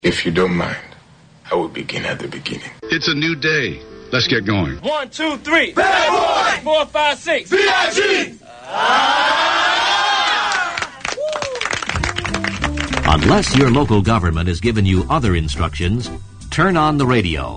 If you don't mind, I will begin at the beginning. It's a new day. Let's get going. 1, 2, 3. Bad boy! 4, 5, 6. B.I.G. Unless your local government has given you other instructions, turn on the radio.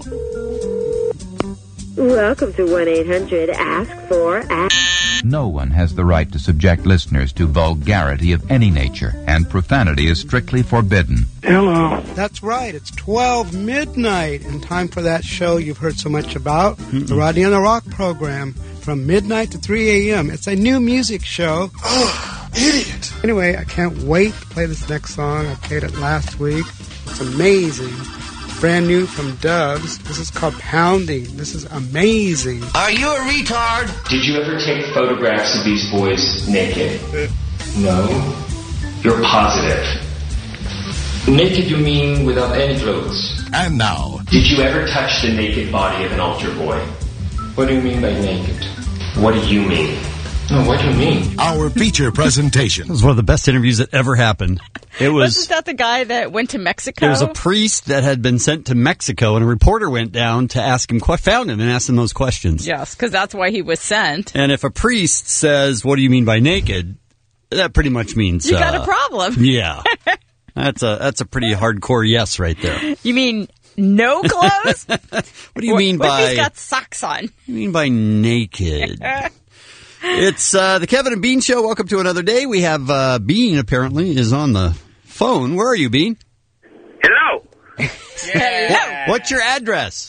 Welcome to 1-800-ASK-FOR-ASK. No one has the right to subject listeners to vulgarity of any nature, and profanity is strictly forbidden. Hello. That's right. It's 12 midnight, and time for that show you've heard so much about, the Rodney on the Rock program, from midnight to 3 a.m. It's a new music show. Oh, idiot. Anyway, I can't wait to play this next song. I played it last week. It's amazing. Brand new from Doves. This is called Pounding. This is amazing. Are you a retard? Did you ever take photographs of these boys naked? No? You're positive. Naked you mean without any clothes? And now, did you ever touch the naked body of an altar boy? What do you mean by naked? What do you mean? No, what do you mean? our feature presentation. It was one of the best interviews that ever happened. It was. Wasn't that the guy that went to Mexico? It was a priest that had been sent to Mexico, and a reporter went down to ask him, found him and asked him those questions. Yes, because that's why he was sent. And if a priest says, "What do you mean by naked?" that pretty much means you got a problem. Yeah, that's a pretty hardcore yes right there. You mean no clothes? What do you mean by? What if he's got socks on? What do you mean by naked? It's the Kevin and Bean Show. Welcome to another day. We have Bean, apparently, is on the phone. Where are you, Bean? Hello. Hello. What's your address?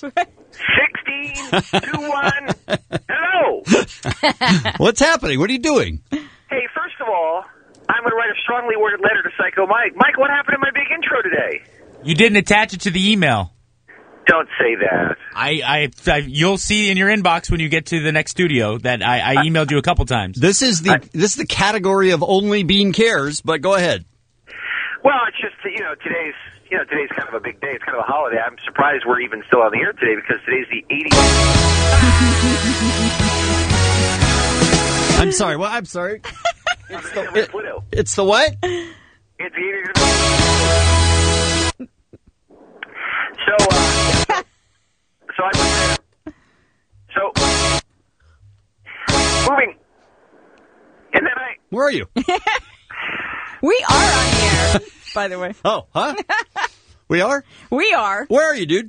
1621. Hello. What's happening? What are you doing? Hey, first of all, I'm going to write a strongly worded letter to Psycho Mike. Mike, what happened to my big intro today? You didn't attach it to the email. Don't say that. You'll see in your inbox when you get to the next studio that I emailed you a couple times. This is the category of only Bean cares, but go ahead. Well, it's just today's kind of a big day. It's kind of a holiday. I'm surprised we're even still on the air today because today's the 80th. I'm sorry. Well, I'm sorry. It's the what? It's the 80th. Moving. And then Where are you? We are on the air, by the way. Oh, huh? We are? We are. Where are you, dude?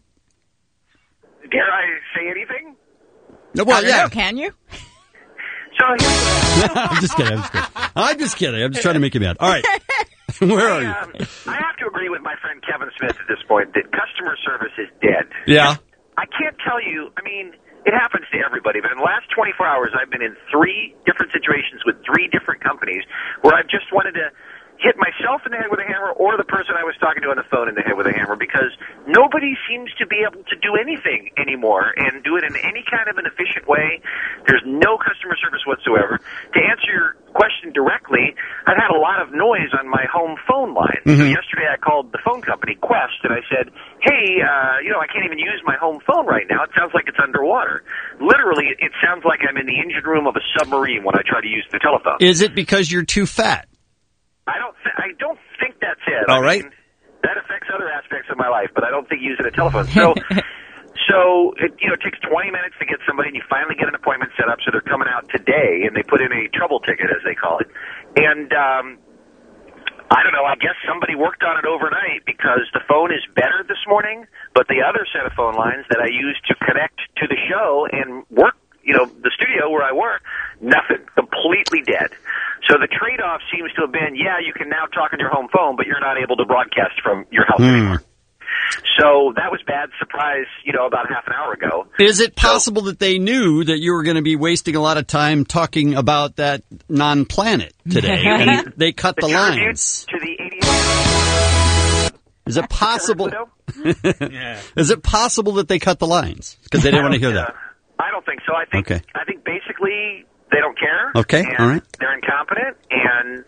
Dare I say anything? No, well, yeah. Know, can you? So I'm just kidding. I'm just trying to make you mad. All right. Where are you? I have to agree with my friend Kevin Smith at this point that customer service is dead. Yeah. I can't tell you, it happens to everybody, but in the last 24 hours, I've been in 3 different situations with 3 different companies where I've just wanted to hit myself in the head with a hammer or the person I was talking to on the phone in the head with a hammer because nobody seems to be able to do anything anymore and do it in any kind of an efficient way. There's no customer service whatsoever. To answer your question directly, I've had a lot of noise on my home phone line. So yesterday I called the phone company, Quest, and I said, hey, I can't even use my home phone right now. It sounds like it's underwater. Literally, it sounds like I'm in the engine room of a submarine when I try to use the telephone. Is it because you're too fat? I don't think that's it. All right. That affects other aspects of my life, but I don't think using a telephone. So it takes 20 minutes to get somebody, and you finally get an appointment set up, so they're coming out today, and they put in a trouble ticket, as they call it. And I don't know, I guess somebody worked on it overnight because the phone is better this morning, but the other set of phone lines that I use to connect to the show and work, the studio where I work, nothing, completely dead. So the trade-off seems to have been, you can now talk on your home phone, but you're not able to broadcast from your house anymore. So that was bad surprise, about half an hour ago. Is it possible that they knew that you were going to be wasting a lot of time talking about that non-planet today, and they cut the lines? To the 80th. Is it possible? Is it possible that they cut the lines because they didn't want to hear that? I don't think so. I think basically they don't care. Okay, all right. They're incompetent, and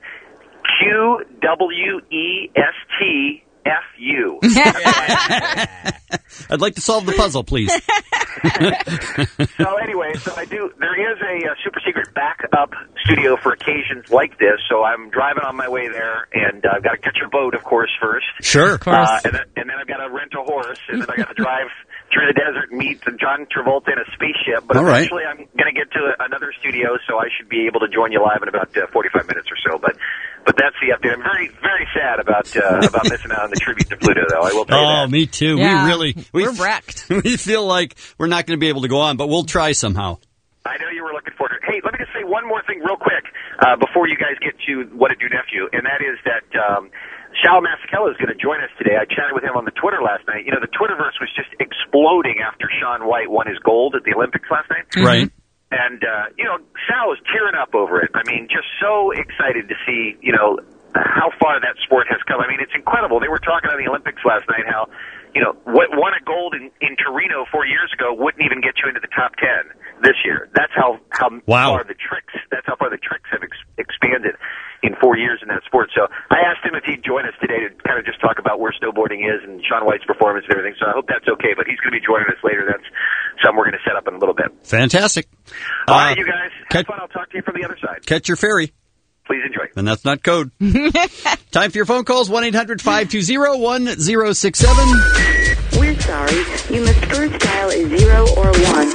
QWESTFU. I'd like to solve the puzzle, please. So anyway, there is a super secret backup studio for occasions like this. So I'm driving on my way there, and I've got to catch a boat, of course, first. Sure. Of course. And then I've got to rent a horse, and then I got to drive through the desert and meet John Travolta in a spaceship. But eventually I'm going to get to another studio, so I should be able to join you live in about 45 minutes or so. But that's the update. I'm very, very sad about missing out on the tribute to Pluto, though. I will tell you that. Oh, me too. Yeah. We're wrecked. We feel like we're not going to be able to go on, but we'll try somehow. I know you were looking forward to it. Hey, let me just say one more thing real quick before you guys get to What It Do Nephew, and that is that Sal Masekela is going to join us today. I chatted with him on the Twitter last night. You know, the Twitterverse was just exploding after Shaun White won his gold at the Olympics last night. Right. And, Sal was tearing up over it. I mean, just so excited to see, how far that sport has come. I mean, it's incredible. They were talking on the Olympics last night how, what won a gold in Torino 4 years ago wouldn't even get you into the top 10 this year. That's how far the tricks have expanded in 4 years in that sport. So I asked him if he'd join us today to kind of just talk about where snowboarding is and Shaun White's performance and everything. So I hope that's okay, but he's going to be joining us later. That's something we're going to set up in a little bit. Fantastic. All right, you guys. Have fun. I'll talk to you from the other side. Catch your ferry. Please enjoy. And that's not code. Time for your phone calls, 1-800-520-1067. We're sorry. You must first dial a 0 or 1.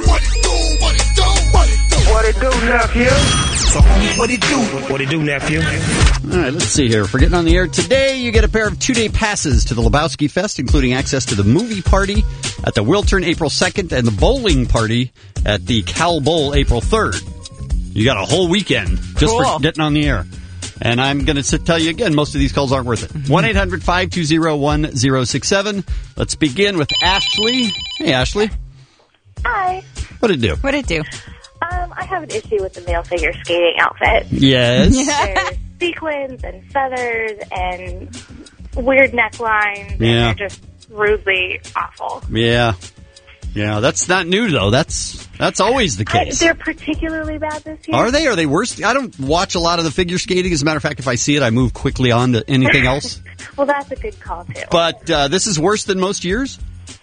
What it do, nephew? So, what it do? What it do, nephew? All right, let's see here. For getting on the air today, you get a pair of 2-day passes to the Lebowski Fest, including access to the movie party at the Wiltern April 2nd and the bowling party at the Cal Bowl April 3rd. You got a whole weekend just for getting on the air. And I'm going to tell you again, most of these calls aren't worth it. 1-800-520-1067. Let's begin with Ashley. Hey, Ashley. Hi. What'd it do? What'd it do? I have an issue with the male figure skating outfit. Yes. There's sequins and feathers and weird necklines. And they're just rudely awful. Yeah. Yeah, that's not new, though. That's always the case. They're particularly bad this year. Are they? Are they worse? I don't watch a lot of the figure skating. As a matter of fact, if I see it, I move quickly on to anything else. Well, that's a good call, too. But this is worse than most years?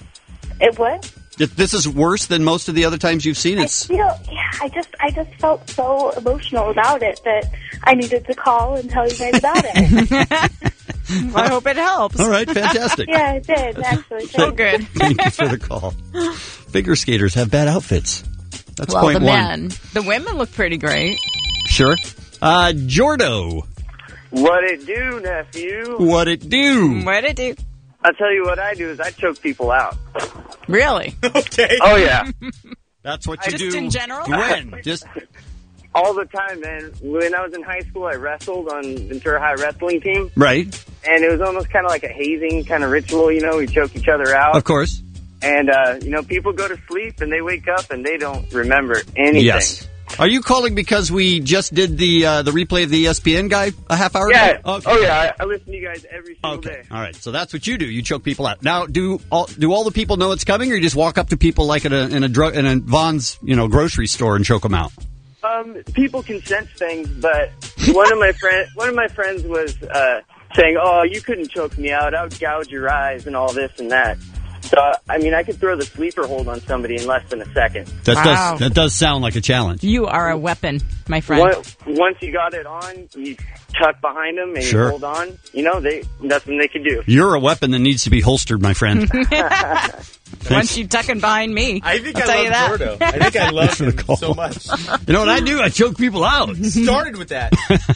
It would? This is worse than most of the other times you've seen it? I just felt so emotional about it that I needed to call and tell you guys about it. Well, I hope it helps. All right, fantastic. Yeah, it did, actually. So good. Thank you for the call. Figure skaters have bad outfits. That's well, point the one. men. The women look pretty great. Sure. Jordo. What it do, nephew? What it do? What it do? I'll tell you what I do is I choke people out. Really? Okay. Oh, yeah. That's what you do. Just in general? When? Just all the time, man. When I was in high school, I wrestled on Ventura High wrestling team. Right. And it was almost kind of like a hazing kind of ritual, we choke each other out. Of course. And, people go to sleep and they wake up and they don't remember anything. Yes. Are you calling because we just did the replay of the ESPN guy a half hour ago? Okay. Oh, yeah. I listen to you guys every single day. All right. So that's what you do. You choke people out. Now, do all the people know it's coming, or you just walk up to people like in a Vons, grocery store and choke them out? People can sense things, but one of my friends was saying, "Oh, you couldn't choke me out. I would gouge your eyes and all this and that." So, I could throw the sleeper hold on somebody in less than a second. That does sound like a challenge. You are a weapon, my friend. Once you got it on, you tuck behind them and you hold on. Nothing they can do. You're a weapon that needs to be holstered, my friend. Once you tuck in behind me, I think I'll tell you that. Gordo. I think I love him so much. You know what I do? I choke people out. Started with that.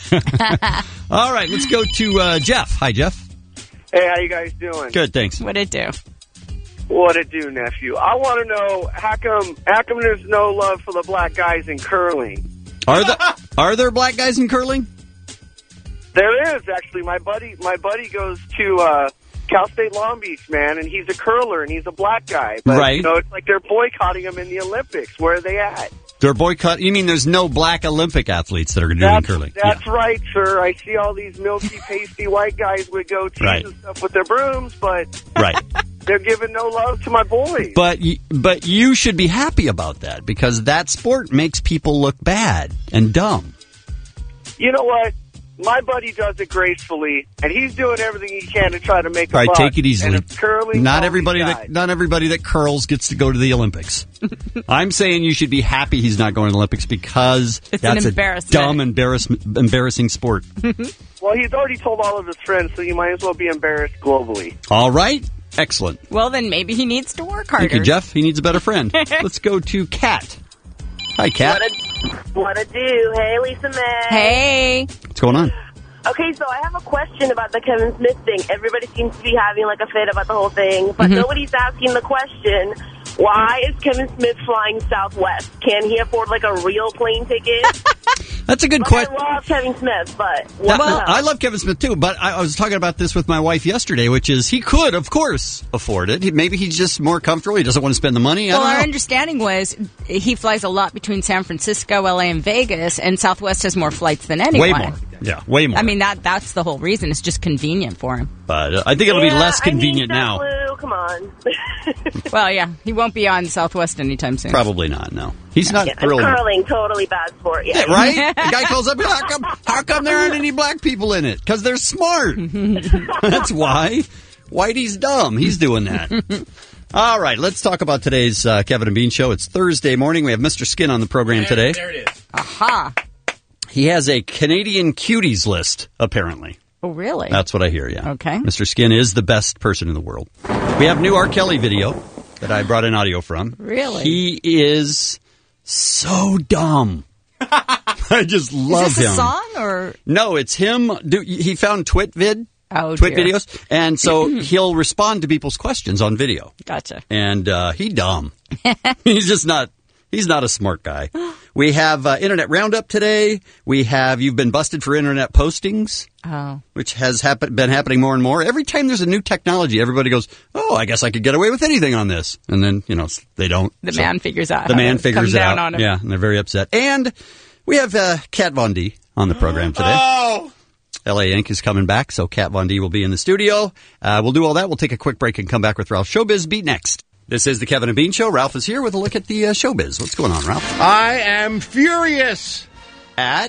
All right, let's go to Jeff. Hi, Jeff. Hey, how you guys doing? Good, thanks. What'd it do? What it do, nephew? I want to know how come there's no love for the black guys in curling? Are there black guys in curling? There is, actually. My buddy goes to Cal State Long Beach, man, and he's a curler and he's a black guy. But, right. It's like they're boycotting him in the Olympics. Where are they at? They're boycott. You mean there's no black Olympic athletes that are doing curling? That's right, sir. I see all these milky, pasty white guys with goatees and stuff with their brooms, but they're giving no love to my boys. But you should be happy about that because that sport makes people look bad and dumb. You know what? my buddy does it gracefully, and he's doing everything he can to try to make a All right, buck. take it easily. And a curling Not only everybody guy. that curls gets to go to the Olympics. I'm saying you should be happy he's not going to the Olympics because It's that's an a embarrassment. dumb, embarrassing sport. Well, he's already told all of his friends, so you might as well be embarrassed globally. All right, excellent. Well, then maybe he needs to work harder. Thank you, Jeff. He needs a better friend. Let's go to Kat. Hi, Kat. What to do? Hey, Lisa May. Hey. What's going on? Okay, so I have a question about the Kevin Smith thing. Everybody seems to be having like a fit about the whole thing, but nobody's asking the question, why is Kevin Smith flying Southwest? Can he afford like a real plane ticket? That's a good question. I love Kevin Smith, but what the hell? I love Kevin Smith too, but I was talking about this with my wife yesterday, which is he could, of course, afford it. Maybe he's just more comfortable. He doesn't want to spend the money. I Well, don't our know. understanding was he flies a lot between San Francisco, LA, and Vegas, and Southwest has more flights than anyone. Way more. Yeah, way more. I mean, that's the whole reason. It's just convenient for him. But I think it'll be less convenient now. Blue, come on. Well, yeah, he won't be on Southwest anytime soon. Probably not, no. He's not And thrilled. curling, totally bad sport. Yeah, Yeah, right? The guy calls up, how come there aren't any black people in it? Because they're smart. That's why. Whitey's dumb. He's doing that. All right, let's talk about today's Kevin and Bean show. It's Thursday morning. We have Mr. Skin on the program today. There it is. Aha. He has a Canadian cuties list, apparently. Oh, really? That's what I hear, yeah. Okay. Mr. Skin is the best person in the world. We have new R. Kelly video that I brought in audio from. Really? He is so dumb. I just love Is this him. a song or? No, it's him. He found Twit Oh, Twit dear. videos, and so he'll respond to people's questions on video. Gotcha. And he dumb. He's just not. He's not a smart guy. We have Internet Roundup today. We have You've Been Busted for Internet Postings, which has been happening more and more. Every time there's a new technology, everybody goes, oh, I guess I could get away with anything on this. And then, they don't. The man figures out. The how man to figures come it down out. on him. Yeah, and they're very upset. And we have Kat Von D on the program today. Oh! LA Inc. is coming back, so Kat Von D will be in the studio. We'll do all that. We'll take a quick break and come back with Ralph Showbiz Beat next. This is the Kevin and Bean Show. Ralph is here with a look at the showbiz. What's going on, Ralph? I am furious at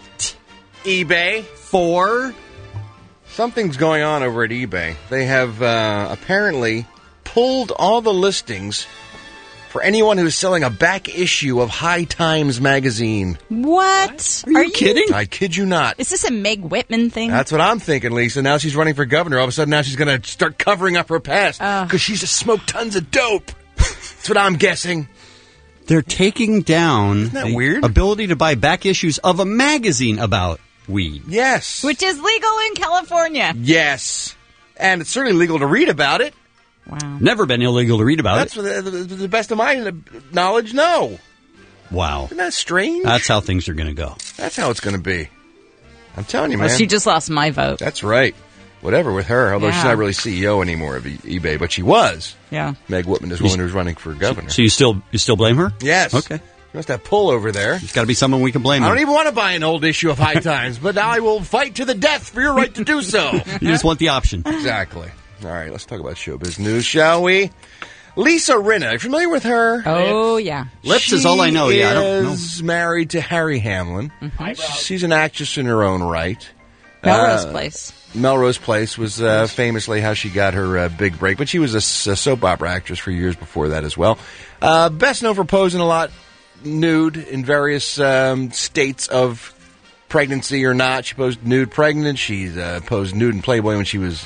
eBay for something's going on over at eBay. They have apparently pulled all the listings for anyone who's selling a back issue of High Times magazine. What? Are you kidding? I kid you not. Is this a Meg Whitman thing? That's what I'm thinking, Lisa. Now she's running for governor. All of a sudden now she's going to start covering up her past because she's just smoked tons of dope. That's what I'm guessing. They're taking down Isn't that the weird? ability to buy back issues of a magazine about weed. Yes. Which is legal in California. Yes. And it's certainly legal to read about it. Wow. Never been illegal to read about That's the best of my knowledge, no. it. Wow. Isn't that strange? That's how things are going to go. That's how it's going to be. I'm telling you, man. Well, she just lost my vote. That's right. Whatever with her, although she's Yeah. not really CEO anymore of eBay, but she was. Yeah. Meg Whitman is the one who's running for governor. So you still blame her? Yes. Okay. She must have pull over there. There's got to be someone we can blame. I her. don't even want to buy an old issue of High Times, but now I will fight to the death for your right to do so. You just want the option. Exactly. All right, let's talk about showbiz news, shall we? Lisa Rinna, are you familiar with her? Oh, yeah. Lips is all I know. Yeah, I don't know. She's married to Harry Hamlin. She's an actress in her own right. Melrose Place. Melrose Place was famously how she got her big break, but she was a soap opera actress for years before that as well. Best known for posing a lot nude in various states of pregnancy or not. She posed nude pregnant. She posed nude in Playboy when she was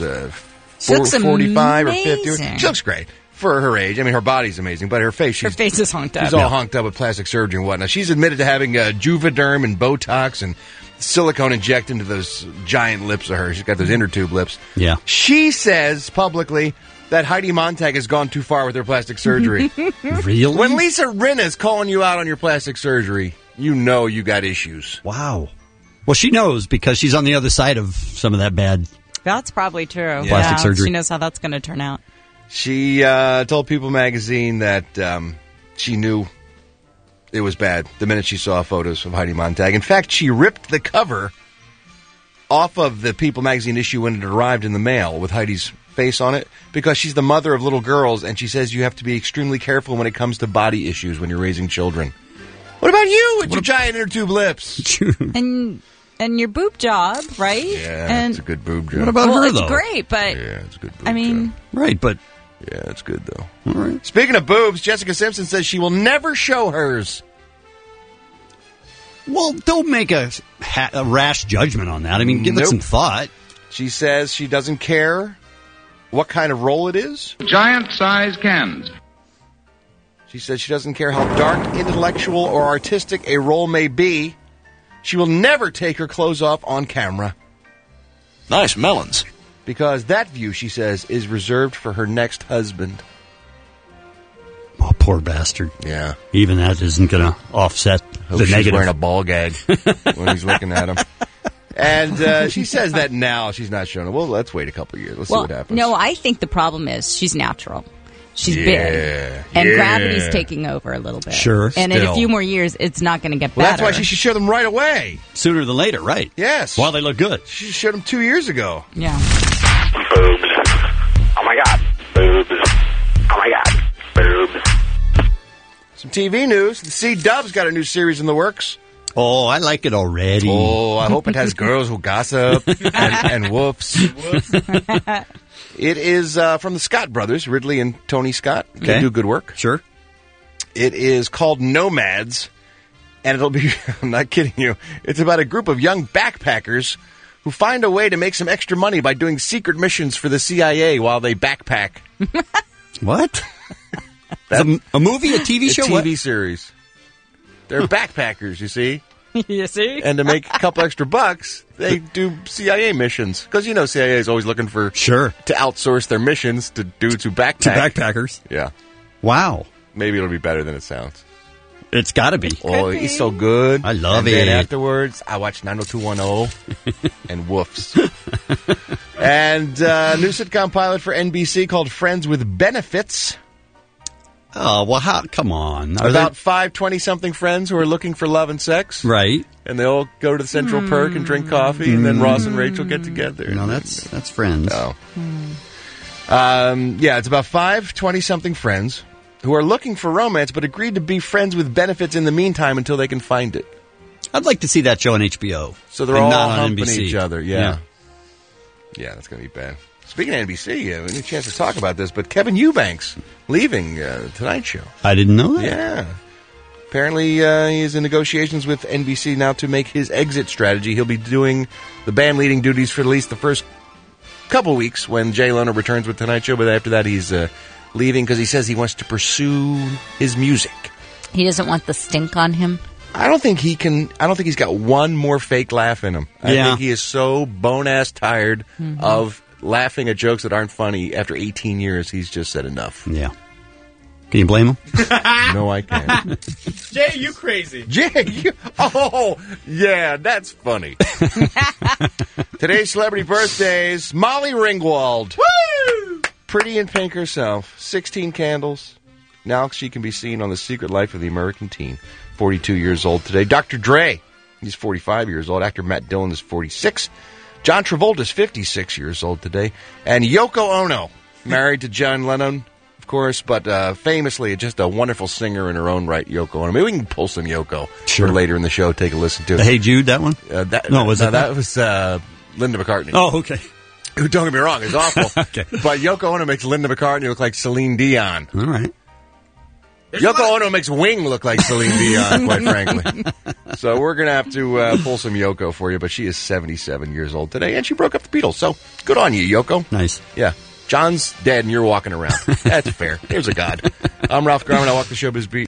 45 or 50. amazing. She looks great for her age. I mean, her body's amazing, but her face, Her face is honked up. she's all honked up with plastic surgery and whatnot. She's admitted to having Juvederm and Botox and silicone injected into those giant lips of hers. She's got those inner tube lips. Yeah. She says publicly that Heidi Montag has gone too far with her plastic surgery. Really? When Lisa Rinna is calling you out on your plastic surgery, you know you got issues. Wow. Well, she knows because she's on the other side of some of that bad. That's probably true. Plastic surgery. She knows how that's going to turn out. She told People magazine that she knew it was bad the minute she saw photos of Heidi Montag. In fact, she ripped the cover off of the People magazine issue when it arrived in the mail with Heidi's face on it because she's the mother of little girls, and she says you have to be extremely careful when it comes to body issues when you're raising children. What about you with your giant inner tube lips? And and your boob job, right? Yeah, and it's a good boob job. What about her, it's though? great, but Yeah, it's a good boob I mean, job. Right, but... Yeah, it's good, though. All right. Speaking of boobs, Jessica Simpson says she will never show hers. Well, don't make a rash judgment on that. I mean, give it some thought. She says she doesn't care what kind of role it is. Giant-sized cans. She says she doesn't care how dark, intellectual, or artistic a role may be. She will never take her clothes off on camera. Nice melons. Because that view, she says, is reserved for her next husband. Oh, poor bastard. Yeah. Even that isn't going to offset Hope the she's negative. wearing a ball gag when he's looking at him. And she says that now she's not showing it. Well, let's wait a couple of years. Let's see what happens. No, I think the problem is she's natural. She's Yeah, big. And yeah. gravity's taking over a little bit. Sure, And in a still. few more years, it's not going to get Well, better. that's why she should show them right away. Sooner than later, right? Yes. While they look good. She should show them 2 years ago. Yeah. Boobs. Oh my God. Boobs. Oh my God. Boobs. Some TV news. The C-Dub's got a new series in the works. Oh, I like it already. Oh, I hope it has girls who gossip and whoofs. It is from the Scott brothers, Ridley and Tony Scott. They Okay. do good work. Sure. It is called Nomads, and it'll be, I'm not kidding you, it's about a group of young backpackers who find a way to make some extra money by doing secret missions for the CIA while they backpack. What? A movie, a TV show? A What? TV series. They're backpackers, you see? You see? And to make a couple extra bucks, they do CIA missions. Because, you know, CIA is always looking for... Sure. To outsource their missions to dudes who backpack. To backpackers. Yeah. Wow. Maybe it'll be better than it sounds. It's got to be. Oh, he's so good. I love and it. Then afterwards, I watched 90210 and Woofs. And new sitcom pilot for NBC called Friends with Benefits. Oh, well, how? Come on. Are About 5 20-something friends who are looking for love and sex. Right. And they all go to the Central Perk and drink coffee, and then Ross and Rachel get together. No, that's friends. No. Yeah, it's about 5 20-something friends who are looking for romance but agreed to be friends with benefits in the meantime until they can find it. I'd like to see that show on HBO. So they're and all not on humping NBC. each other. Yeah, that's going to be bad. Speaking of NBC, we had a chance to talk about this, but Kevin Eubanks leaving The Tonight Show. I didn't know that. Yeah. Apparently, he is in negotiations with NBC now to make his exit strategy. He'll be doing the band leading duties for at least the first couple weeks when Jay Leno returns with Tonight Show, but after that he's leaving because he says he wants to pursue his music. He doesn't want the stink on him. I don't think he can. I don't think he's got one more fake laugh in him. I Yeah. think he is so bone-ass tired of laughing at jokes that aren't funny. After 18 years, he's just said enough. Yeah. Can you blame him? No, I can't. Jay, you crazy. Jay, oh, yeah, that's funny. Today's celebrity birthdays, Molly Ringwald. Woo! Pretty in pink herself. 16 candles. Now she can be seen on The Secret Life of the American Teen. 42 years old today. Dr. Dre, he's 45 years old. Actor Matt Dillon is 46. John Travolta is 56 years old today. And Yoko Ono, married to John Lennon, of course, but famously just a wonderful singer in her own right, Yoko Ono. Maybe we can pull some Yoko for later in the show. Take a listen to. The Hey Jude, that one? That was Linda McCartney. Oh, okay. Who, don't get me wrong, is awful. Okay. But Yoko Ono makes Linda McCartney look like Celine Dion. All right. Yoko Ono makes Wing look like Celine Dion, quite frankly. So we're going to have to pull some Yoko for you, but she is 77 years old today, and she broke up the Beatles. So good on you, Yoko. Nice. Yeah. John's dead, and you're walking around. That's fair. There's a God. I'm Ralph Garman. I walk the showbiz beat.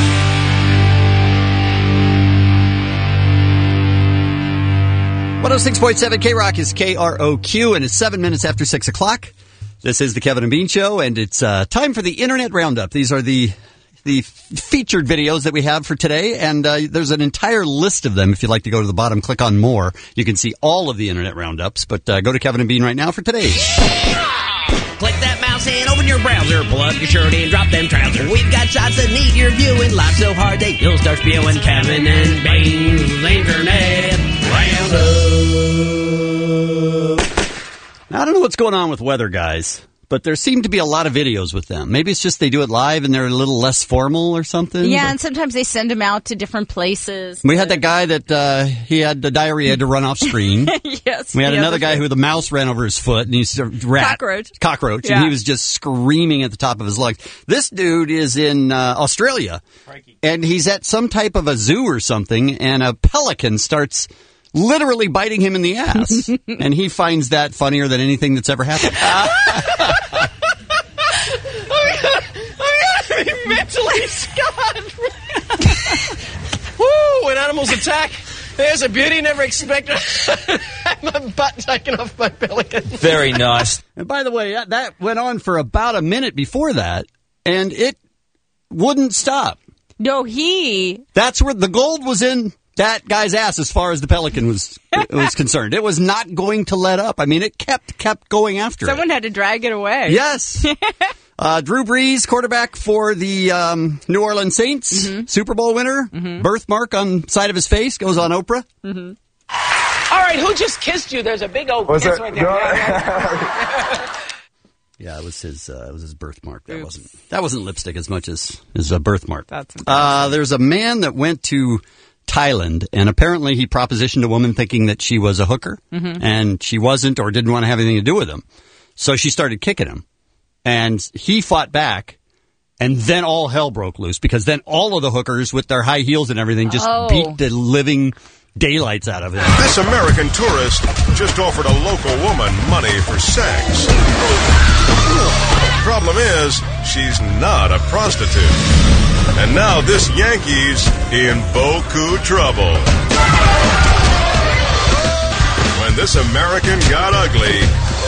.7 K-Rock is KROQ, and it's 7 minutes after 6 o'clock. This is the Kevin and Bean Show, and it's time for the Internet Roundup. These are the featured videos that we have for today, and there's an entire list of them. If you'd like to go to the bottom, click on More. You can see all of the Internet Roundups, but go to Kevin and Bean right now for today. Click that mouse and open your browser. Pull up your shirt and drop them trousers. We've got shots that need your viewing. Live so hard that you'll start spewing. Kevin and Bean's Internet Roundup. Now, I don't know what's going on with weather, guys, But there seem to be a lot of videos with them. Maybe it's just they do it live and they're a little less formal or something. Yeah, and sometimes they send them out to different places. We had that guy that he had the diarrhea to run off screen. Yes. We had another guy who the mouse ran over his foot and he's a rat. Cockroach. Yeah. And he was just screaming at the top of his lungs. This dude is in Australia. And he's at some type of a zoo or something, and a pelican starts literally biting him in the ass. And he finds that funnier than anything that's ever happened. I'm gonna be mentally scarred. Woo! When animals attack, there's a beauty never expected. My butt taken off my pelican. Very nice. And by the way, that went on for about a minute before that, and it wouldn't stop. No, That's where the gold was in that guy's ass as far as the pelican was concerned. It was not going to let up. I mean, it kept going after it. Someone had to drag it away. Yes. Drew Brees, quarterback for the New Orleans Saints, Super Bowl winner, birthmark on side of his face, goes on Oprah. All right, who just kissed you? There's a big old kiss right there. Yeah, it was his birthmark. That wasn't lipstick as much as a birthmark. That's there's a man that went to Thailand, and apparently he propositioned a woman thinking that she was a hooker, and she wasn't or didn't want to have anything to do with him. So she started kicking him, and he fought back, and then all hell broke loose, because then all of the hookers with their high heels and everything just beat the living daylights out of him. This American tourist just offered a local woman money for sex. Problem is, she's not a prostitute. And now this Yankee's in beaucoup trouble. When this American got ugly,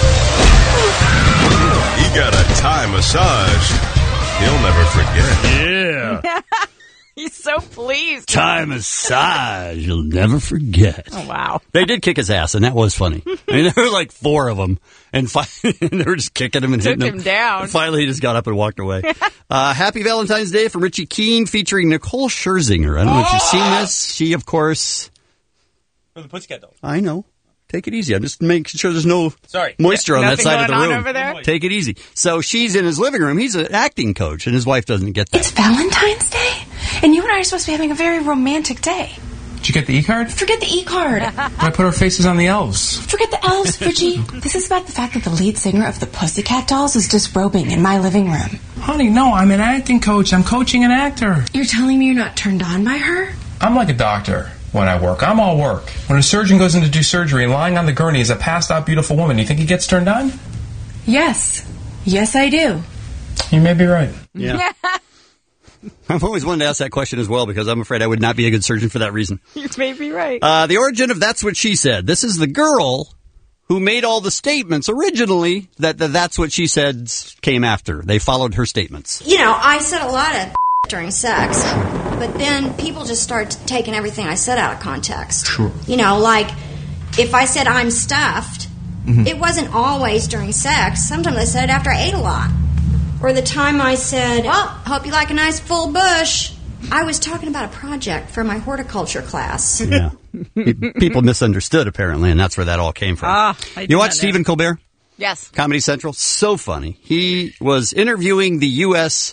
he got a Thai massage he'll never forget. Yeah. He's so pleased. Thai massage you'll never forget. Oh, wow. They did kick his ass, and that was funny. I mean, there were like 4 of them, and they were just kicking him and hitting him. Took him down. And finally, he just got up and walked away. Happy Valentine's Day from Richie Keene, featuring Nicole Scherzinger. I don't know if you've seen this. She, of course... From the Pussycat Dolls. I know. Take it easy. I'm just making sure there's no Sorry. moisture on that Nothing side of the going room. on over there? Take it easy. So she's in his living room. He's an acting coach, and his wife doesn't get that. It's Valentine's Day, and you and I are supposed to be having a very romantic day. Did you get the e-card? Forget the e-card. I put our faces on the elves. Forget the elves, Richie. This is about the fact that the lead singer of the Pussycat Dolls is disrobing in my living room. Honey, no, I'm an acting coach. I'm coaching an actor. You're telling me you're not turned on by her? I'm like a doctor when I work. I'm all work. When a surgeon goes in to do surgery, lying on the gurney is a passed-out beautiful woman. You think he gets turned on? Yes. Yes, I do. You may be right. Yeah. I've always wanted to ask that question as well, because I'm afraid I would not be a good surgeon for that reason. You may be right. The origin of That's What She Said. This is the girl who made all the statements originally that the That's What She Said came after. They followed her statements. You know, I said a lot of during sex, but then people just start taking everything I said out of context. Sure. You know, like if I said I'm stuffed, it wasn't always during sex. Sometimes I said it after I ate a lot. Or the time I said, well, hope you like a nice full bush, I was talking about a project for my horticulture class. Yeah. People misunderstood, apparently, and that's where that all came from. You watch Stephen Colbert? Yes. Comedy Central? So funny. He was interviewing the U.S.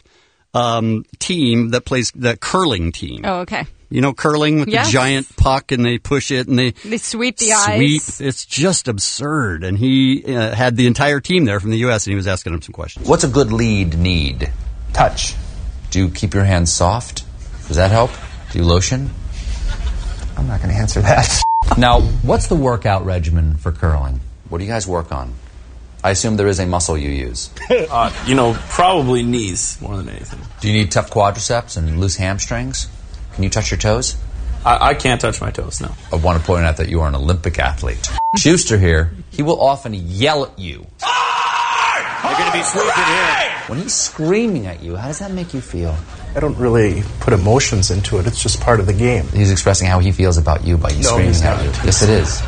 Team that plays the curling team. Oh, okay. You know, curling with the giant puck, and they push it, and they sweep the ice. It's just absurd. And he had the entire team there from the U.S., and he was asking them some questions. What's a good lead need? Touch. Do you keep your hands soft? Does that help? Do you lotion? I'm not going to answer that. Now, what's the workout regimen for curling? What do you guys work on? I assume there is a muscle you use. Probably knees more than anything. Do you need tough quadriceps and loose hamstrings? Can you touch your toes? I can't touch my toes, no. I want to point out that you are an Olympic athlete. Schuster here, he will often yell at you. You're going to be swooping here. When he's screaming at you, how does that make you feel? I don't really put emotions into it. It's just part of the game. He's expressing how he feels about you by you screaming at you. Yes, it is.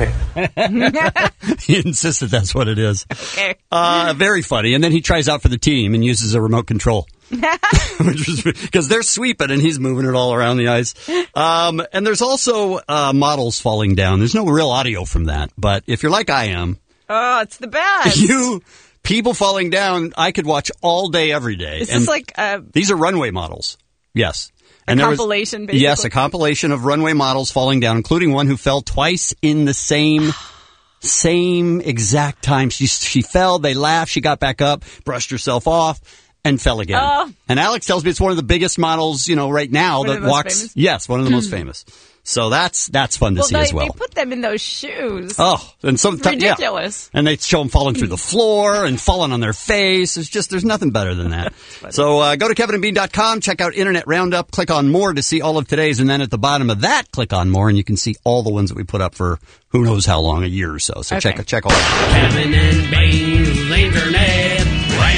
Okay. He insists that that's what it is. Okay. Very funny. And then he tries out for the team and uses a remote control. Because they're sweeping and he's moving it all around the ice. And there's also models falling down. There's no real audio from that. But if you're like I am, oh, it's the best. You People falling down, I could watch all day, every day. Is this like these are runway models. Yes. A compilation, basically? Yes, a compilation of runway models falling down, including one who fell twice in the same exact time. She fell, they laughed, she got back up, brushed herself off, and fell again. Oh. And Alex tells me it's one of the biggest models, right now One of that the most walks. famous? Yes, one of the most famous. So that's fun to see as well. They put them in those shoes. Oh, and ridiculous. Yeah. And they show them falling through the floor and falling on their face. There's nothing better than that. So go to kevinandbean.com, check out Internet Roundup, click on more to see all of today's, and then at the bottom of that, click on more, and you can see all the ones that we put up for who knows how long, a year or so. So Okay. check all that. Kevin and Bean's Internet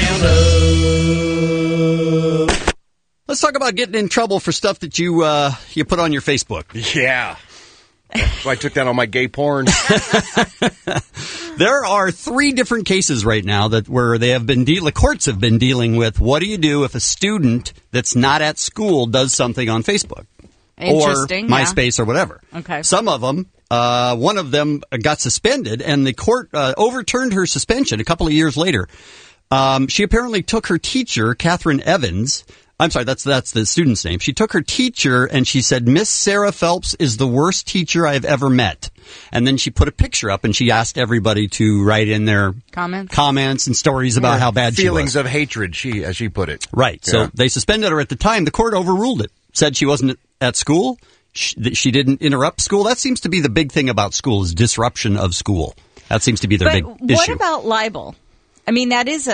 Roundup. Let's talk about getting in trouble for stuff that you put on your Facebook. Yeah. So I took down all my gay porn. There are 3 different cases right now where they have been the courts have been dealing with what do you do if a student that's not at school does something on Facebook or Interesting, MySpace or whatever. Okay. Some of them, one of them got suspended, and the court overturned her suspension a couple of years later. She apparently took her teacher, Catherine Evans. I'm sorry, that's the student's name. She took her teacher and she said, Miss Sarah Phelps is the worst teacher I've ever met. And then she put a picture up and she asked everybody to write in their comments and stories about how bad she was. Feelings of hatred, as she put it. Right. Yeah. So they suspended her at the time. The court overruled it. Said she wasn't at school. She didn't interrupt school. That seems to be the big thing about school is disruption of school. That seems to be their big issue. What about libel? I mean, that is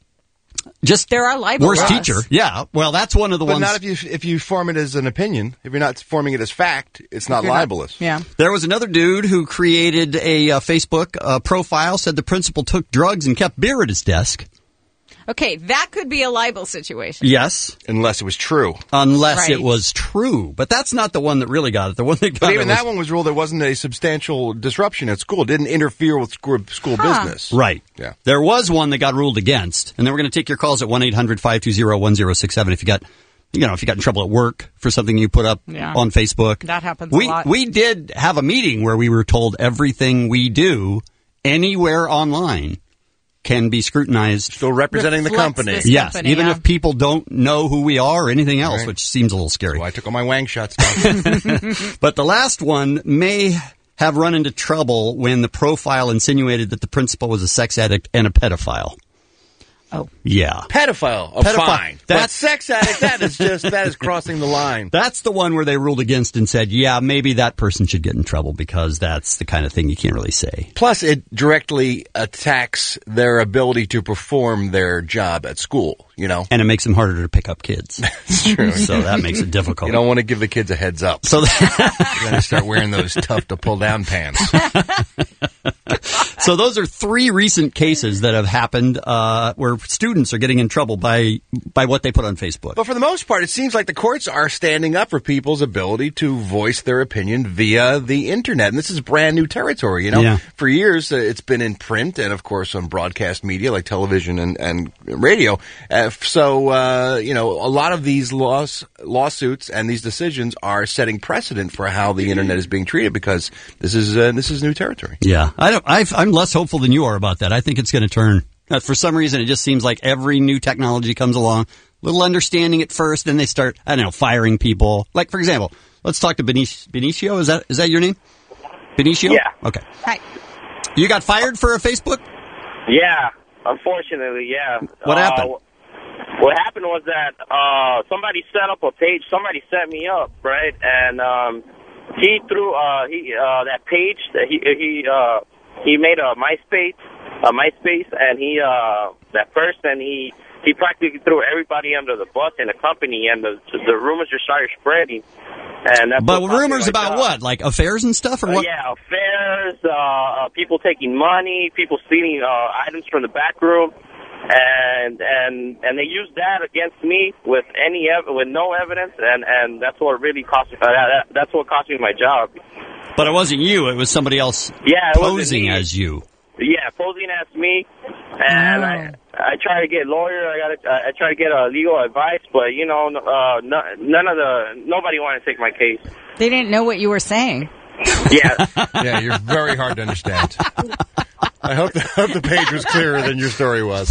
there are libel worst laws. teacher. Yeah. Well, that's one of the But ones. not if you form it as an opinion. If you're not forming it as fact, it's not libelous. Yeah. There was another dude who created a Facebook profile, said the principal took drugs and kept beer at his desk. Okay, that could be a libel situation. Yes. Unless it was true. Unless it Right. was true. But that's not the one that really got it. The one that got But it even was, that one was ruled there wasn't a substantial disruption at school. It didn't interfere with school business. Right. Yeah. There was one that got ruled against. And then we're going to take your calls at 1-800-520-1067 if you got in trouble at work for something you put up on Facebook. That happens a lot. We did have a meeting where we were told everything we do anywhere online can be scrutinized. Still representing the company. Yes, even if people don't know who we are or anything else, Right. which seems a little scary. So I took all my wang shots down. But the last one may have run into trouble when the profile insinuated that the principal was a sex addict and a pedophile. Oh. Yeah. Pedophile. Fine. But sex addict, that is crossing the line. That's the one where they ruled against and said, yeah, maybe that person should get in trouble because that's the kind of thing you can't really say. Plus, it directly attacks their ability to perform their job at school, And it makes them harder to pick up kids. That's true. So that makes it difficult. You don't want to give the kids a heads up. So you're going to start wearing those tough to pull down pants. So those are 3 recent cases that have happened where students are getting in trouble by what they put on Facebook. But for the most part, it seems like the courts are standing up for people's ability to voice their opinion via the internet. And this is brand new territory, Yeah. For years, it's been in print and, of course, on broadcast media like television and radio. So a lot of these lawsuits and these decisions are setting precedent for how the internet is being treated because this is new territory. Yeah. I'm less hopeful than you are about that. I think it's going to turn. For some reason, it just seems like every new technology comes along, little understanding at first, then they start, firing people. Like, for example, let's talk to Benicio. Is that your name? Benicio? Yeah. Okay. Hi. You got fired for a Facebook? Yeah, unfortunately, yeah. What happened? What happened was that somebody set up a page. Somebody set me up, right? And he threw that page that he made a MySpace, and that person he practically threw everybody under the bus in the company, and the rumors just started spreading. And that's But rumors about what? Like affairs and stuff, or what? Yeah, affairs, people taking money, people stealing items from the back room, and they used that against me with no evidence, and that's what really cost me. That's what cost me my job. But it wasn't you; it was somebody else posing as you. Yeah, posing as me, and I try to get lawyer. I try to get legal advice, but nobody wanted to take my case. They didn't know what you were saying. Yeah, yeah, you're very hard to understand. I hope the page was clearer than your story was.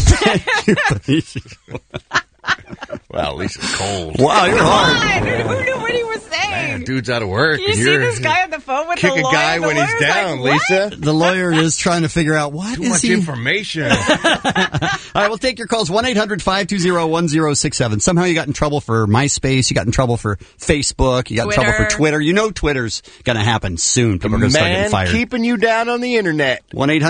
Wow, Lisa's cold. Wow, you're hard. Who knew what he was saying? Man, dude's out of work. You see this guy on the phone with the kick lawyer? a guy when he's down, Lisa. The lawyer is trying to figure out what Too is much he. information. All right, we'll take your calls. 1-800-520-1067. Somehow you got in trouble for MySpace. You got in trouble for Facebook. You got in trouble for Twitter. You know Twitter's going to happen soon. People are going to start getting fired. Keeping you down on the internet.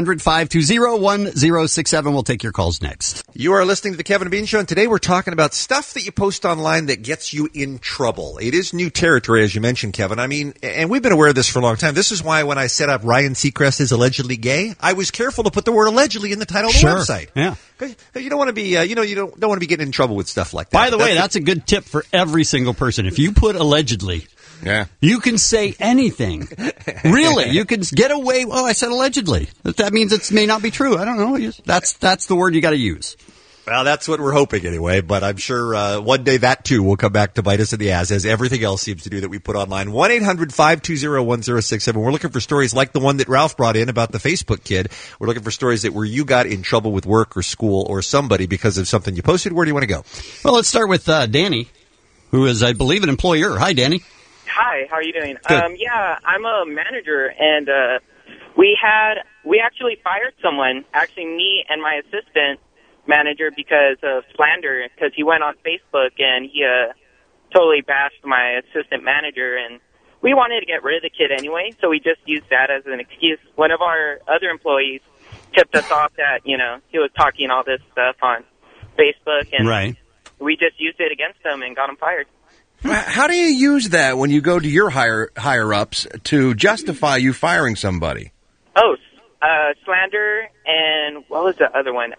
1-800-520-1067. We'll take your calls next. You are listening to the Kevin and Bean Show, and today we're talking about stuff that you post online that gets you in trouble. It is new territory, as you mentioned, Kevin. I mean, and we've been aware of this for a long time. This is why when I set up Ryan Seacrest is allegedly gay, I was careful to put the word allegedly in the title of the website. Yeah. Because you don't want to be, you don't want to be getting in trouble with stuff like that. By the way, that's a good tip for every single person. If you put allegedly, you can say anything. Really, you can get away. Oh, I said allegedly. That means it may not be true. I don't know. That's the word you got to use. Well, that's what we're hoping anyway, but I'm sure one day that too will come back to bite us in the ass, as everything else seems to do that we put online. 1-800-520-1067. We're looking for stories like the one that Ralph brought in about the Facebook kid. We're looking for stories that where you got in trouble with work or school or somebody because of something you posted. Where do you want to go? Well, let's start with Danny, who is, I believe, an employer. Hi, Danny. Hi, how are you doing? Good. Yeah, I'm a manager, and we actually fired someone, actually me and my assistant manager, because of slander, because he went on Facebook and he totally bashed my assistant manager, and we wanted to get rid of the kid anyway, so we just used that as an excuse. One of our other employees tipped us off that, he was talking all this stuff on Facebook, and we just used it against him and got him fired. How do you use that when you go to your higher-ups to justify you firing somebody? Oh, slander, and what was the other one?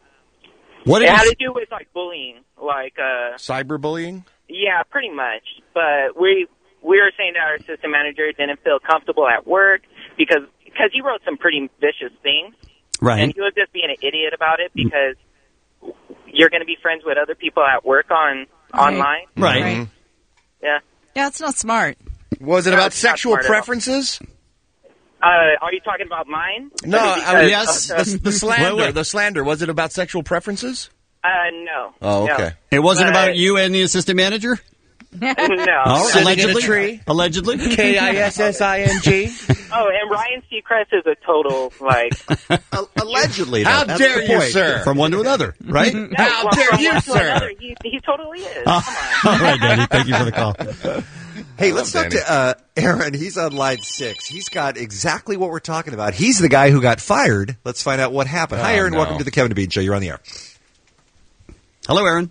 What it is- had to do with like bullying, like cyberbullying? Yeah, pretty much. But we were saying that our assistant manager didn't feel comfortable at work because he wrote some pretty vicious things, and he was just being an idiot about it because you're going to be friends with other people at work online, right? Yeah. Yeah, it's not smart. Was it No, about it's not sexual smart at all. preferences? Are you talking about mine? No, Because- the slander. Wait. The slander. Was it about sexual preferences? No. Oh, No. okay. It wasn't But- about you and the assistant manager? No. Oh, Sitting in a allegedly? tree? Allegedly? K-I-S-S-I-N-G? Oh, and Ryan Seacrest is a total, like... Allegedly, though. How That's dare the you, point. sir? From one to another, right? How dare from you, one to sir? another, he totally is. All right, Danny. Thank you for the call. Hey, let's talk to Aaron. He's on line 6. He's got exactly what we're talking about. He's the guy who got fired. Let's find out what happened. Hi, Aaron. no. Welcome to the Kevin and Bean Show. You're on the air. Hello, Aaron.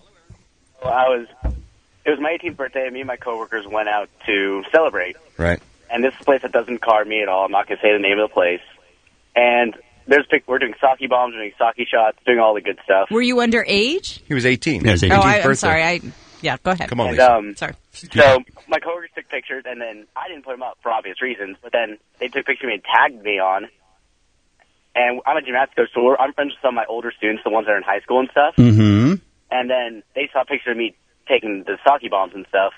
It was my 18th birthday, and me and my coworkers went out to celebrate. Right. And this is a place that doesn't card me at all. I'm not going to say the name of the place. And we're doing sake bombs, doing sake shots, doing all the good stuff. Were you underage? He was 18. Yeah, he was 18. Oh, 18th I'm birthday. sorry. Yeah, go ahead. Come on, And, Lisa. Sorry. So my coworkers took pictures, and then I didn't put them up for obvious reasons. But then they took pictures of me and tagged me on. And I'm a gymnastics coach, so I'm friends with some of my older students, the ones that are in high school and stuff. Mm-hmm. And then they saw a picture of me taking the sake bombs and stuff.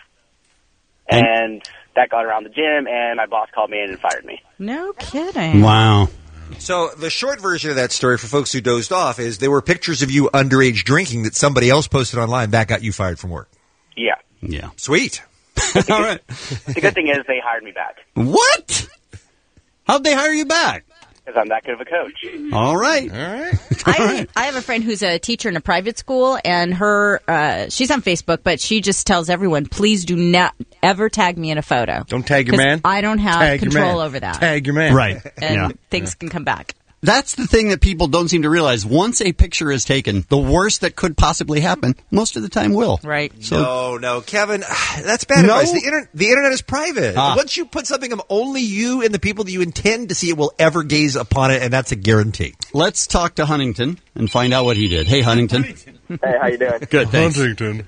And that got around the gym, and my boss called me in and fired me. No kidding. Wow. So the short version of that story for folks who dozed off is there were pictures of you underage drinking that somebody else posted online. That got you fired from work. Yeah. Yeah. Sweet. All right. The good thing is they hired me back What? How'd they hire you back? because I'm that good of a coach. All right. I have a friend who's a teacher in a private school, and she's on Facebook, but she just tells everyone, please do not ever tag me in a photo. Don't tag your 'Cause man. I don't have Tag your control man. over that. Tag your man. Right. And Yeah. things can come back. That's the thing that people don't seem to realize. Once a picture is taken, the worst that could possibly happen, most of the time will. Right. So, No, Kevin, that's bad No? advice. The internet is private. Ah. Once you put something of only you and the people that you intend to see it will ever gaze upon it, and that's a guarantee. let's talk to Huntington and find out what he did. Hey, Huntington. Hey, how you doing? Good, thanks. Huntington.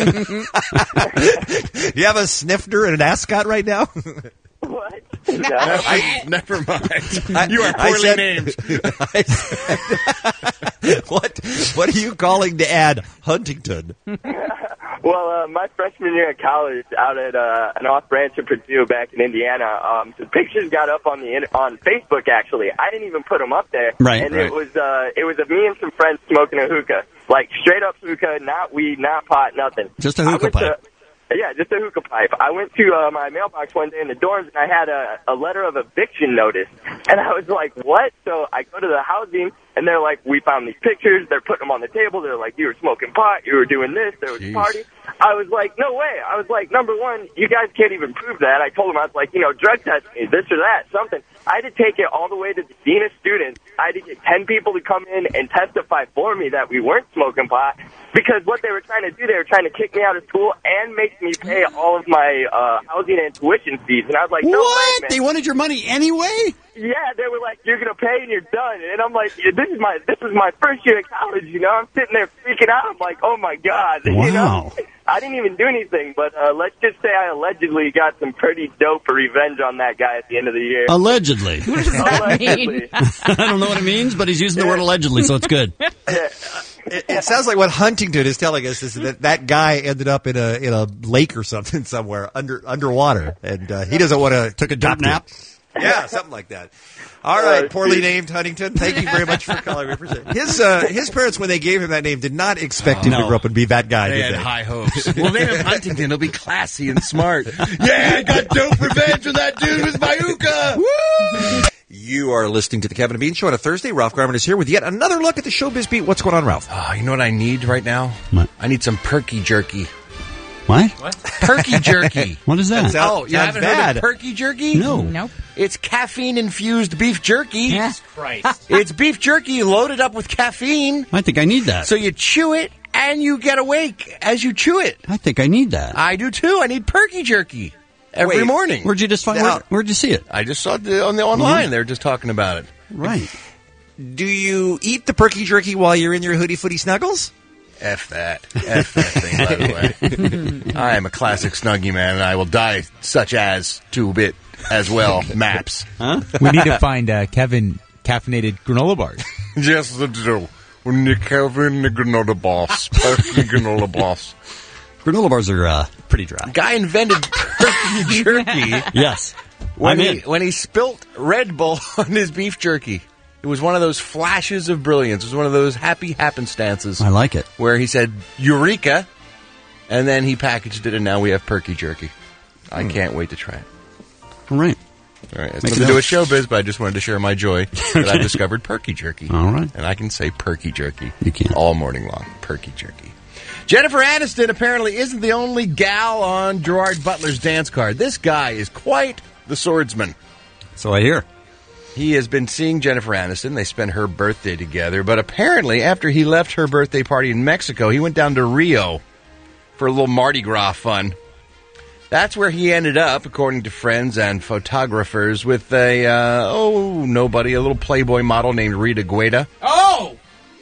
You have a snifter and an ascot right now? What? Never mind. You are poorly named. What are you calling to add Huntington? Well, my freshman year in college, out at an off branch of Purdue back in Indiana, the pictures got up on Facebook. Actually, I didn't even put them up there. Right. And it was of me and some friends smoking a hookah, like straight up hookah, not weed, not pot, nothing. Just a hookah pipe. Yeah, just a hookah pipe. I went to my mailbox one day in the dorms, and I had a letter of eviction notice. And I was like, what? So I go to the housing, and they're like, we found these pictures. They're putting them on the table. They're like, you were smoking pot. You were doing this. There was a party. I was like, no way. I was like, number one, you guys can't even prove that. I told them, I was like, drug test me, this or that, something. I had to take it all the way to the dean of students. I had to get 10 people to come in and testify for me that we weren't smoking pot. Because what they were trying to do, they were trying to kick me out of school and make me pay all of my housing and tuition fees. And I was like, no way, man. They wanted your money anyway? Yeah, they were like, you're going to pay and you're done. And I'm like, this is my first year of college, I'm sitting there freaking out. I'm like, oh, my God. Wow. I didn't even do anything, but let's just say I allegedly got some pretty dope revenge on that guy at the end of the year. Allegedly. What does that mean? I don't know what it means, but he's using the word allegedly, so it's good. It sounds like what Huntington is telling us is that guy ended up in a lake or something somewhere underwater, and he doesn't want to took a dirt nap. Yeah, something like that. All right, poorly named Huntington. Thank you very much for calling. We appreciate it. His parents, when they gave him that name, did not expect him to grow up and be that guy. They did had high hopes. Well, name him Huntington. He'll be classy and smart. Yeah, I got dope revenge on that dude with my hookah. Woo! You are listening to the Kevin and Bean Show on a Thursday. Ralph Garman is here with yet another look at the showbiz beat. What's going on, Ralph? Oh, you know what I need right now? What? I need some perky jerky. What? Perky jerky. What is that? You haven't heard of perky jerky? No. Nope. It's caffeine-infused beef jerky. Jesus Christ. It's beef jerky loaded up with caffeine. I think I need that. So you chew it, and you get awake as you chew it. I think I need that. I do, too. I need perky jerky every morning. Where'd you just find it? Where'd you see it? I just saw it on the online. Mm-hmm. They were just talking about it. Right. Do you eat the perky jerky while you're in your hoodie-footy snuggles? F that thing, by the way. I am a classic Snuggie man, and I will die such as 2-bit as well. Maps. Huh? We need to find Kevin caffeinated granola bars. Yes, the do. When you Kevin the granola bars, perky granola bars. Granola bars are pretty dry. Guy invented perky jerky. Yes. When he spilt Red Bull on his beef jerky. It was one of those flashes of brilliance. It was one of those happy happenstances. I like it. Where he said, Eureka, and then he packaged it, and now we have perky jerky. I can't wait to try it. All right. All right. It's nothing to do with showbiz, but I just wanted to share my joy that I discovered perky jerky. All right. And I can say perky jerky. You can. All morning long. Perky jerky. Jennifer Aniston apparently isn't the only gal on Gerard Butler's dance card. This guy is quite the swordsman. So I hear. He has been seeing Jennifer Aniston. They spent her birthday together. But apparently, after he left her birthday party in Mexico, he went down to Rio for a little Mardi Gras fun. That's where he ended up, according to friends and photographers, with a little Playboy model named Rita Gueda. Oh!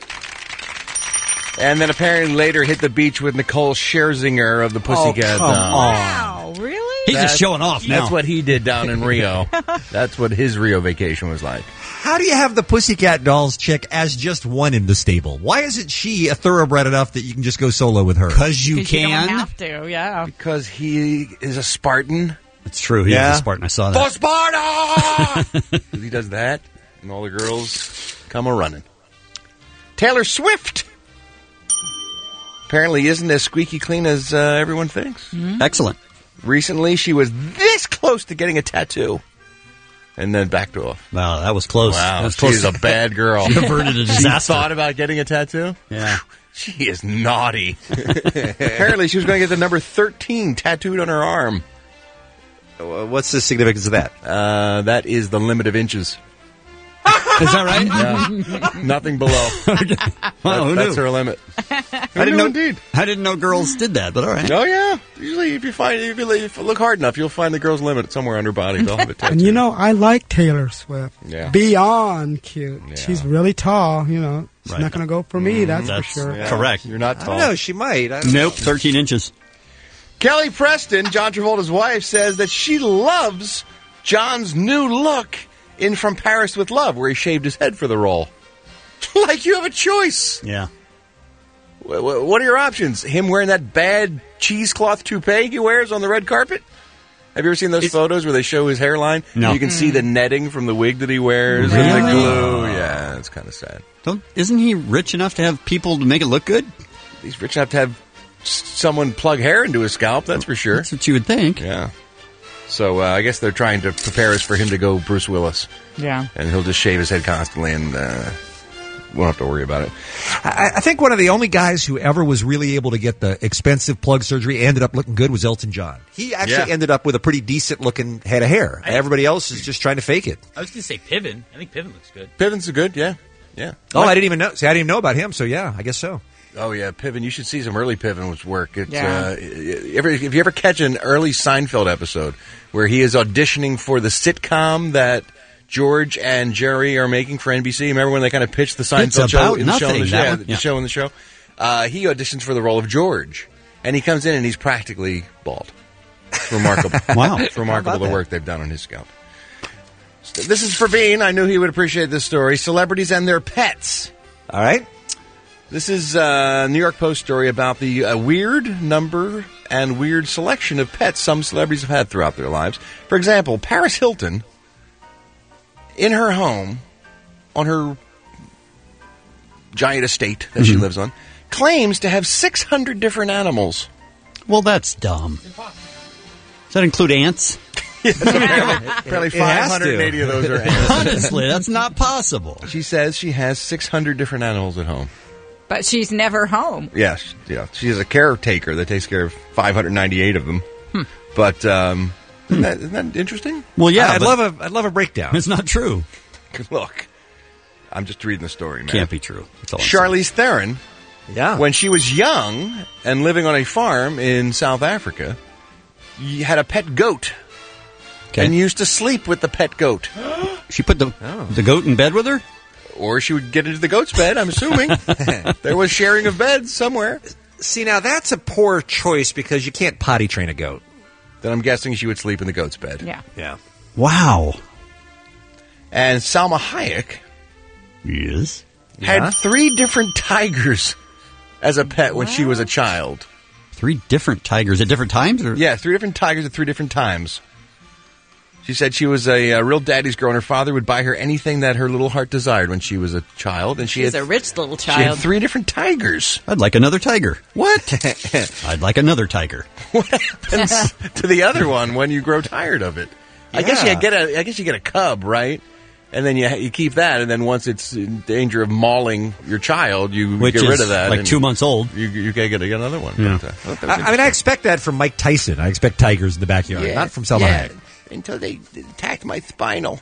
And then apparently later hit the beach with Nicole Scherzinger of the Pussycat Dolls. Wow, really? He's just showing off now. That's what he did down in Rio. That's what his Rio vacation was like. How do you have the Pussycat Dolls chick as just one in the stable? Why isn't she a thoroughbred enough that you can just go solo with her? Because you can. You don't have to, yeah. Because he is a Spartan. That's true. He is a Spartan. I saw that. For Sparta! He does that, and all the girls come a-running. Taylor Swift apparently isn't as squeaky clean as everyone thinks. Mm-hmm. Excellent. Recently, she was this close to getting a tattoo, and then backed off. Wow, that was close. Wow, that was close. She's a bad girl. She averted a disaster. She thought about getting a tattoo? Yeah. She is naughty. Apparently, she was going to get the number 13 tattooed on her arm. What's the significance of that? That is the limit of inches. Is that right? Yeah. Nothing below. Well, that's her limit. I didn't know. Indeed. I didn't know girls did that, but all right. Oh yeah. Usually, if you look hard enough, you'll find the girl's limit somewhere on her body. They'll have it tattooed. And I like Taylor Swift. Yeah. Beyond cute. Yeah. She's really tall. She's right. not going to go for me. That's for sure. Yeah. Correct. You're not tall. I don't know. She might. Nope. 13 inches. Kelly Preston, John Travolta's wife, says that she loves John's new look in From Paris with Love, where he shaved his head for the role. Like you have a choice. Yeah. What are your options? Him wearing that bad cheesecloth toupee he wears on the red carpet? Have you ever seen those photos where they show his hairline? No. You can see the netting from the wig that he wears and the glue. Yeah, it's kind of sad. Isn't he rich enough to have people to make it look good? He's rich enough to have someone plug hair into his scalp, that's for sure. That's what you would think. Yeah. So I guess they're trying to prepare us for him to go Bruce Willis. Yeah. And he'll just shave his head constantly and won't have to worry about it. I think one of the only guys who ever was really able to get the expensive plug surgery ended up looking good was Elton John. He actually ended up with a pretty decent-looking head of hair. Everybody else is just trying to fake it. I was going to say Piven. I think Piven looks good. Piven's good, yeah. Oh, I didn't even know. See, I didn't even know about him, so yeah, I guess so. Oh, yeah, Piven. You should see some early Piven's work. It's, Yeah. If you ever catch an early Seinfeld episode where he is auditioning for the sitcom that George and Jerry are making for NBC, remember when they kind of pitched the Seinfeld show in the show? The show in the show? He auditions for the role of George, and he comes in and he's practically bald. It's remarkable. Wow. It's remarkable the work they've done on his scalp. This is for Bean. I knew he would appreciate this story. Celebrities and their pets. All right. This is a New York Post story about the weird number and weird selection of pets some celebrities have had throughout their lives. For example, Paris Hilton, in her home, on her giant estate that she lives on, claims to have 600 different animals. Well, that's dumb. Does that include ants? Apparently 580 of those are animals. Honestly, that's not possible. She says she has 600 different animals at home. But she's never home. Yes, yeah. She is a caretaker that takes care of 598 of them. But isn't that interesting? Well, yeah. I'd love a breakdown. It's not true. Look, I'm just reading the story, man. Can't be true. That's all I'm Charlize Theron, yeah, when she was young and living on a farm in South Africa, had a pet goat. Okay. And used to sleep with the pet goat. She put the goat in bed with her? Or she would get into the goat's bed, I'm assuming. There was sharing of beds somewhere. See, now that's a poor choice because you can't potty train a goat. Then I'm guessing she would sleep in the goat's bed. Yeah. Wow. And Salma Hayek Yes. had 3 different tigers as a pet when she was a child. 3 different tigers at different times? Or? Yeah, 3 different tigers at 3 different times. She said she was a real daddy's girl, and her father would buy her anything that her little heart desired when she was a child. And She's a rich little She had child. 3 different tigers. I'd like another tiger. What? I'd like another tiger. What happens to the other one when you grow tired of it? I guess you get a cub, right? And then you keep that, and then once it's in danger of mauling your child, you Which get rid is of that. like and 2 months old. You gotta get another one. Yeah. But, I mean, I expect that from Mike Tyson. I expect tigers in the backyard, not from Salma Hayek. Until they attacked my spinal.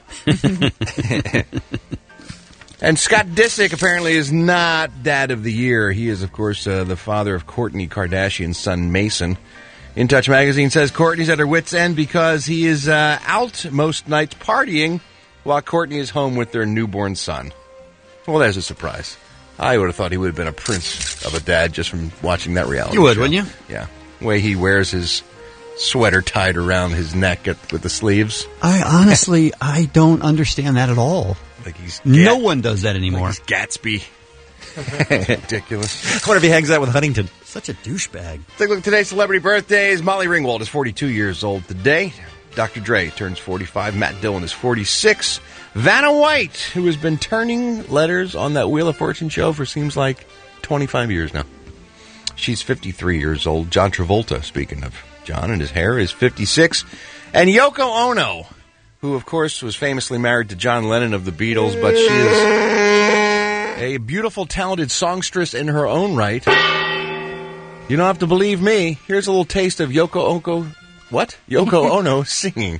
And Scott Disick apparently is not Dad of the Year. He is, of course, the father of Kourtney Kardashian's son, Mason. In Touch magazine says Kourtney's at her wit's end because he is out most nights partying while Kourtney is home with their newborn son. Well, there's a surprise. I would have thought he would have been a prince of a dad just from watching that reality You would, show. wouldn't you? Yeah. The way he wears his sweater tied around his neck with the sleeves. I don't understand that at all. Like he's no one does that anymore. Like he's Gatsby. Ridiculous. I wonder if he hangs out with Huntington. Such a douchebag. Take a look at today's celebrity birthdays. Molly Ringwald is 42 years old today. Dr. Dre turns 45. Matt Dillon is 46. Vanna White, who has been turning letters on that Wheel of Fortune show for seems like 25 years now. She's 53 years old. John Travolta, speaking of John and his hair, is 56. And Yoko Ono, who, of course, was famously married to John Lennon of the Beatles, but she is a beautiful, talented songstress in her own right. You don't have to believe me. Here's a little taste of Yoko Ono singing.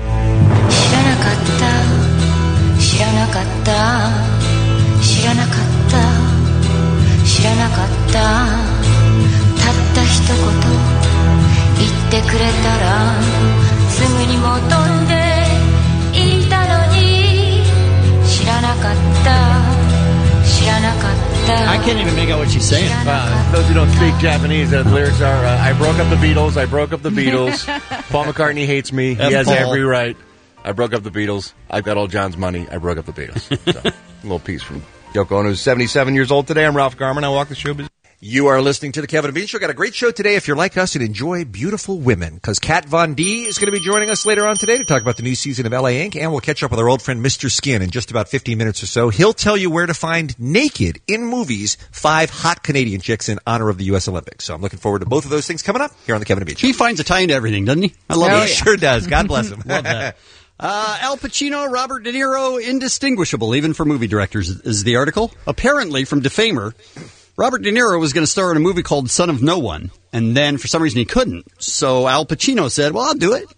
知らなかった知らなかった知らなかったたった一言言ってくれたらすぐに戻っていたのに知らなかった知らなかった I can't even make out what she's saying. Those who don't speak Japanese, the lyrics are, I broke up the Beatles, I broke up the Beatles, Paul McCartney hates me, he has every right. I broke up the Beatles. I've got all John's money. I broke up the Beatles. So, a little piece from Yoko Ono, who's 77 years old today. I'm Ralph Garman. I walk the showbiz. You are listening to the Kevin and Bean Show. Got a great show today if you're like us and enjoy beautiful women, because Kat Von D is going to be joining us later on today to talk about the new season of LA Inc., and we'll catch up with our old friend Mr. Skin in just about 15 minutes or so. He'll tell you where to find naked in movies 5 hot Canadian chicks in honor of the U.S. Olympics. So I'm looking forward to both of those things coming up here on the Kevin and Bean Show. He finds a tie into everything, doesn't he? I love it. He sure does. God bless him. Love that. Al Pacino, Robert De Niro, indistinguishable, even for movie directors, is the article. Apparently, from Defamer, Robert De Niro was going to star in a movie called Son of No One, and then for some reason he couldn't. So Al Pacino said, "Well, I'll do it.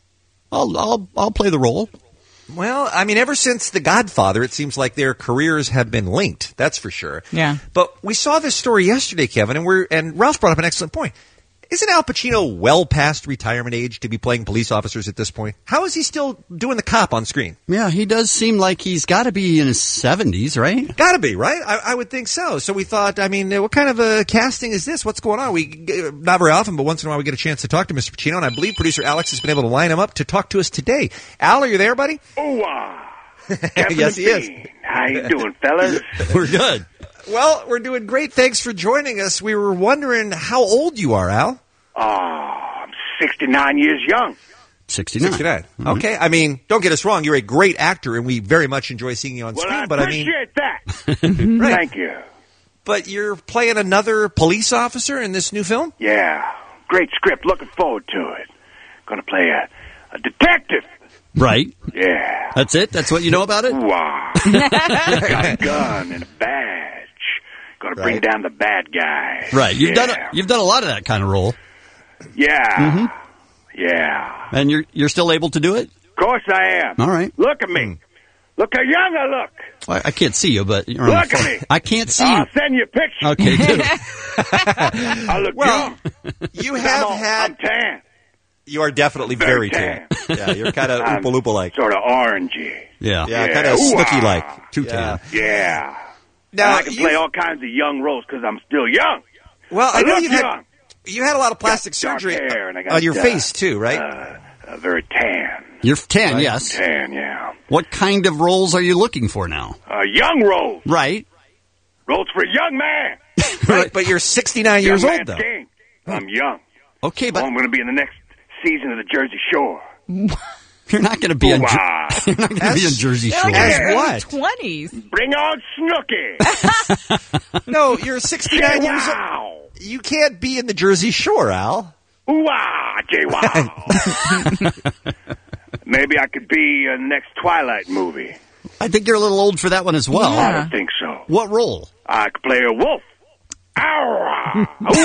I'll play the role." Well, I mean, ever since The Godfather, it seems like their careers have been linked. That's for sure. Yeah. But we saw this story yesterday, Kevin, and Ralph brought up an excellent point. Isn't Al Pacino well past retirement age to be playing police officers at this point? How is he still doing the cop on screen? Yeah, he does seem like he's got to be in his 70s, right? Got to be, right? I would think so. So we thought, I mean, what kind of a casting is this? What's going on? We not very often, but once in a while we get a chance to talk to Mr. Pacino, and I believe producer Alex has been able to line him up to talk to us today. Al, are you there, buddy? Yes, he is. How you doing, fellas? We're good. Well, we're doing great. Thanks for joining us. We were wondering how old you are, Al. I'm 69 years young. 69. 69. Mm-hmm. Okay. I mean, don't get us wrong. You're a great actor, and we very much enjoy seeing you on screen. I but appreciate that. Right. Thank you. But you're playing another police officer in this new film? Yeah. Great script. Looking forward to it. Going to play a detective. Right. Yeah. That's it? That's what you know about it? Wow. Got a gun and a badge. Going to bring down the bad guy. Right. You've done a lot of that kind of role. Yeah. Mm-hmm. Yeah. And you're still able to do it? Of course I am. All right. Look at me. Look how young I look. I can't see you, but you're on Look the at phone. me. I can't see I'll you. send you a picture. Okay, good. I look young. You have I'm tan. You are definitely very tan. Yeah, you're kind of Oompa Loompa-like. Sort of orangey. Yeah. Yeah, kind of Snooki-like. Too tan. Yeah. Now, and I can play all kinds of young roles because I'm still young. Well, I know look young. You had a lot of plastic surgery hair and I got, on your face, too, right? Very tan. You're tan, Right. yes. Tan, yeah. What kind of roles are you looking for now? Young roles. Right. Roles for a young man. Right, but you're 69 years Young old, man's though. game. I'm young. Okay, but I'm going to be in the next season of the Jersey Shore. you're not going to be on Wow. you're not going to be on Jersey Shore. As what? 20s. Bring on Snooki. No, you're 69 years old. Wow. You can't be in the Jersey Shore, Al. Wow, J-Wow. Maybe I could be in the next Twilight movie. I think you're a little old for that one as well. I don't think so. What role? I could play a wolf. I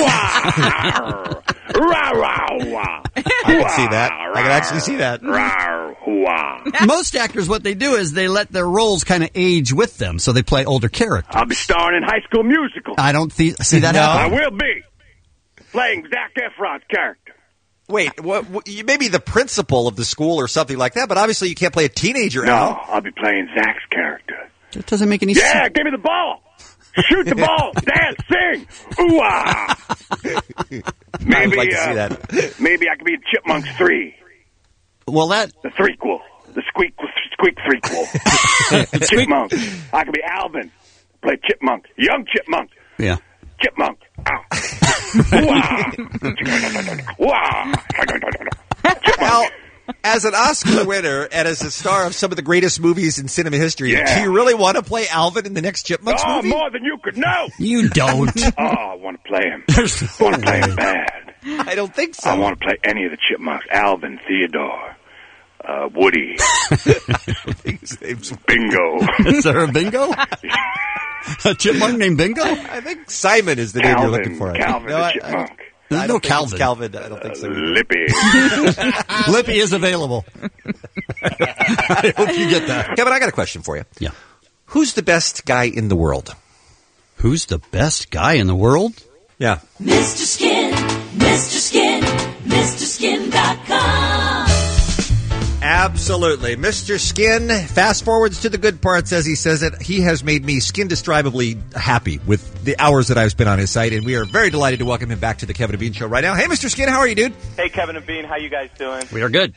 can see that. I can actually see that. Most actors, what they do is they let their roles kind of age with them, so they play older characters. I'll be starring in High School Musical. I don't see that I happen. will be playing Zac Efron's character. Wait, what, you may be the principal of the school or something like that, but obviously you can't play a teenager, No, Al. I'll be playing Zach's character. That doesn't make any Yeah, sense. give me the ball. Shoot the ball. Dance. Sing. Ooh-ah. Maybe, I would like to see that. Maybe I could be in Chipmunks 3. Well, that... The threequel. The squeak threequel. Chipmunk. I could be Alvin. Play Chipmunk. Young Chipmunk. Yeah. Chipmunk. Ow. Wow. Al, as an Oscar winner and as a star of some of the greatest movies in cinema history, Yeah. do you really want to play Alvin in the next Chipmunks Oh, movie? more than you could know. You don't. Oh, I want to play him. I want to play him bad. I don't think so. I want to play any of the Chipmunks. Alvin, Theodore, Woody. His name's Bingo. Is there a bingo? A chipmunk named Bingo? I think Simon is the name you're looking for. Calvin No, the I Chipmunk. There's don't no think it's Calvin. Calvin. I don't think so. Lippy. Lippy is available. I hope you get that. Kevin, I got a question for you. Yeah. Who's the best guy in the world? Who's the best guy in the world? Yeah. Mr. Skin, Mr. Skin, MrSkin.com. Absolutely. Mr. Skin, fast forwards to the good parts as he says it. He has made me skin-describably happy with the hours that I've spent on his site, and we are very delighted to welcome him back to the Kevin and Bean Show right now. Hey, Mr. Skin, how are you, dude? Hey, Kevin and Bean, how you guys doing? We are good.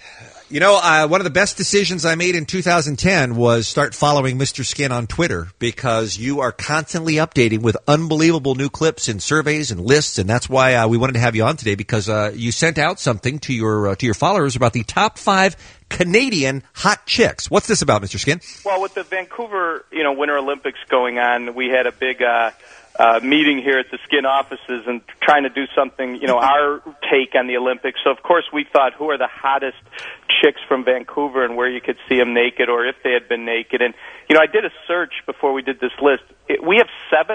You know, one of the best decisions I made in 2010 was start following Mr. Skin on Twitter, because you are constantly updating with unbelievable new clips and surveys and lists, and that's why we wanted to have you on today, because you sent out something to your followers about the top 5 Canadian hot chicks. What's this about, Mr. Skin? Well, with the Vancouver, Winter Olympics going on, we had a big meeting here at the Skin offices and trying to do something, our take on the Olympics. So, of course, we thought, who are the hottest chicks from Vancouver and where you could see them naked or if they had been naked. And, I did a search before we did this list. We have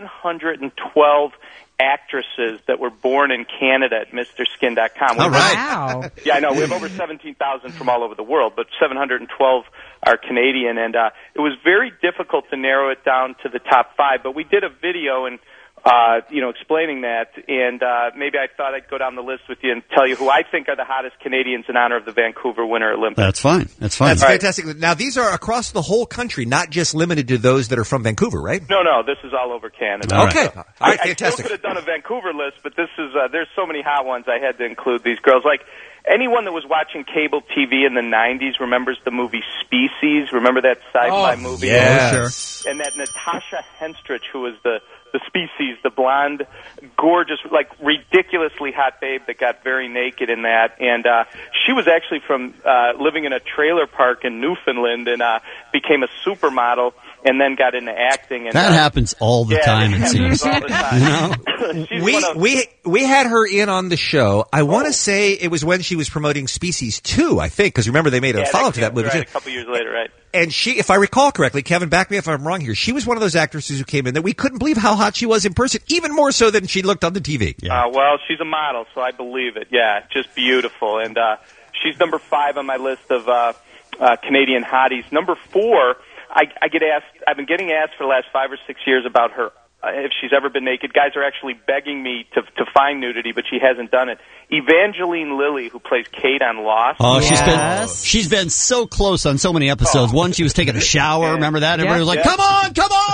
712 actresses that were born in Canada at MrSkin.com. All right. Wow. Yeah, I know. We have over 17,000 from all over the world, but 712 are Canadian. And it was very difficult to narrow it down to the top 5. But we did a video and explaining that, and maybe I thought I'd go down the list with you and tell you who I think are the hottest Canadians in honor of the Vancouver Winter Olympics. That's fine. That's fantastic. Now, these are across the whole country, not just limited to those that are from Vancouver, right? No, this is all over Canada. Okay. So, All right, I fantastic. still could have done a Vancouver list, but this is there's so many hot ones I had to include these girls. Like, anyone that was watching cable TV in the 90s remembers the movie Species. Remember that sci-fi movie? Yeah, sure. And that Natasha Henstridge, who was the Species, the blonde, gorgeous, like ridiculously hot babe that got very naked in that. And she was actually from living in a trailer park in Newfoundland and became a supermodel and then got into acting. And that happens all the time, it seems. All the time. We had her in on the show. I want to say it was when she was promoting Species 2, I think, because remember they made a follow-up to that movie. Right, a couple years later, right. And she, if I recall correctly, Kevin, back me if I'm wrong here, she was one of those actresses who came in that we couldn't believe how hot she was in person, even more so than she looked on the TV. Yeah. Well, she's a model, so I believe it. Yeah, just beautiful. And she's number 5 on my list of Canadian hotties. Number 4, I get asked, I've been getting asked for the last 5 or 6 years about her, if she's ever been naked. Guys are actually begging me to find nudity, but she hasn't done it. Evangeline Lilly, who plays Kate on Lost. Oh, she's been so close on so many episodes. One, she was taking a shower. Remember that? Everybody was like, "Come on,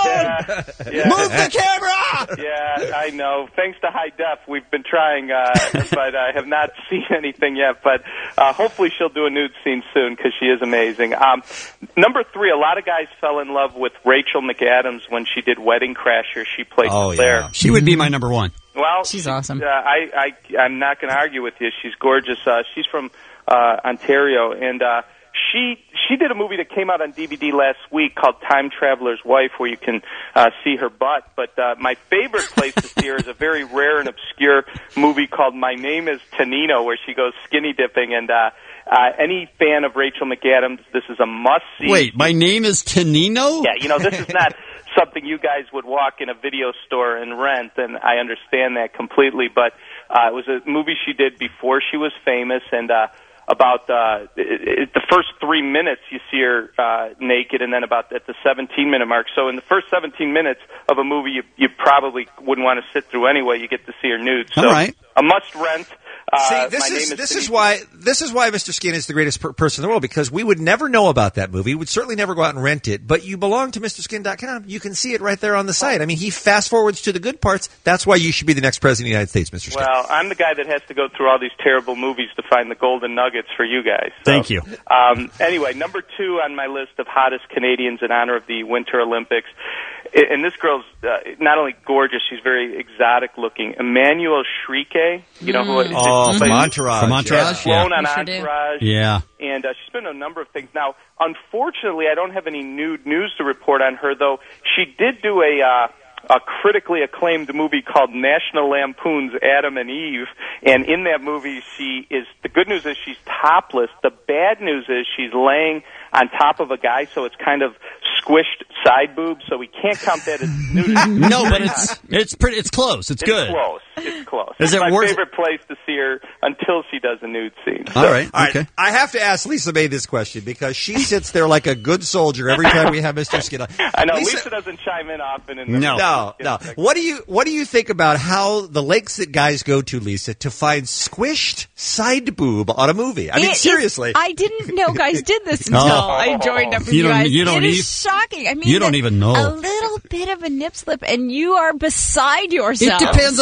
move the camera!" Yeah, I know. Thanks to High Def, we've been trying, but I have not seen anything yet. But hopefully she'll do a nude scene soon because she is amazing. Number 3, a lot of guys fell in love with Rachel McAdams when she did Wedding Crashers. She played Claire. Yeah. She would be my number 1. Well, she's awesome. I'm not going to argue with you. She's gorgeous. She's from Ontario, and she did a movie that came out on DVD last week called Time Traveler's Wife, where you can see her butt. But my favorite place to see her is a very rare and obscure movie called My Name is Tanino, where she goes skinny dipping. And any fan of Rachel McAdams, this is a must-see. Wait, My Name is Tanino? Yeah, this is not something you guys would walk in a video store and rent, and I understand that completely, but it was a movie she did before she was famous, and about the first 3 minutes you see her naked, and then about at the 17-minute mark. So in the first 17 minutes of a movie you probably wouldn't want to sit through anyway, you get to see her nude. So all right. A must-rent. See, this is why Mr. Skin is the greatest person in the world, because we would never know about that movie. We'd certainly never go out and rent it, but you belong to MrSkin.com. You can see it right there on the site. I mean, he fast forwards to the good parts. That's why you should be the next president of the United States, Mr. Skin. Well, I'm the guy that has to go through all these terrible movies to find the golden nuggets for you guys. So, thank you. Anyway, number 2 on my list of hottest Canadians in honor of the Winter Olympics. And this girl's not only gorgeous, she's very exotic looking. Emmanuelle Chrique, you know who? From Entourage. From Entourage, yeah. Flown on Entourage. Yeah. And she's been in a number of things. Now, unfortunately, I don't have any nude news to report on her, though. She did do a critically acclaimed movie called National Lampoon's Adam and Eve, and in that movie, the good news is she's topless. The bad news is she's laying on top of a guy, so it's kind of squished side boobs, so we can't count that as nudity. No, but it's close. It's good. It's close. Is it's it my favorite place to see her until she does a nude scene. All right. Okay. I have to ask Lisa May this question, because she sits there like a good soldier every time we have Mr. Skin on. I know Lisa doesn't chime in often. No. What do you think about how the lengths that guys go to, Lisa, to find squished side boob on a movie? I mean, seriously. I didn't know guys did this until I joined up with you guys. It is shocking. I mean, you don't even know. A little bit of a nip slip, and you are beside yourself. It depends on who it is.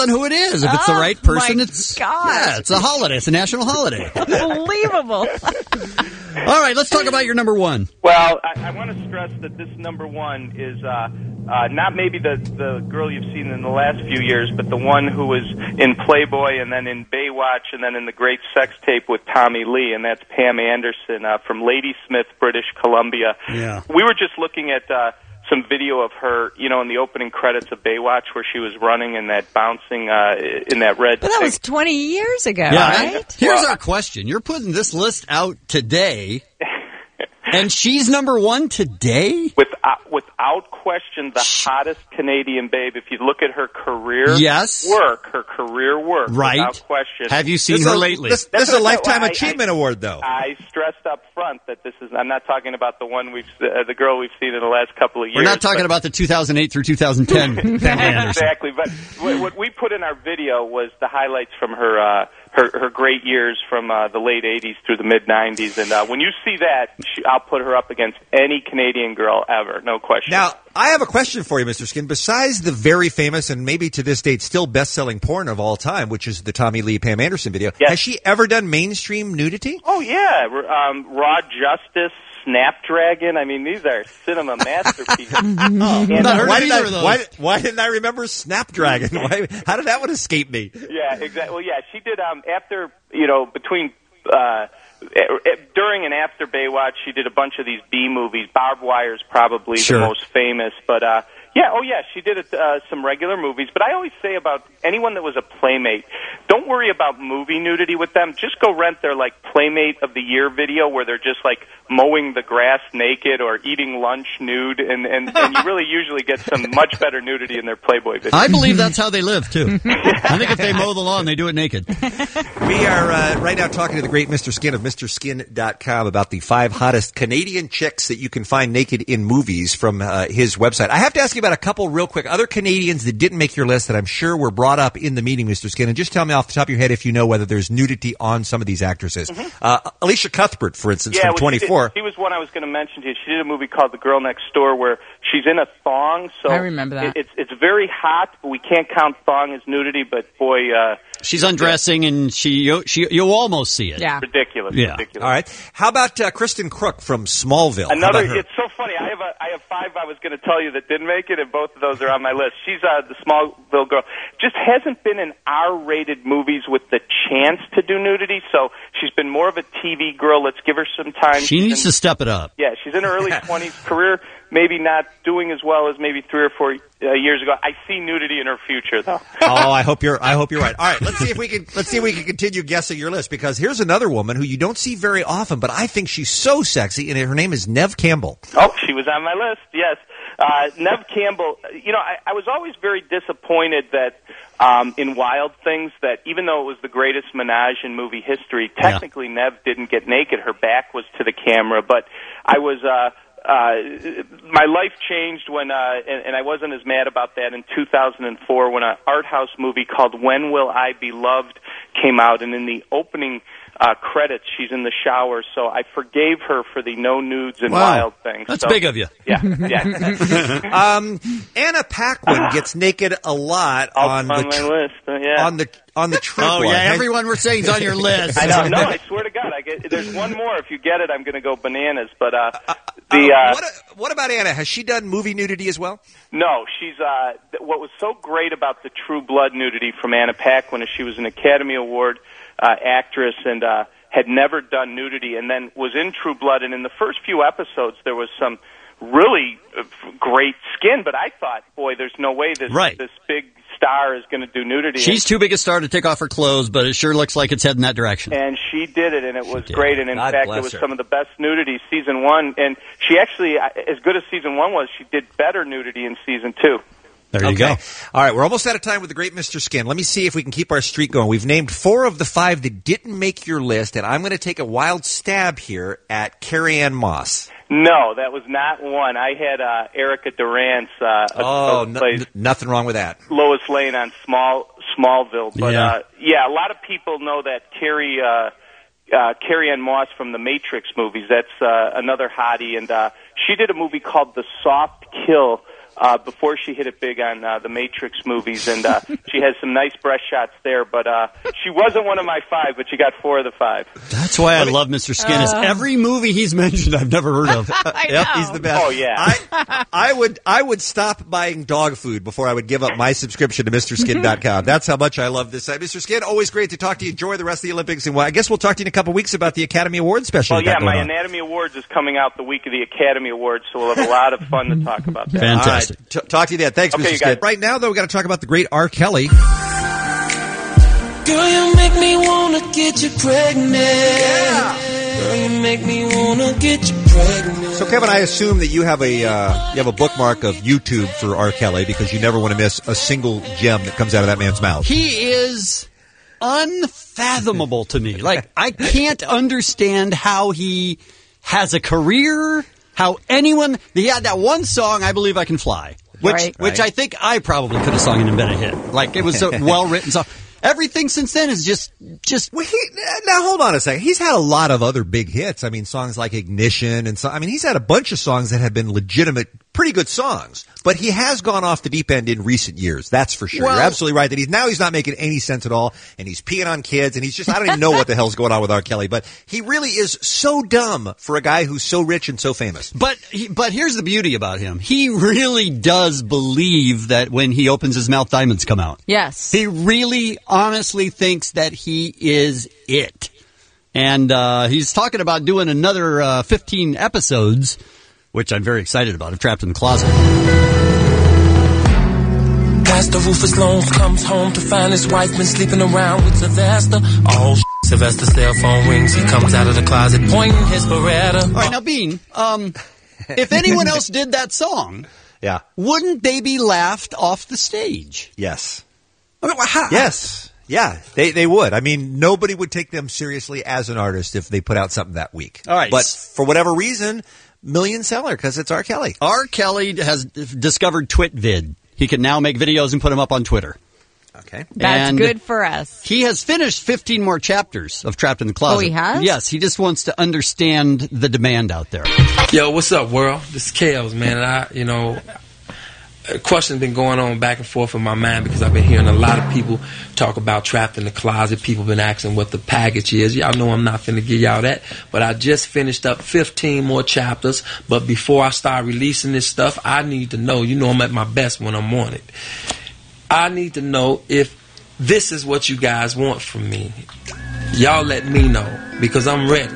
is. If it's the right person, my it's God. it's a holiday. It's a national holiday. Unbelievable. All right, let's talk about your number one. Well, I want to stress that this number one is not maybe the girl you've seen in the last few years, but the one who was in Playboy and then in Baywatch and then in the great sex tape with Tommy Lee, and that's Pam Anderson from Ladysmith, British Columbia. Yeah. We were just looking at some video of her, in the opening credits of Baywatch where she was running in that bouncing in that red. But that was 20 years ago, Yeah. right? Here's our question. You're putting this list out today, and she's number one today? Without question, the hottest Canadian babe. If you look at her career work, right? Without question. Have you seen her lately? This is a Lifetime Achievement Award, though. I stressed up front that this is. I'm not talking about the one the girl we've seen in the last couple of years. We're not talking about the 2008 through 2010. Pamela Anderson. Exactly, but what we put in our video was the highlights from her great years from the late 80s through the mid 90s, and when you see that, I'll put her up against any Canadian girl ever, no question. Now, I have a question for you, Mr. Skin. Besides the very famous and maybe to this date still best-selling porn of all time, which is the Tommy Lee Pam Anderson video, has she ever done mainstream nudity? Oh yeah, Raw Justice, Snapdragon. I mean, these are cinema masterpieces. Why didn't I remember Snapdragon? How did that one escape me? Yeah, exactly. Well, yeah, she did. After between during and after Baywatch, she did a bunch of these B movies. Barbed Wire is probably the most famous, but she did some regular movies. But I always say about anyone that was a Playmate, don't worry about movie nudity with them. Just go rent their Playmate of the Year video where they're just mowing the grass naked or eating lunch nude, and you really usually get some much better nudity in their Playboy videos. I believe that's how they live too. I think if they mow the lawn, they do it naked. We are right now talking to the great Mr. Skin of MrSkin.com about the 5 hottest Canadian chicks that you can find naked in movies from his website. I have to ask you about a couple real quick other Canadians that didn't make your list that I'm sure were brought up in the meeting, Mr. Skin, and just tell me off the top of your head if you know whether there's nudity on some of these actresses. Alicia Cuthbert, for instance, from 24. She was one I was going to mention to you. She did a movie called The Girl Next Door where she's in a thong. So I remember that. It's very hot, but we can't count thong as nudity, but boy... she's undressing, and you'll almost see it. Yeah. Ridiculous. Yeah. Ridiculous. All right. How about Kristen Crook from Smallville? It's so funny. I have 5 I was going to tell you that didn't make it, and both of those are on my list. She's the Smallville girl. Just hasn't been in R-rated movies with the chance to do nudity, so she's been more of a TV girl. Let's give her some time. She needs to step it up. Yeah, she's in her early 20s career, maybe not doing as well as maybe 3 or 4 years ago. I see nudity in her future, though. Oh, I hope you're right. All right, let's see if we can continue guessing your list, because here's another woman who you don't see very often, but I think she's so sexy, and her name is Neve Campbell. Oh, she was on my list. Yes, Neve Campbell. I was always very disappointed that in Wild Things, that even though it was the greatest menage in movie history, technically Neve didn't get naked. Her back was to the camera, but I was. My life changed when, and I wasn't as mad about that in 2004 when an art house movie called When Will I Be Loved came out, and in the opening credits, she's in the shower, so I forgave her for the no nudes and Wild Things. That's big of you. Yeah. Anna Paquin gets naked a lot on my list. on the trip. Oh, yeah, everyone we're saying is on your list. I know. No, I swear to God. There's one more. If you get it, I'm going to go bananas. But what about Anna? Has she done movie nudity as well? No, she's. What was so great about the True Blood nudity from Anna Paquin is she was an Academy Award actress and had never done nudity, and then was in True Blood. And in the first few episodes, there was some really great skin. But I thought, boy, there's no way this big star is going to do nudity. She's too big a star to take off her clothes, but it sure looks like it's heading that direction. And she did it, and it was great. And in fact, it was some of the best nudity season 1. And she actually, as good as season 1 was, she did better nudity in season 2. There you go. All right, we're almost out of time with the great Mr. Skin. Let me see if we can keep our streak going. We've named 4 of the 5 that didn't make your list, and I'm going to take a wild stab here at Carrie-Anne Moss. No, that was not one. I had Erica Durance. Nothing wrong with that. Lois Lane on Smallville. But a lot of people know that Carrie-Anne Moss from the Matrix movies. That's another hottie, and she did a movie called The Soft Kill before she hit it big on the Matrix movies, and she has some nice breast shots there. But she wasn't one of my 5, but she got 4 of the 5. That's why I love Mr. Skin. Is every movie he's mentioned I've never heard of. Yep, he's the best. Oh yeah. I would stop buying dog food before I would give up my subscription to MrSkin.com. That's how much I love this site. Mr. Skin, always great to talk to you. Enjoy the rest of the Olympics, and I guess we'll talk to you in a couple weeks about the Academy Awards special. Well, yeah, my Anatomy Awards is coming out the week of the Academy Awards, so we'll have a lot of fun to talk about that. Fantastic. All right. Talk to you then. Thanks, Okay, Mr. you Skin. guys. Right now, though, we got to talk about the great R. Kelly. Girl, you make me wanna get you pregnant. Girl, you make me wanna get you pregnant. So, Kevin, I assume that you have a bookmark of YouTube for R. Kelly because you never want to miss a single gem that comes out of that man's mouth. He is unfathomable to me. Like, I can't understand how he has a career, how anyone... He had that one song, I Believe I Can Fly, which I think I probably could have sung and been a hit. Like, it was a well-written song. Everything since then is just. Well, now hold on a second. He's had a lot of other big hits. I mean, songs like Ignition and so. I mean, he's had a bunch of songs that have been legitimate, pretty good songs. But he has gone off the deep end in recent years. That's for sure. Well, you're absolutely right that he's not making any sense at all, and he's peeing on kids, and he's just. I don't even know what the hell's going on with R. Kelly. But he really is so dumb for a guy who's so rich and so famous. But here's the beauty about him. He really does believe that when he opens his mouth, diamonds come out. Yes. He really honestly thinks that he is it. And he's talking about doing another 15 episodes, which I'm very excited about, of Trapped in the Closet. Pastor Rufus Loans comes home to find his wife been sleeping around with Sylvester. Oh, Sylvester's cell phone rings. He comes out of the closet pointing his Beretta. All right, now, Bean, if anyone else did that song, yeah, wouldn't they be laughed off the stage? Yes. I mean, Yes. Yeah, they would. I mean, nobody would take them seriously as an artist if they put out something that weak. All right. But for whatever reason, million seller because it's R. Kelly. R. Kelly has discovered TwitVid. He can now make videos and put them up on Twitter. Okay. That's good for us. He has finished 15 more chapters of Trapped in the Closet. Oh, he has? Yes, he just wants to understand the demand out there. Yo, what's up, world? This is Kales, man. A question's been going on back and forth in my mind because I've been hearing a lot of people talk about Trapped in the Closet. People been asking what the package is. Y'all know I'm not finna give y'all that, but I just finished up 15 more chapters. But before I start releasing this stuff, I need to know, I'm at my best when I'm on it. I need to know if this is what you guys want from me. Y'all let me know because I'm ready.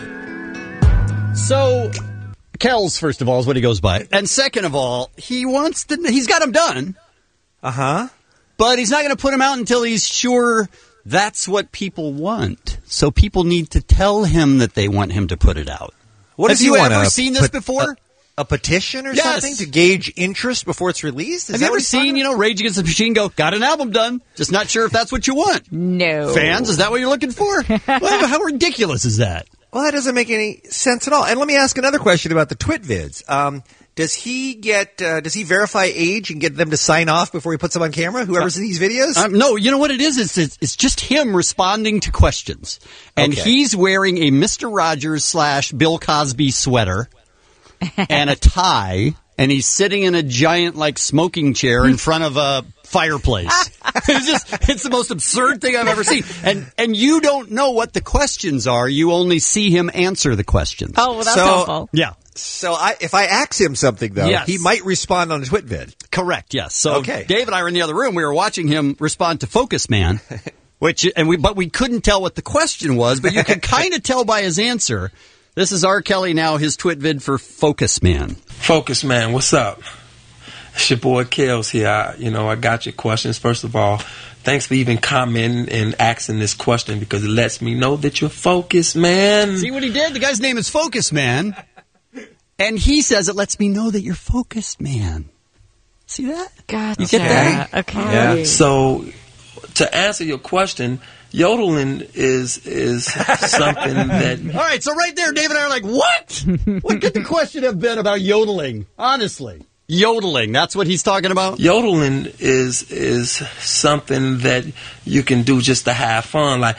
So, Kells, first of all, is what he goes by. And second of all, he's got them done. Uh-huh. But he's not going to put them out until he's sure that's what people want. So people need to tell him that they want him to put it out. Have you ever seen this before? A petition or Yes. something to gauge interest before it's released? Have you ever seen, Rage Against the Machine go, got an album done, just not sure if that's what you want? No. Fans, is that what you're looking for? Well, how ridiculous is that? Well, that doesn't make any sense at all. And let me ask another question about the TwitVids. Does he verify age and get them to sign off before he puts them on camera? Whoever's in these videos? No, you know what it is? It's just him responding to questions. And he's wearing a Mr. Rogers / Bill Cosby sweater and a tie, and he's sitting in a giant, smoking chair in front of a fireplace. It's the most absurd thing I've ever seen. And you don't know what the questions are. You only see him answer the questions. Oh, well, that's helpful. Yeah. So if I ask him something, though, Yes. he might respond on a TwitVid. Correct, yes. So Dave and I were in the other room. We were watching him respond to Focus Man, but we couldn't tell what the question was, but you could kind of tell by his answer. This is R. Kelly now, his TwitVid for Focus Man. Focus Man, what's up? It's your boy Kales here. I got your questions. First of all, thanks for even commenting and asking this question because it lets me know that you're focused, man. See what he did? The guy's name is Focus Man. And he says it lets me know that you're focused, man. See that? Gotcha. You get that? Okay. Yeah. So, to answer your question, yodeling is something that... All right, so right there, David and I are like, what? What could the question have been about yodeling? Honestly. Yodeling, that's what he's talking about? Yodeling is something that you can do just to have fun. Like,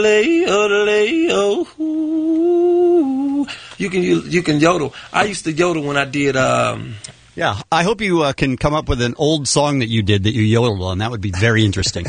you can yodel. I used to yodel when I did Yeah, I hope you can come up with an old song that you did that you yodeled on. That would be very interesting.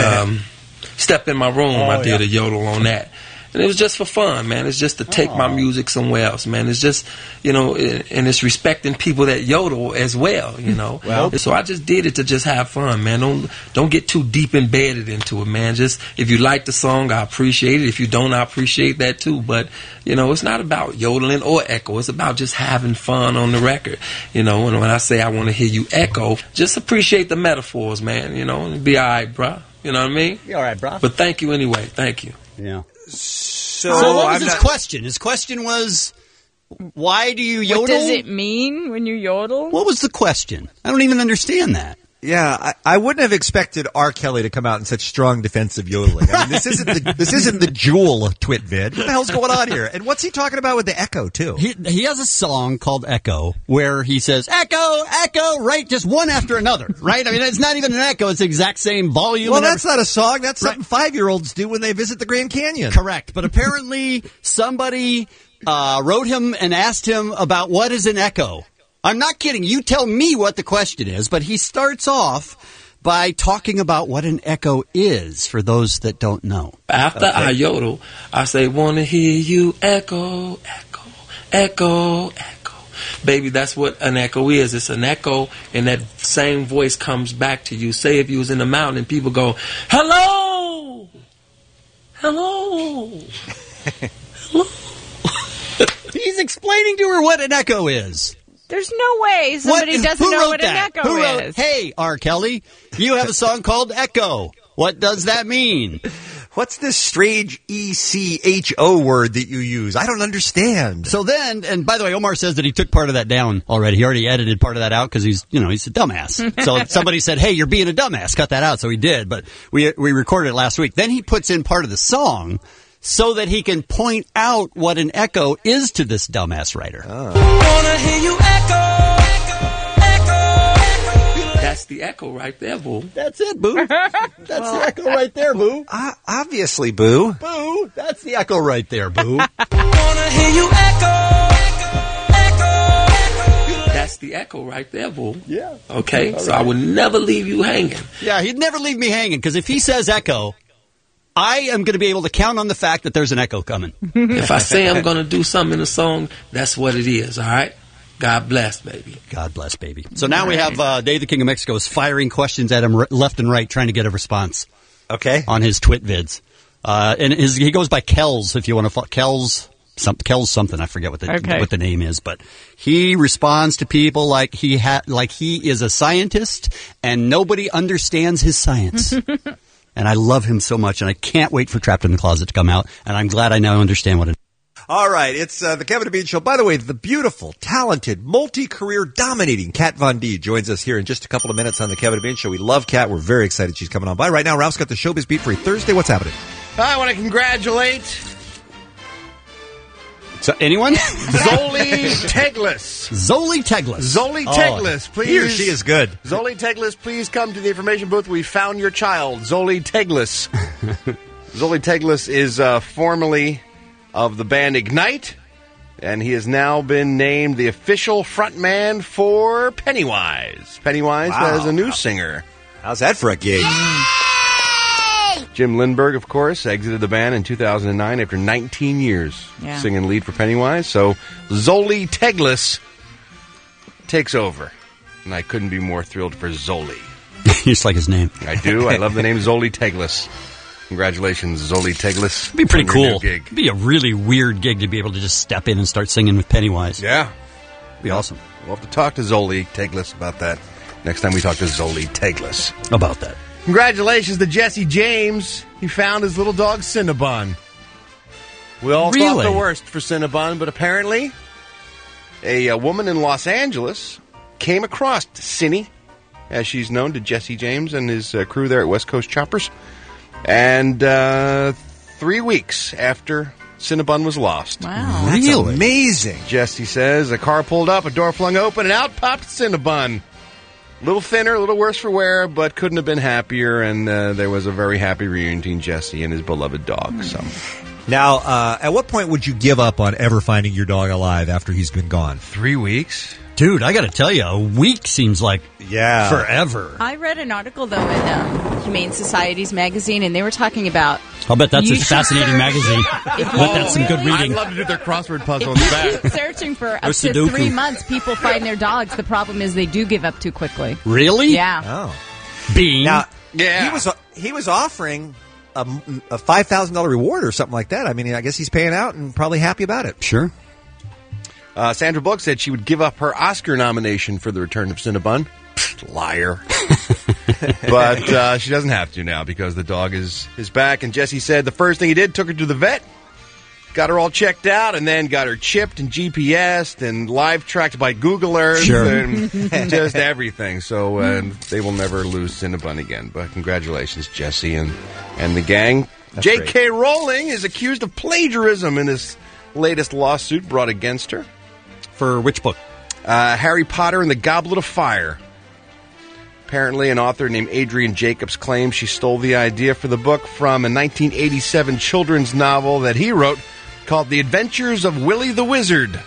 Step in My Room, I did a yodel on that. And it was just for fun, man. It's just to take my music somewhere else, man. It's just, and it's respecting people that yodel as well, Well, so I just did it to just have fun, man. Don't get too deep embedded into it, man. Just, if you like the song, I appreciate it. If you don't, I appreciate that too. But, it's not about yodeling or echo. It's about just having fun on the record. And when I say I want to hear you echo, just appreciate the metaphors, man, and be all right, bruh. You know what I mean? Be all right, bruh. But thank you anyway. Thank you. Yeah. So what was his question? His question was, why do you yodel? What does it mean when you yodel? What was the question? I don't even understand that. Yeah, I wouldn't have expected R. Kelly to come out in such strong defense of yodeling. I mean, this isn't the Jewel twit vid. What the hell's going on here? And what's he talking about with the echo too? He has a song called Echo where he says echo, echo, right, just one after another, right? I mean, it's not even an echo; it's the exact same volume. Well, that's not a song. That's something 5-year-olds do when they visit the Grand Canyon. Correct, but apparently somebody wrote him and asked him about what is an echo. I'm not kidding. You tell me what the question is, but he starts off by talking about what an echo is for those that don't know. After I yodel, I say, wanna hear you echo, echo, echo, echo. Baby, that's what an echo is. It's an echo, and that same voice comes back to you. Say if you was in the mountain and people go, hello, hello, hello. He's explaining to her what an echo is. There's no way somebody doesn't know what an echo Who wrote, is. Hey, R. Kelly, you have a song called Echo. What does that mean? What's this strange ECHO word that you use? I don't understand. So then, and by the way, Omar says that he took part of that down already. He already edited part of that out because he's a dumbass. So somebody said, hey, you're being a dumbass. Cut that out. So he did, but we recorded it last week. Then he puts in part of the song so that he can point out what an echo is to this dumbass writer. Wanna hear you echo, echo, echo. That's the echo right there, boo. That's it, boo. That's the echo right there, boo. Obviously, boo. Boo. That's the echo right there, boo. Wanna hear you echo, echo, echo. That's the echo right there, boo. Yeah. Okay, All so right. I would never leave you hanging. Yeah, he'd never leave me hanging because if he says echo, I am going to be able to count on the fact that there's an echo coming. If I say I'm going to do something in a song, that's what it is, all right? God bless, baby. God bless, baby. So now we have Dave the King of Mexico is firing questions at him left and right, trying to get a response. Okay. On his twit vids. And he goes by Kells, if you want to follow. Kells something. I forget what the name is, but he responds to people like he is a scientist and nobody understands his science. And I love him so much, and I can't wait for Trapped in the Closet to come out, and I'm glad I now understand what it is. All right, it's the Kevin and Bean Show. By the way, the beautiful, talented, multi-career dominating Kat Von D joins us here in just a couple of minutes on the Kevin and Bean Show. We love Kat. We're very excited she's coming on by. Right now, Ralph's got the Showbiz Beat for a Thursday. What's happening? I want to congratulate So anyone? Zoli Teglis. Zoli Teglis. Zoli Teglis, please. He or she is good. Zoli Teglis, please come to the information booth. We found your child, Zoli Teglis. Zoli Teglis is formerly of the band Ignite, and he has now been named the official frontman for Pennywise. Pennywise has a new singer. How's that for a gig? Jim Lindbergh, of course, exited the band in 2009 after 19 years singing lead for Pennywise. So Zoli Teglis takes over. And I couldn't be more thrilled for Zoli. You just like his name. I do. I love the name Zoli Teglis. Congratulations, Zoli Teglis. It'd be pretty on your cool. new gig. It'd be a really weird gig to be able to just step in and start singing with Pennywise. Yeah. Be awesome. We'll have to talk to Zoli Teglis about that next time we talk to Zoli Teglis. About that. Congratulations to Jesse James. He found his little dog, Cinnabon. We all thought the worst for Cinnabon, but apparently a woman in Los Angeles came across Cinny, as she's known to Jesse James and his crew there at West Coast Choppers. And 3 weeks after Cinnabon was lost. Wow. That's amazing. Jesse says a car pulled up, a door flung open, and out popped Cinnabon. A little thinner, a little worse for wear, but couldn't have been happier, and there was a very happy reunion between Jesse and his beloved dog. So, now, at what point would you give up on ever finding your dog alive after he's been gone? 3 weeks. Dude, I got to tell you, a week seems like forever. I read an article, though, in Humane Society's magazine, and they were talking about... I'll bet that's You a fascinating should magazine. I bet that's some good reading. I'd love to do their crossword puzzle in the back. If you're searching for up to Sudoku. 3 months, people find their dogs. The problem is they do give up too quickly. Really? Yeah. Oh. Being. Now, he was offering a $5,000 reward or something like that. I mean, I guess he's paying out and probably happy about it. Sure. Sandra Bullock said she would give up her Oscar nomination for The Return of Cinnabon. Liar. But she doesn't have to now because the dog is back. And Jesse said the first thing he did, took her to the vet, got her all checked out, and then got her chipped and GPS'd and live tracked by Google Earth and just everything. So they will never lose Cinnabon again. But congratulations, Jesse and the gang. J.K. Rowling is accused of plagiarism in this latest lawsuit brought against her. For which book? Harry Potter and the Goblet of Fire. Apparently, an author named Adrian Jacobs claims she stole the idea for the book from a 1987 children's novel that he wrote called The Adventures of Willy the Wizard.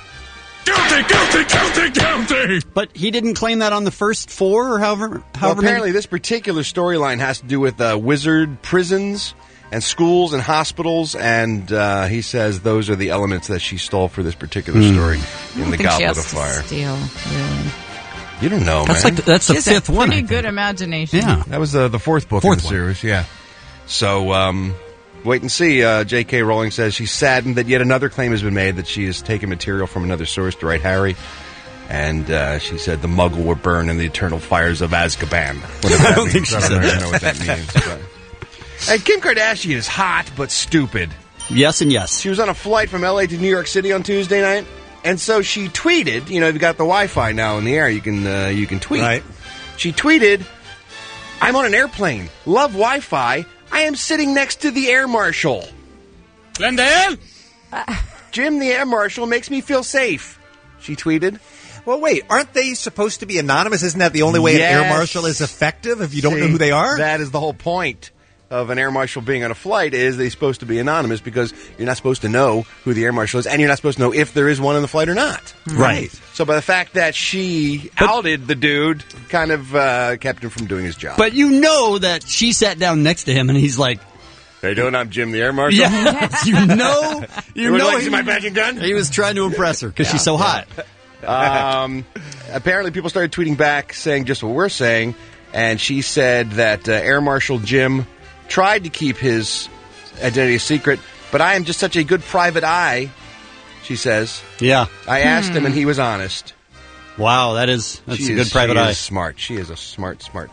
Guilty! But he didn't claim that on the first 4 or however Apparently, this particular storyline has to do with wizard prisons and schools and hospitals, and he says those are the elements that she stole for this particular story in The Goblet of Fire. Steal, really. You don't know, that's man. That's the She has fifth a one. pretty good imagination. Yeah. That was the fourth book in the series, yeah. So, wait and see. J.K. Rowling says she's saddened that yet another claim has been made that she has taken material from another source to write Harry. And she said the muggle will burn in the eternal fires of Azkaban. Whatever that means. think she I said don't that. even know what that means. But. And Kim Kardashian is hot but stupid. Yes and yes. She was on a flight from L.A. to New York City on Tuesday night. And so she tweeted, you've got the Wi-Fi now in the air, you can tweet. Right. She tweeted, I'm on an airplane, love Wi-Fi, I am sitting next to the air marshal. Glendale? Jim, the air marshal, makes me feel safe, she tweeted. Well, wait, aren't they supposed to be anonymous? Isn't that the only way an air marshal is effective if you don't know who they are? That is the whole point of an air marshal being on a flight is they're supposed to be anonymous because you're not supposed to know who the air marshal is and you're not supposed to know if there is one on the flight or not. Right. So by the fact that she outed the dude kind of kept him from doing his job. But you know that she sat down next to him and he's like, how you doing? I'm Jim, the air marshal. Yes, you know like to see my magic gun? He was trying to impress her because she's so hot. Apparently people started tweeting back saying just what we're saying, and she said that Air Marshal Jim tried to keep his identity a secret, but I am just such a good private eye, she says. Yeah. I asked him and he was honest. Wow, that's a good private eye. She is smart. She is a smart girl.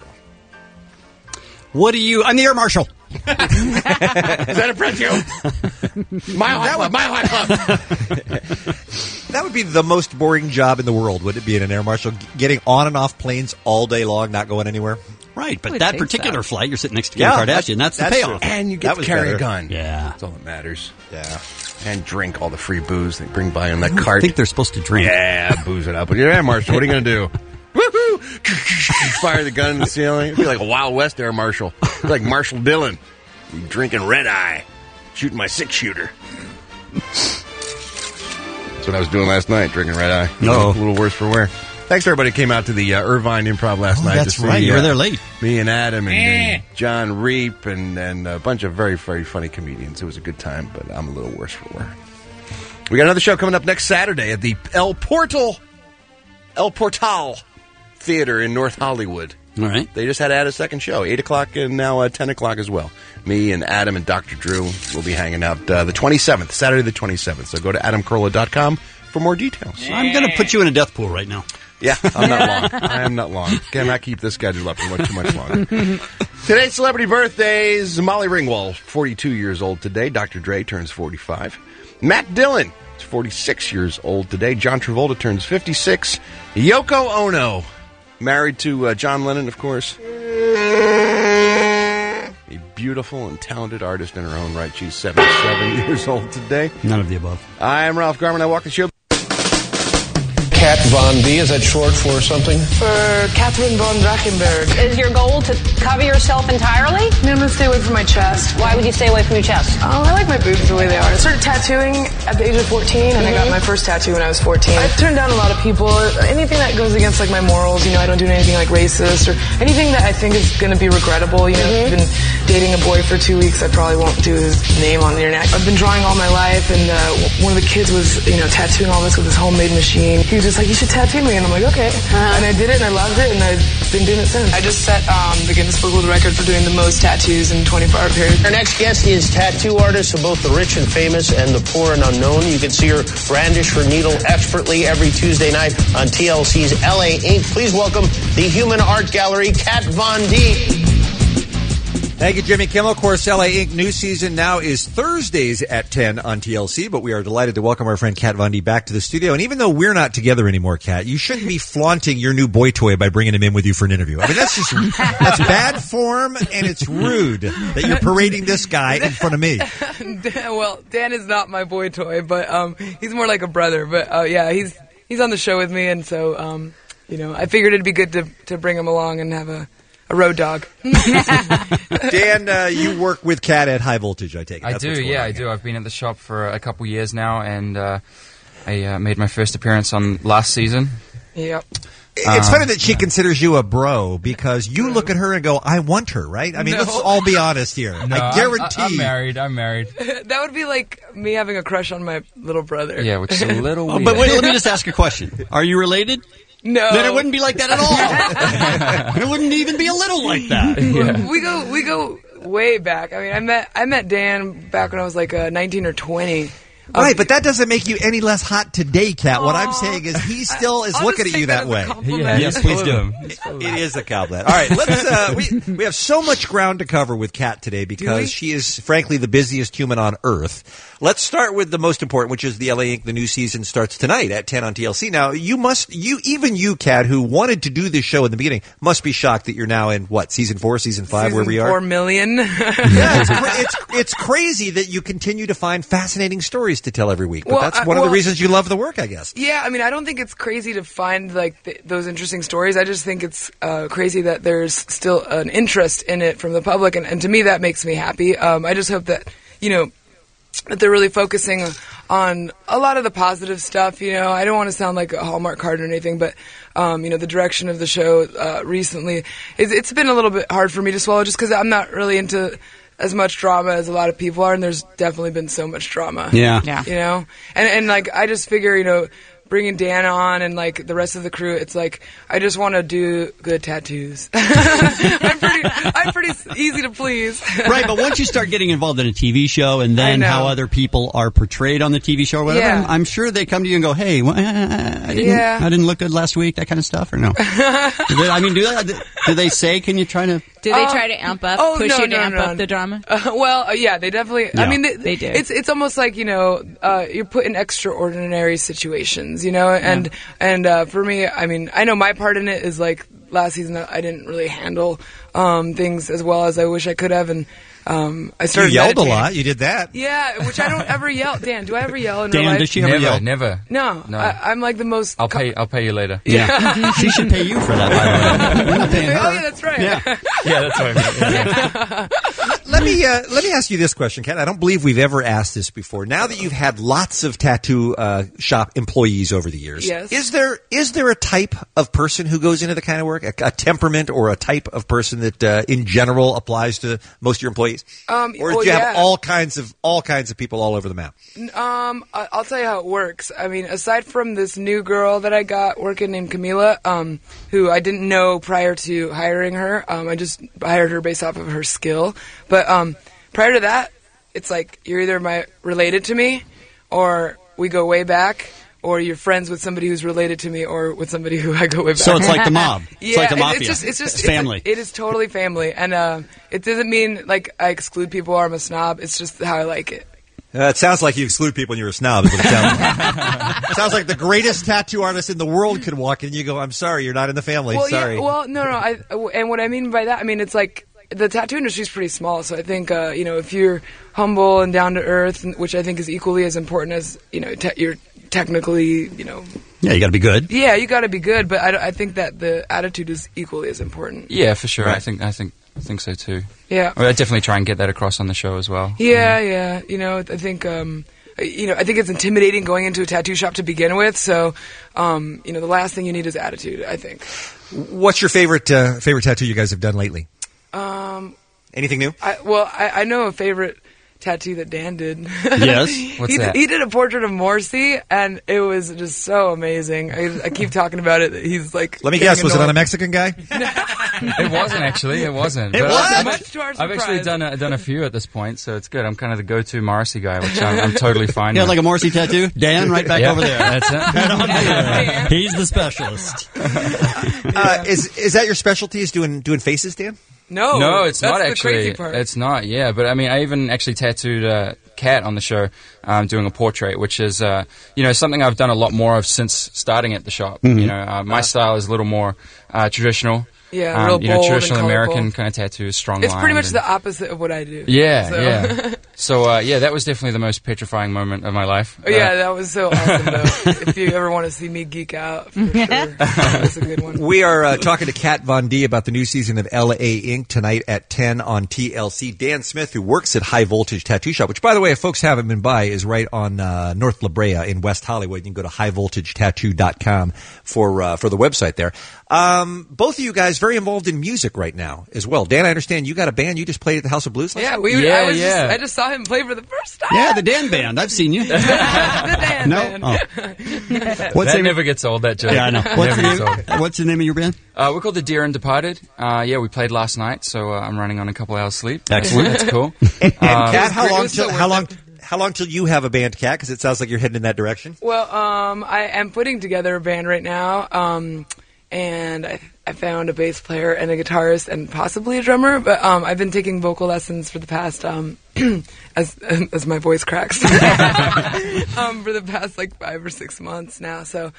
I'm the air marshal. Does that impress you? Mile High Club. That would be the most boring job in the world, would it be, an air marshal? Getting on and off planes all day long, not going anywhere? Right, but that particular flight, you're sitting next to Kim Kardashian. That's the payoff. And you get to carry a gun. Yeah. That's all that matters. Yeah. And drink all the free booze they bring by on that cart. I think they're supposed to drink. Yeah, booze it up. But you're Air Marshal. What are you going to do? Woohoo! Fire the gun in the ceiling. It'd be like a Wild West Air Marshal. Like Marshall Dillon. Drinking red eye. Shooting my 6-shooter. That's what I was doing last night, drinking red eye. No. A little worse for wear. Thanks to everybody who came out to the Irvine Improv last night. That's to see, right. You were there late. Me and Adam and John Reap and a bunch of very, very funny comedians. It was a good time, but I'm a little worse for wear. We got another show coming up next Saturday at the El Portal Theater in North Hollywood. All right. They just had to add a second show, 8 o'clock and now 10 o'clock as well. Me and Adam and Dr. Drew will be hanging out the 27th, Saturday the 27th. So go to adamcarolla.com for more details. I'm going to put you in a death pool right now. Yeah, I'm not long. I am not long. Cannot keep this schedule up for too much longer. Today's celebrity birthdays. Molly Ringwald, 42 years old today. Dr. Dre turns 45. Matt Dillon is 46 years old today. John Travolta turns 56. Yoko Ono, married to John Lennon, of course. A beautiful and talented artist in her own right. She's 77 years old today. None of the above. I am Ralph Garman. I walk the show. Kat Von D, is that short for something? For Catherine von Drachenberg. Is your goal to cover yourself entirely? I'm going to stay away from my chest. Why would you stay away from your chest? I like my boobs the way they are. I started tattooing at the age of 14, and I got my first tattoo when I was 14. I've turned down a lot of people. Anything that goes against like my morals, I don't do anything like racist or anything that I think is going to be regrettable. If I've been dating a boy for 2 weeks, I probably won't do his name on the internet. I've been drawing all my life, and one of the kids was, tattooing all this with his homemade machine. He was just like, you should tattoo me. And I'm like, okay. And I did it, and I loved it, and I've been doing it since. I just set the Guinness Book World Record for doing the most tattoos in a 24-hour period. Our next guest is tattoo artist of both the rich and famous and the poor and unknown. You can see her brandish her needle expertly every Tuesday night on TLC's LA Ink. Please welcome the Human Art Gallery, Kat Von D. Thank you, Jimmy Kimmel. Of course, LA Ink. New season now is Thursdays at 10 on TLC, but we are delighted to welcome our friend Kat Von D back to the studio. And even though we're not together anymore, Kat, you shouldn't be flaunting your new boy toy by bringing him in with you for an interview. I mean, that's bad form, and it's rude that you're parading this guy in front of me. Well, Dan is not my boy toy, but he's more like a brother. But yeah, he's on the show with me, and so I figured it'd be good to bring him along and have a road dog. Dan, you work with Kat at High Voltage, I take it. I do. I've been at the shop for a couple years now, and I made my first appearance on last season. Yep. It's funny that she considers you a bro, because you look at her and go, I want her, right? I mean, let's all be honest here. No, I guarantee. I'm married. That would be like me having a crush on my little brother. Yeah, which is a little weird. But wait, let me just ask a question. Are you related? No. Then it wouldn't be like that at all. It wouldn't even be a little like that. Yeah. We go way back. I mean, I met Dan back when I was like 19 or 20. Right, but that doesn't make you any less hot today, Kat. What I'm saying is he still is looking at you that way. Yes, please do. It is a compliment. All right, let's. We have so much ground to cover with Kat today because she is, frankly, the busiest human on earth. Let's start with the most important, which is the LA Ink. The new season starts tonight at 10 on TLC. Now, even you, Kat, who wanted to do this show in the beginning, must be shocked that you're now in season 4, season 5, where we are. 4 million. Yeah, it's crazy that you continue to find fascinating stories to tell every week. But that's one of the reasons you love the work, I guess. Yeah, I mean, I don't think it's crazy to find those interesting stories. I just think it's crazy that there's still an interest in it from the public, and to me that makes me happy. I just hope that that they're really focusing on a lot of the positive stuff. I don't want to sound like a Hallmark card or anything, but the direction of the show recently it's been a little bit hard for me to swallow, just because I'm not really into as much drama as a lot of people are, and there's definitely been so much drama. Yeah. And I just figure, bringing Dan on and the rest of the crew, it's like I just want to do good tattoos. I'm pretty easy to please. Right, but once you start getting involved in a TV show and then how other people are portrayed on the TV show or whatever, I'm sure they come to you and go, "Hey, I didn't look good last week," that kind of stuff, or no? Do they say? Can you try to? Do they try to amp up, push you to amp up the drama? Yeah, they definitely. Yeah, I mean, they do. It's almost like you're put in extraordinary situations, and for me, I mean, I know my part in it is last season I didn't really handle things as well as I wish I could have, and I started. You yelled meditating. a lot. You did that. Yeah, which I don't ever yell. Dan, do I ever yell in real Dan, life? does she ever yell? Never. No. I'm like the most. I'll pay you later. Yeah. She should pay you for that, by the way. You're not paying her. Oh, yeah, that's right. Yeah. Yeah, that's what I mean. Let me ask you this question, Ken. I don't believe we've ever asked this before. Now that you've had lots of tattoo shop employees over the years, yes. is there a type of person who goes into the kind of work, a temperament or a type of person that in general applies to most of your employees? Or do you have all kinds of people all over the map? I'll tell you how it works. I mean, aside from this new girl that I got working named Camila, who I didn't know prior to hiring her, I just hired her based off of her skill. But prior to that, it's like you're either related to me, or we go way back, or you're friends with somebody who's related to me, or with somebody who I go way back. So it's like the mob. It's like the mafia. It's just family. It is totally family, and it doesn't mean I exclude people or I'm a snob. It's just how I like it. It sounds like you exclude people and you're a snob. Is what it sounds like. It sounds like the greatest tattoo artist in the world could walk in and you go, "I'm sorry, you're not in the family." Well, sorry. Yeah, well, no. And what I mean by that, I mean it's like the tattoo industry is pretty small. So I think if you're humble and down to earth, which I think is equally as important as your technically, Yeah, you got to be good. Yeah, you got to be good, but I think that the attitude is equally as important. Yeah, for sure. Right. I think so too. Yeah. I definitely try and get that across on the show as well. Yeah. I think I think it's intimidating going into a tattoo shop to begin with. So, the last thing you need is attitude, I think. What's your favorite tattoo you guys have done lately? Anything new? I know a favorite tattoo that Dan did. Yes? What's that? He did a portrait of Morrissey, and it was just so amazing. I keep talking about it. He's like, let me guess, was it on a Mexican guy? It wasn't actually. It wasn't. It But wasn't? Much to our I've actually surprise. done a few at this point, so it's good. I'm kind of the go-to Morrissey guy, which I'm totally fine Yeah, with. like a Morrissey tattoo. Dan, right back Yeah, over there. that's it. Right on there. He's the specialist. Is that your specialty? Is doing faces, Dan? No, it's that's not the actually. crazy part. It's not. Yeah, but I mean, I even actually tattooed Kat on the show, doing a portrait, which is something I've done a lot more of since starting at the shop. Mhm. My style is a little more traditional. Yeah, real bold and traditional colorful. American kind of tattoo, strong. It's pretty much lined the opposite of what I do. Yeah, So. yeah. So, that was definitely the most petrifying moment of my life. Oh, yeah, that was so awesome, though. If you ever want to see me geek out, for sure. That's a good one. We are talking to Kat Von D about the new season of LA Inc. tonight at 10 on TLC. Dan Smith, who works at High Voltage Tattoo Shop, which, by the way, if folks haven't been by, is right on North La Brea in West Hollywood. You can go to highvoltagetattoo.com for the website there. Both of you guys very involved in music right now as well. Dan, I understand you got a band. You just played at the House of Blues last Yeah, night? I just saw him play for the first time. Yeah, the Dan Band. I've seen you. The Dan No? Band. Oh. That never gets old, that joke. Yeah, I know. What's the name of your band? We're called The Dear and Departed. We played last night, so I'm running on a couple hours sleep. Excellent. That's cool. And Kat, how It was long till you have a band, Kat? Because it sounds like you're heading in that direction. Well, I am putting together a band right now, and I found a bass player and a guitarist and possibly a drummer. But I've been taking vocal lessons for the past as my voice cracks for the past like 5 or 6 months now. So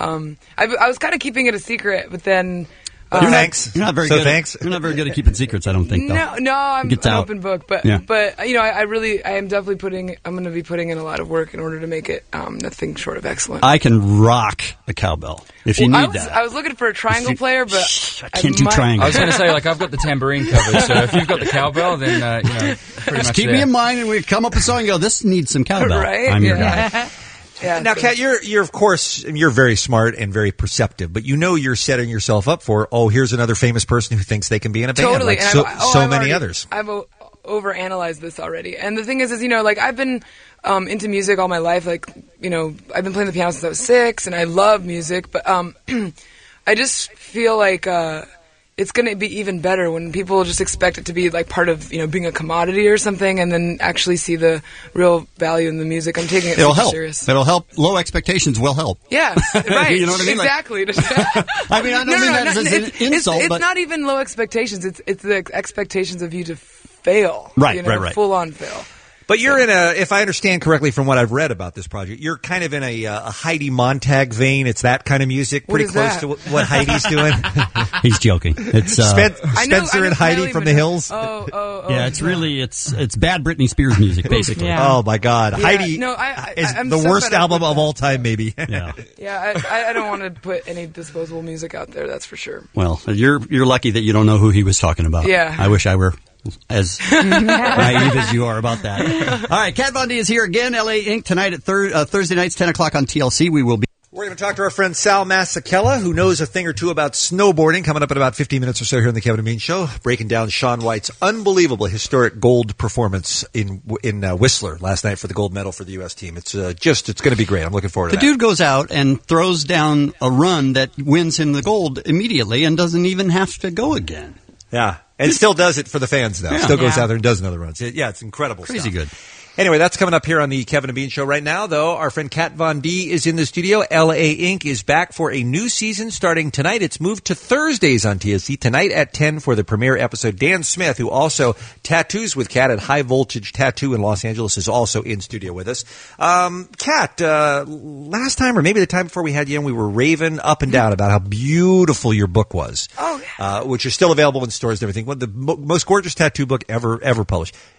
I was kind of keeping it a secret, but then. Thanks. You're not very So good. thanks. You're not very good at keeping secrets, I don't think. Though. No, I'm Gets an out. open book, but Yeah. I am definitely I'm going to be putting in a lot of work in order to make it nothing short of excellent. I can rock a cowbell if you need that. I was looking for a triangle player, but I can't do triangle. I was going to say, I've got the tambourine covered, so if you've got the cowbell, then, pretty Just much keep there. me in mind, and we come up with a song and go, this needs some cowbell. Right? I'm your Yeah. guy. Yeah, Now, Kat, you're of course you're very smart and very perceptive, but you're setting yourself up for here's another famous person who thinks they can be in a band, Totally. like And so I've many already- others. I've overanalyzed this already. And the thing is I've been into music all my life. I've been playing the piano since I was 6, and I love music. But I just feel like it's going to be even better when people just expect it to be like part of being a commodity or something, and then actually see the real value in the music. I'm taking it It'll super help. serious. It'll help. Low expectations will help. Yeah, right. You know what I mean? Like- Exactly. I mean, I don't mean that as an insult, it's but not even low expectations. It's the expectations of you to fail. Right, right. Full on fail. But you're in if I understand correctly from what I've read about this project, you're kind of in a Heidi Montag vein. It's that kind of music, What pretty is close that? to what Heidi's doing. he's joking. It's Spencer and Heidi from the Hills. Oh. yeah, it's really it's bad Britney Spears music, basically. Yeah. Oh my God, Yeah, Heidi no, is I'm the so worst fed up album with of all time, maybe. Yeah. Yeah, I don't want to put any disposable music out there. That's for sure. Well, you're lucky that you don't know who he was talking about. Yeah. I wish I were as naive as you are about that. All right, Kat Von D is here again, LA Inc. tonight at Thursday nights, 10 o'clock on TLC. We will be. We're going to talk to our friend Sal Masekela, who knows a thing or two about snowboarding, coming up in about 15 minutes or so here on the Kevin and Bean Show, breaking down Shaun White's unbelievable historic gold performance in Whistler last night for the gold medal for the U.S. team. It's going to be great. I'm looking forward to The that. dude goes out and throws down a run that wins him the gold immediately and doesn't even have to go again. Yeah. And still does it for the fans, though. Yeah. Still goes Yeah. out there and does another run. It's incredible Crazy stuff. good. Anyway, that's coming up here on the Kevin and Bean Show right now, though. Our friend Kat Von D is in the studio. LA Inc. is back for a new season starting tonight. It's moved to Thursdays on TSC. Tonight at 10 for the premiere episode. Dan Smith, who also tattoos with Kat at High Voltage Tattoo in Los Angeles, is also in studio with us. Kat, last time or maybe the time before we had you in, we were raving up and down about how beautiful your book was. Oh, which is still available in stores and everything. One of the most gorgeous tattoo book ever published.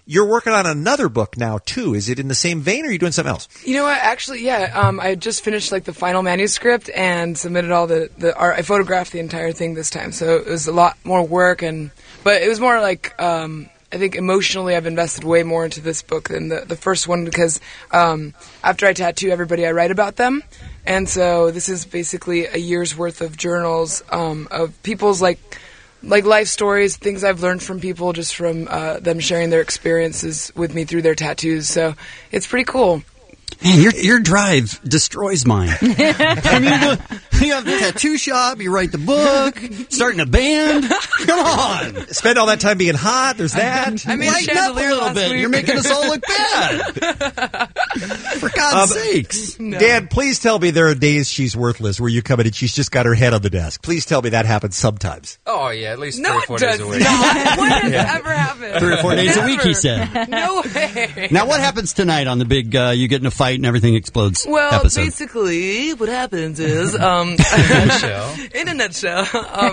you're working on another book now too. Is it in the same vein, or are you doing something else? You know what? Actually, yeah. I just finished like the final manuscript and submitted all the art. I photographed the entire thing this time, so it was a lot more work, but it was more like I think emotionally I've invested way more into this book than the first one because after I tattoo everybody, I write about them, and so this is basically a year's worth of journals of people's like life stories, things I've learned from people just from them sharing their experiences with me through their tattoos. So it's pretty cool. Man, your drive destroys mine. I mean, you have the tattoo shop, you write the book, starting a band. Come on. Spend all that time being hot. There's that. I mean, lighten up a little bit. You're making us all look bad. For God's sakes. No. Dan, please tell me there are days she's worthless where you come in and she's just got her head on the desk. Please tell me that happens sometimes. Oh, yeah, at least No, 3 or it 4 does days a week. not. When has ever happened? 3 or 4 days a week, he said. No way. Now, what happens tonight on the big you get in a fight and everything explodes Well, episode? basically, what happens is, in a nutshell,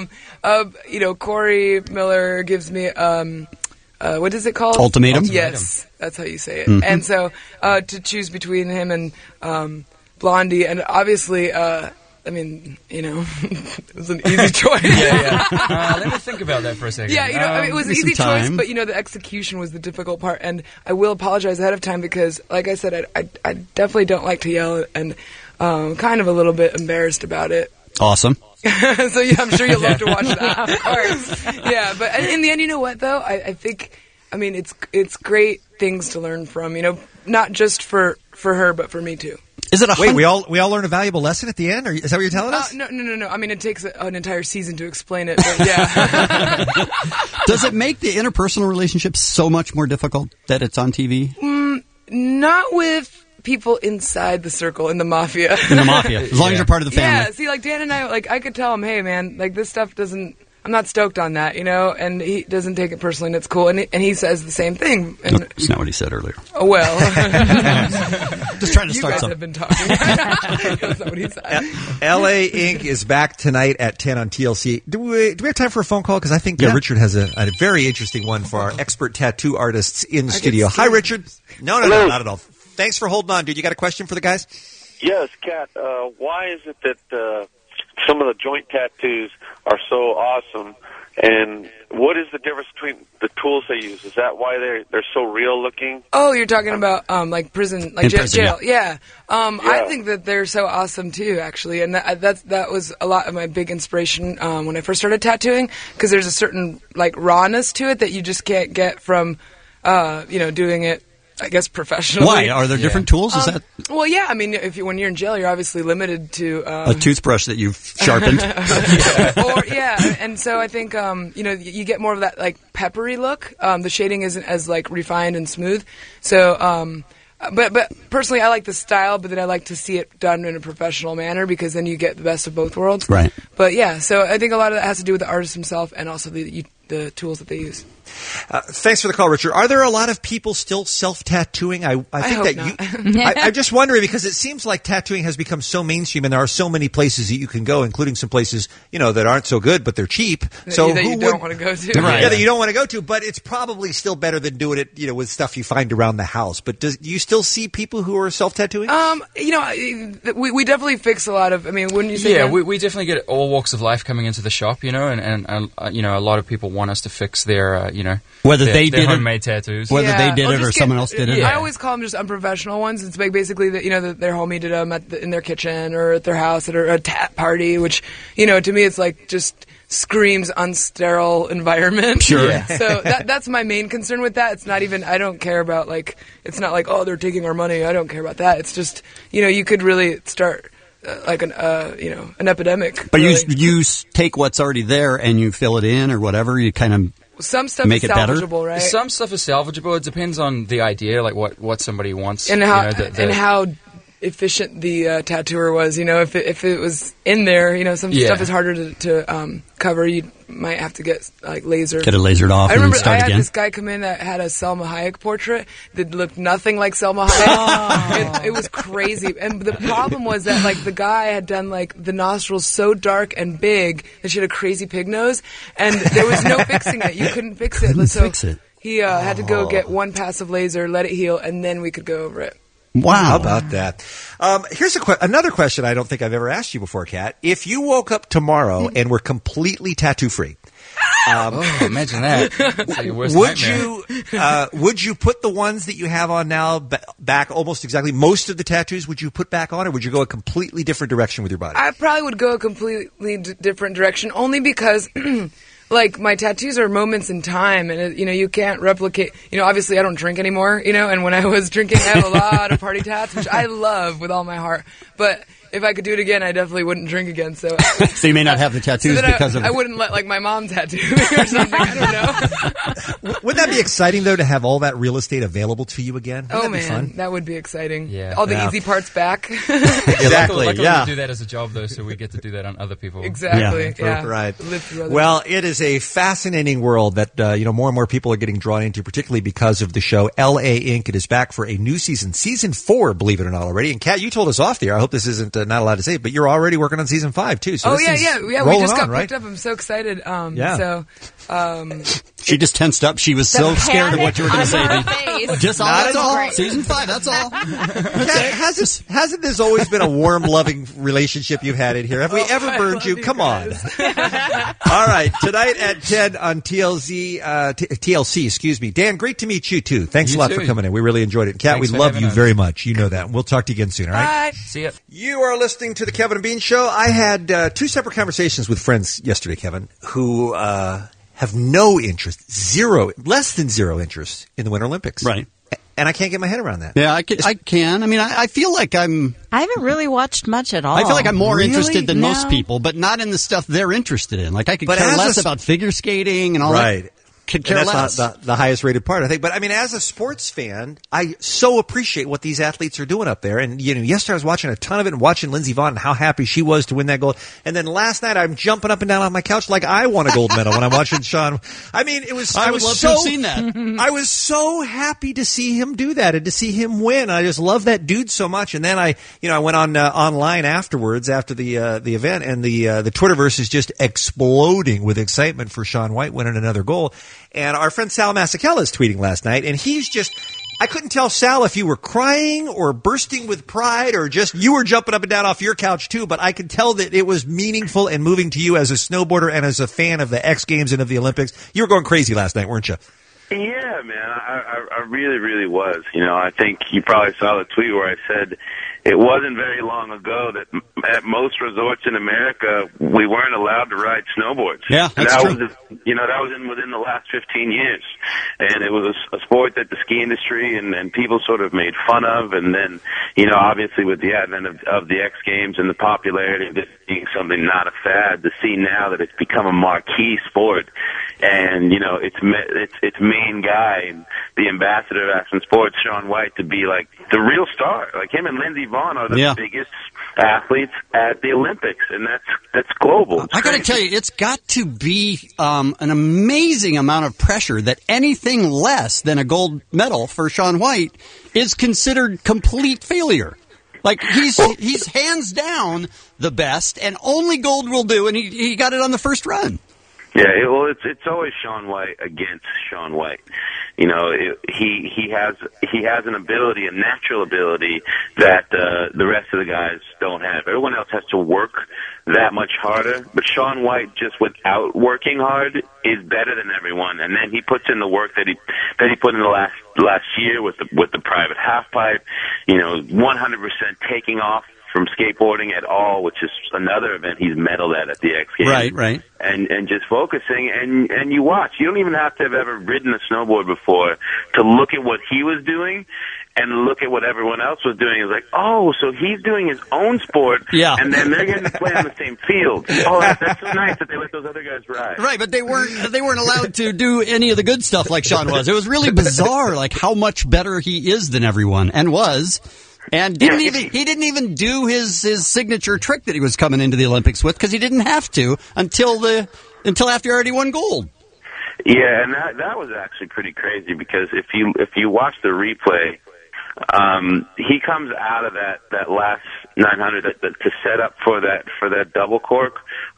Corey Miller gives me, what is it called? Ultimatum? Yes, that's how you say it. Mhm. And so, to choose between him and Blondie, and obviously, it was an easy choice. Let me think about that for a second. Yeah, it was an easy choice, but the execution was the difficult part. And I will apologize ahead of time because, like I said, I definitely don't like to yell, and kind of a little bit embarrassed about it. Awesome. So yeah, I'm sure you'll love to watch that. Of course. Yeah, but in the end, you know what though? I think, it's great things to learn from. Not just for her, but for me too. Is it Wait, we all learn a valuable lesson at the end? Is that what you're telling us? No. It takes an entire season to explain it, but yeah. Does it make the interpersonal relationships so much more difficult that it's on TV? Not with people inside the circle in the mafia. In the mafia, as long as you're part of the family. Yeah, see, like Dan and I, I could tell him, hey man, this stuff doesn't. I'm not stoked on that, and he doesn't take it personally, and it's cool, and he says the same thing. And, That's not what he said earlier. Oh, well. Just trying to you start guys something. have been talking. That's not what he said. L.A. Inc. is back tonight at 10 on TLC. Do we have time for a phone call? Because I think Richard has a very interesting one for our expert tattoo artists in the studio. Hi, Richard. No, not at all. Thanks for holding on, dude. You got a question for the guys? Yes, Kat. Why is it that some of the joint tattoos are so awesome, and what is the difference between the tools they use? Is that why they're so real looking? Oh, you're talking about prison, jail. Yeah. I think that they're so awesome too, actually, and that was a lot of my big inspiration when I first started tattooing, because there's a certain rawness to it that you just can't get from doing it, I guess, professionally. Why? Are there different tools? Is that well, yeah. When you're in jail, you're obviously limited to a toothbrush that you've sharpened? And so I think you get more of that peppery look. The shading isn't as refined and smooth. So, but personally, I like the style, but then I like to see it done in a professional manner because then you get the best of both worlds. Right. But yeah, so I think a lot of that has to do with the artist himself and also the tools that they use. Thanks for the call, Richard. Are there a lot of people still self-tattooing? I think hope that I'm just wondering because it seems like tattooing has become so mainstream, and there are so many places that you can go, including some places that aren't so good, but they're cheap. So that you don't want to go to, right? Yeah, that you don't want to go to, but it's probably still better than doing it, with stuff you find around the house. But do you still see people who are self-tattooing? We definitely fix a lot of. Wouldn't you say? Yeah, we definitely get all walks of life coming into the shop, and a lot of people want us to fix their, whether their, they their did homemade tattoos, whether they did it or someone else did it. I always call them just unprofessional ones. It's basically that their homie did them in their kitchen or at their house at a tat party, which to me it's just screams unsterile environment. Sure. Yeah. So that's my main concern with that. It's not even. I don't care about it's not oh, they're taking our money. I don't care about that. It's just you could really start. An epidemic. But you take what's already there and you fill it in or whatever. You kind of some stuff make is it better. salvageable, right? Some stuff is salvageable. It depends on the idea, what somebody wants, and how efficient the tattooer was. If it was in there, some stuff is harder to cover. You might have to get laser. Get it lasered off. I remember and start I had again. this guy come in that had a Selma Hayek portrait that looked nothing like Selma Hayek. It was crazy, and the problem was that the guy had done the nostrils so dark and big that she had a crazy pig nose, and there was no fixing it. You couldn't fix it. Fix it. He had to go get one pass of laser, let it heal, and then we could go over it. Wow. How about that? Here's another question I don't think I've ever asked you before, Kat. If you woke up tomorrow and were completely tattoo-free, imagine that. That's like your worst nightmare. Would you put the ones that you have on now back almost exactly? Most of the tattoos would you put back on, or would you go a completely different direction with your body? I probably would go a completely different direction, only because... Like, my tattoos are moments in time, and, you can't replicate... obviously I don't drink anymore, and when I was drinking, I have a lot of party tats, which I love with all my heart. But if I could do it again, I definitely wouldn't drink again, so... So you may not have the tattoos because of... I wouldn't let, like, my mom tattoo me or something, I don't know. Wouldn't that be exciting, though, to have all that real estate available to you again? Wouldn't that be fun? That would be exciting. Yeah. All the easy parts back. Exactly, luckily we do that as a job, though, so we get to do that on other people. Exactly, yeah. Right. Live through other Well, it is a fascinating world that, more and more people are getting drawn into, particularly because of the show L.A. Inc. It is back for a new season. Season 4, believe it or not, already. And, Kat, you told us off the air, I hope this isn't not allowed to say, but you're already working on season 5, too. So yeah. We just got picked up. I'm so excited. She just tensed up. She was so scared of what you were going to say. Just Not at all. Great. Season 5, that's all. Kat, hasn't this always been a warm, loving relationship you've had in here? Have we ever burned you? Come on. All right. Tonight at 10 on TLC, excuse me. Dan, great to meet you, too. Thanks a lot for coming in. We really enjoyed it. Kat, we love you very much. You know that. We'll talk to you again soon, all right? Bye. See ya. You are listening to the Kevin and Bean Show. I had 2 separate conversations with friends yesterday, Kevin, who have no interest, less than zero interest in the Winter Olympics. Right. And I can't get my head around that. Yeah, I can. I mean, I feel like I haven't really watched much at all. I feel like I'm more interested than most people, but not in the stuff they're interested in. Like, I could care less about figure skating and all that. Right. Could care less. That's not the highest rated part, I think. But I mean, as a sports fan, I so appreciate what these athletes are doing up there. And, yesterday I was watching a ton of it and watching Lindsey Vonn and how happy she was to win that gold. And then last night I'm jumping up and down on my couch like I won a gold medal when I'm watching Sean. I mean, I would love to have seen that. I was so happy to see him do that and to see him win. I just love that dude so much. And then I went on online afterwards after the event, and the Twitterverse is just exploding with excitement for Shaun White winning another gold. And our friend Sal Masekela is tweeting last night, and he's just, I couldn't tell, Sal, if you were crying or bursting with pride or just you were jumping up and down off your couch too, but I could tell that it was meaningful and moving to you as a snowboarder and as a fan of the X Games and of the Olympics. You were going crazy last night, weren't you? Yeah, man, I really, really was. I think you probably saw the tweet where I said it wasn't very long ago that at most resorts in America we weren't allowed to ride snowboards. Yeah, that's true. That was within the last 15 years, and it was a sport that the ski industry and people sort of made fun of. And then, obviously with the advent of the X Games and the popularity of this being something not a fad, to see now that it's become a marquee sport. And its main guy, the ambassador of Aspen Sports, Shaun White, to be like the real star. Like him and Lindsey Vonn are the biggest athletes at the Olympics, and that's global. I got to tell you, it's got to be an amazing amount of pressure that anything less than a gold medal for Shaun White is considered complete failure. Like he's hands down the best, and only gold will do, and he got it on the first run. Yeah, it's always Shaun White against Shaun White. He has an ability, a natural ability that the rest of the guys don't have. Everyone else has to work that much harder, but Shaun White, just without working hard, is better than everyone. And then he puts in the work that he put in the last year with the private half pipe. 100% taking off from skateboarding at all, which is another event he's medaled at the X Games. Right. And just focusing, and you watch. You don't even have to have ever ridden a snowboard before to look at what he was doing and look at what everyone else was doing. It's like, oh, so he's doing his own sport, and then they're getting to play on the same field. Oh, that's so nice that they let those other guys ride. Right, but they weren't allowed to do any of the good stuff like Shaun was. It was really bizarre, like how much better he is than everyone, and was. And he didn't even do his signature trick that he was coming into the Olympics with, because he didn't have to until after he already won gold. Yeah, and that was actually pretty crazy, because if you watch the replay, he comes out of that last 900 to set up for that double cork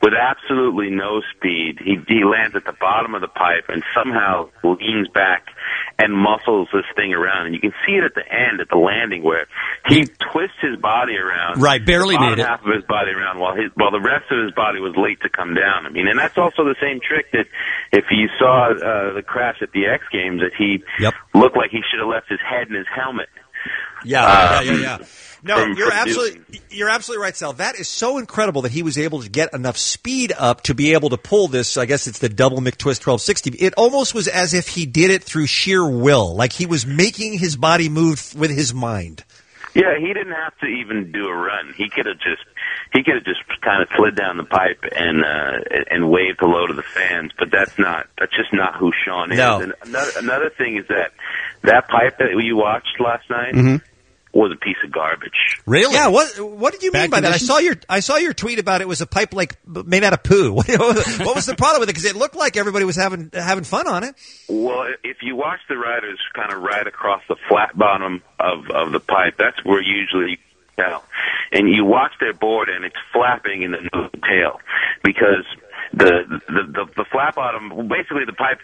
with absolutely no speed. He lands at the bottom of the pipe and somehow leans back and muscles this thing around. And you can see it at the end, at the landing, where he twists his body around. Right, barely the made it. half of his body around while the rest of his body was late to come down. I mean, and that's also the same trick that if you saw the crash at the X Games, that he looked like he should have left his head in his helmet. Yeah. No, you're absolutely right, Sal. That is so incredible that he was able to get enough speed up to be able to pull this. I guess it's the double McTwist 1260. It almost was as if he did it through sheer will, like he was making his body move with his mind. Yeah, he didn't have to even do a run. He could have just kind of slid down the pipe and waved hello to the fans. But that's just not who Sean is. No. And another thing is that pipe that you watched last night was a piece of garbage. Really? Yeah. What did you mean by that? I saw your tweet about it was a pipe like made out of poo. What was the problem with it? Because it looked like everybody was having fun on it. Well, if you watch the riders kind of ride across the flat bottom of the pipe, that's where usually tell. And you watch their board and it's flapping in the nose and tail because the flat bottom, basically the pipe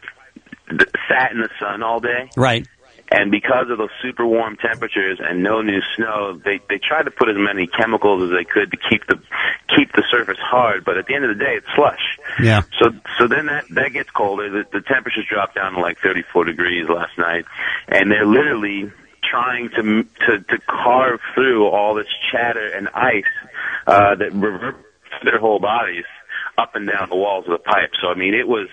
sat in the sun all day. Right. And because of those super warm temperatures and no new snow, they tried to put as many chemicals as they could to keep the surface hard. But at the end of the day, it's slush. Yeah. So then that gets colder. The temperatures dropped down to like 34 degrees last night, and they're literally trying to carve through all this chatter and ice that reverberates their whole bodies up and down the walls of the pipe. So I mean, it was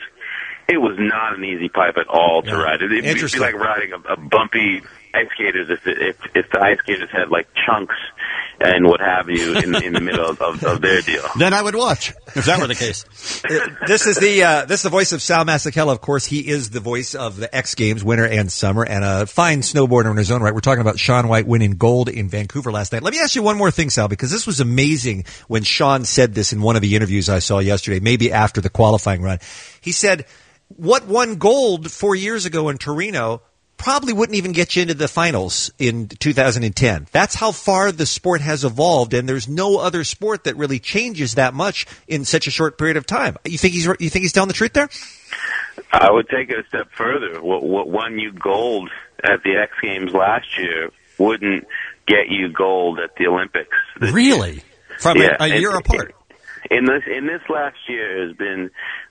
not an easy pipe at all to ride. It'd be like riding a bumpy ice skaters if the ice skaters had like chunks and what have you in the middle of their deal. Then I would watch if that were the case. This is the voice of Sal Masekela. Of course, he is the voice of the X Games, winter and summer, and a fine snowboarder in his own right. We're talking about Shaun White winning gold in Vancouver last night. Let me ask you one more thing, Sal, because this was amazing when Shaun said this in one of the interviews I saw yesterday, maybe after the qualifying run. He said, what won gold 4 years ago in Torino probably wouldn't even get you into the finals in 2010. That's how far the sport has evolved, and there's no other sport that really changes that much in such a short period of time. You think he's telling the truth there? I would take it a step further. What won you gold at the X Games last year wouldn't get you gold at the Olympics. Really? From a year apart? In this last year has been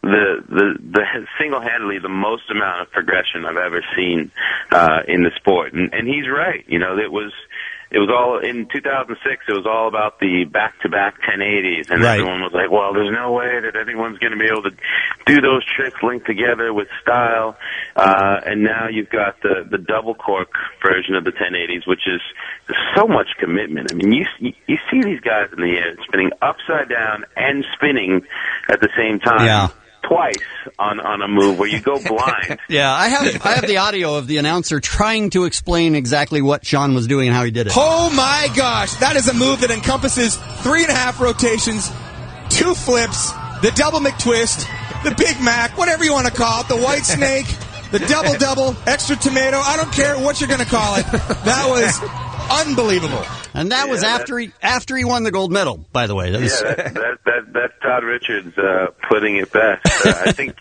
the single-handedly the most amount of progression I've ever seen in the sport, and he's right. You know, it was all in 2006. It was all about the back-to-back 1080s, and everyone was like, "Well, there's no way that anyone's going to be able to do those tricks linked together with style." And now you've got the double cork version of the 1080s, which is so much commitment. I mean, you see these guys in the air spinning upside down and spinning at the same time. Yeah. Twice on a move where you go blind. Yeah, I have the audio of the announcer trying to explain exactly what Shaun was doing and how he did it. Oh my gosh, that is a move that encompasses 3.5 rotations, 2 flips, the double McTwist, the Big Mac, whatever you want to call it, the white snake, the double, extra tomato, I don't care what you're going to call it. That was unbelievable. And that was after he won the gold medal, by the way. That's Todd Richards putting it best. I think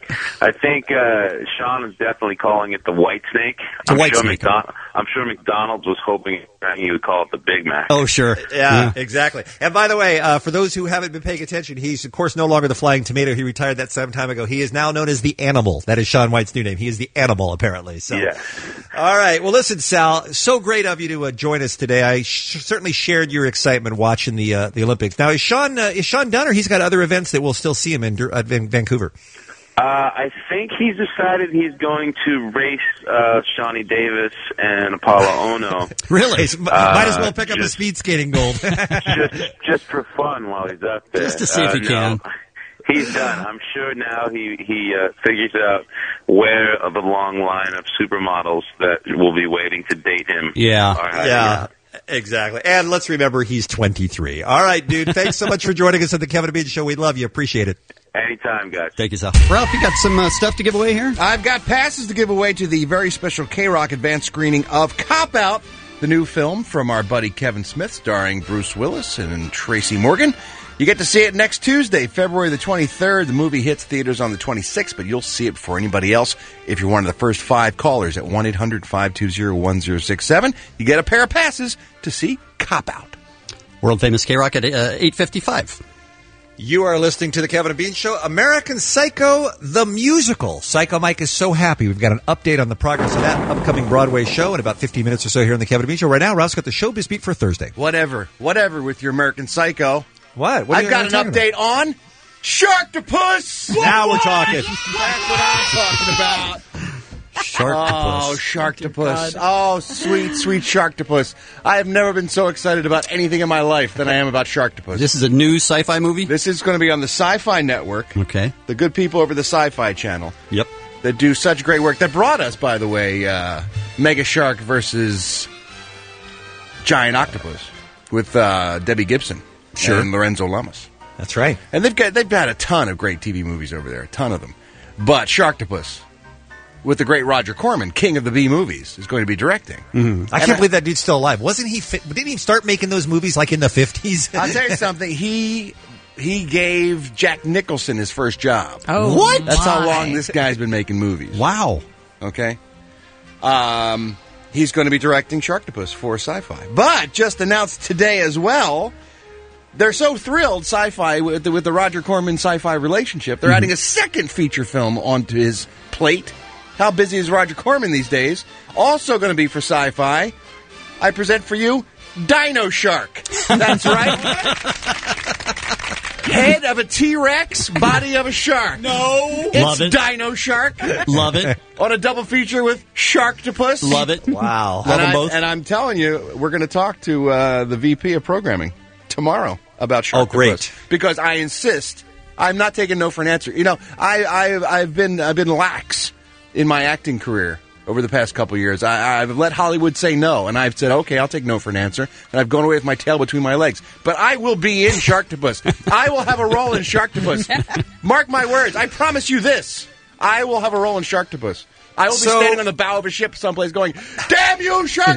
Shaun is definitely calling it the white snake. I'm sure McDonald's was hoping he would call it the Big Mac. Oh, sure. Yeah, exactly. And by the way, for those who haven't been paying attention, he's, of course, no longer the Flying Tomato. He retired that some time ago. He is now known as the Animal. That is Shaun White's new name. He is the Animal, apparently. So. Yeah. All right. Well, listen, Sal, so great of you to join us today. I certainly shared your excitement watching the Olympics. Now, is Shaun done, or he's got other events that we'll still see him in Vancouver? I think he's decided he's going to race Shawnee Davis and Apollo Ono. Really? Might as well pick up the speed skating gold. just for fun while he's up there. Just to see if he can. He's done. I'm sure now he figures out where the long line of supermodels that will be waiting to date him. Yeah. Exactly. And let's remember he's 23. All right, dude. Thanks so much for joining us on the Kevin and Bean Show. We love you. Appreciate it. Anytime, guys. Thank you, Sal. Ralph, you got some stuff to give away here? I've got passes to give away to the very special K-Rock advanced screening of Cop Out the new film from our buddy Kevin Smith, starring Bruce Willis and Tracy Morgan. You get to see it next Tuesday, February the 23rd. The movie hits theaters on the 26th, but you'll see it before anybody else if you're one of the first 5 callers at 1-800-520-1067. You get a pair of passes to see Cop Out. World famous K-Rock at 8:55. You are listening to the Kevin and Bean Show. American Psycho, the musical. Psycho Mike is so happy. We've got an update on the progress of that upcoming Broadway show in about 15 minutes or so here on the Kevin and Bean Show. Right now, Ralph's got the showbiz beat for Thursday. Whatever with your American Psycho. What? I've got an update on Sharktopus. Now we're talking. That's what I'm talking about. Sharktopus. Oh, Sharktopus. Oh, sweet, sweet Sharktopus. I have never been so excited about anything in my life than I am about Sharktopus. This is a new sci-fi movie? This is going to be on the Sci-Fi Network. Okay. The good people over the Sci-Fi Channel. Yep. That do such great work. That brought us, by the way, Mega Shark versus Giant Octopus with Debbie Gibson and Lorenzo Lamas. That's right. And they've had a ton of great TV movies over there, a ton of them. But Sharktopus, with the great Roger Corman, king of the B movies, is going to be directing. Mm-hmm. I can't believe that dude's still alive. Wasn't he? Didn't he start making those movies like in the 50s? I'll tell you something. He gave Jack Nicholson his first job. Oh, what? That's how long this guy's been making movies. Wow. Okay. He's going to be directing Sharktopus for Sci-Fi. But just announced today as well, they're so thrilled, Sci-Fi, with the Roger Corman Sci-Fi relationship, they're adding a second feature film onto his plate. How busy is Roger Corman these days? Also going to be for Sci-Fi. I present for you Dino Shark. That's right. Head of a T-Rex, body of a shark. No. It's Love it. Dino Shark. Love it. On a double feature with Sharktopus. Love it. Wow. Love them both. And I'm telling you, we're going to talk to the VP of programming tomorrow about Sharktopus. Oh, great. Because I insist. I'm not taking no for an answer. You know, I've been lax in my acting career over the past couple of years. I've let Hollywood say no, and I've said, okay, I'll take no for an answer, and I've gone away with my tail between my legs. But I will be in Sharktopus. I will have a role in Sharktopus. Mark my words. I promise you this. I will have a role in Sharktopus. I will be standing on the bow of a ship someplace going, damn you,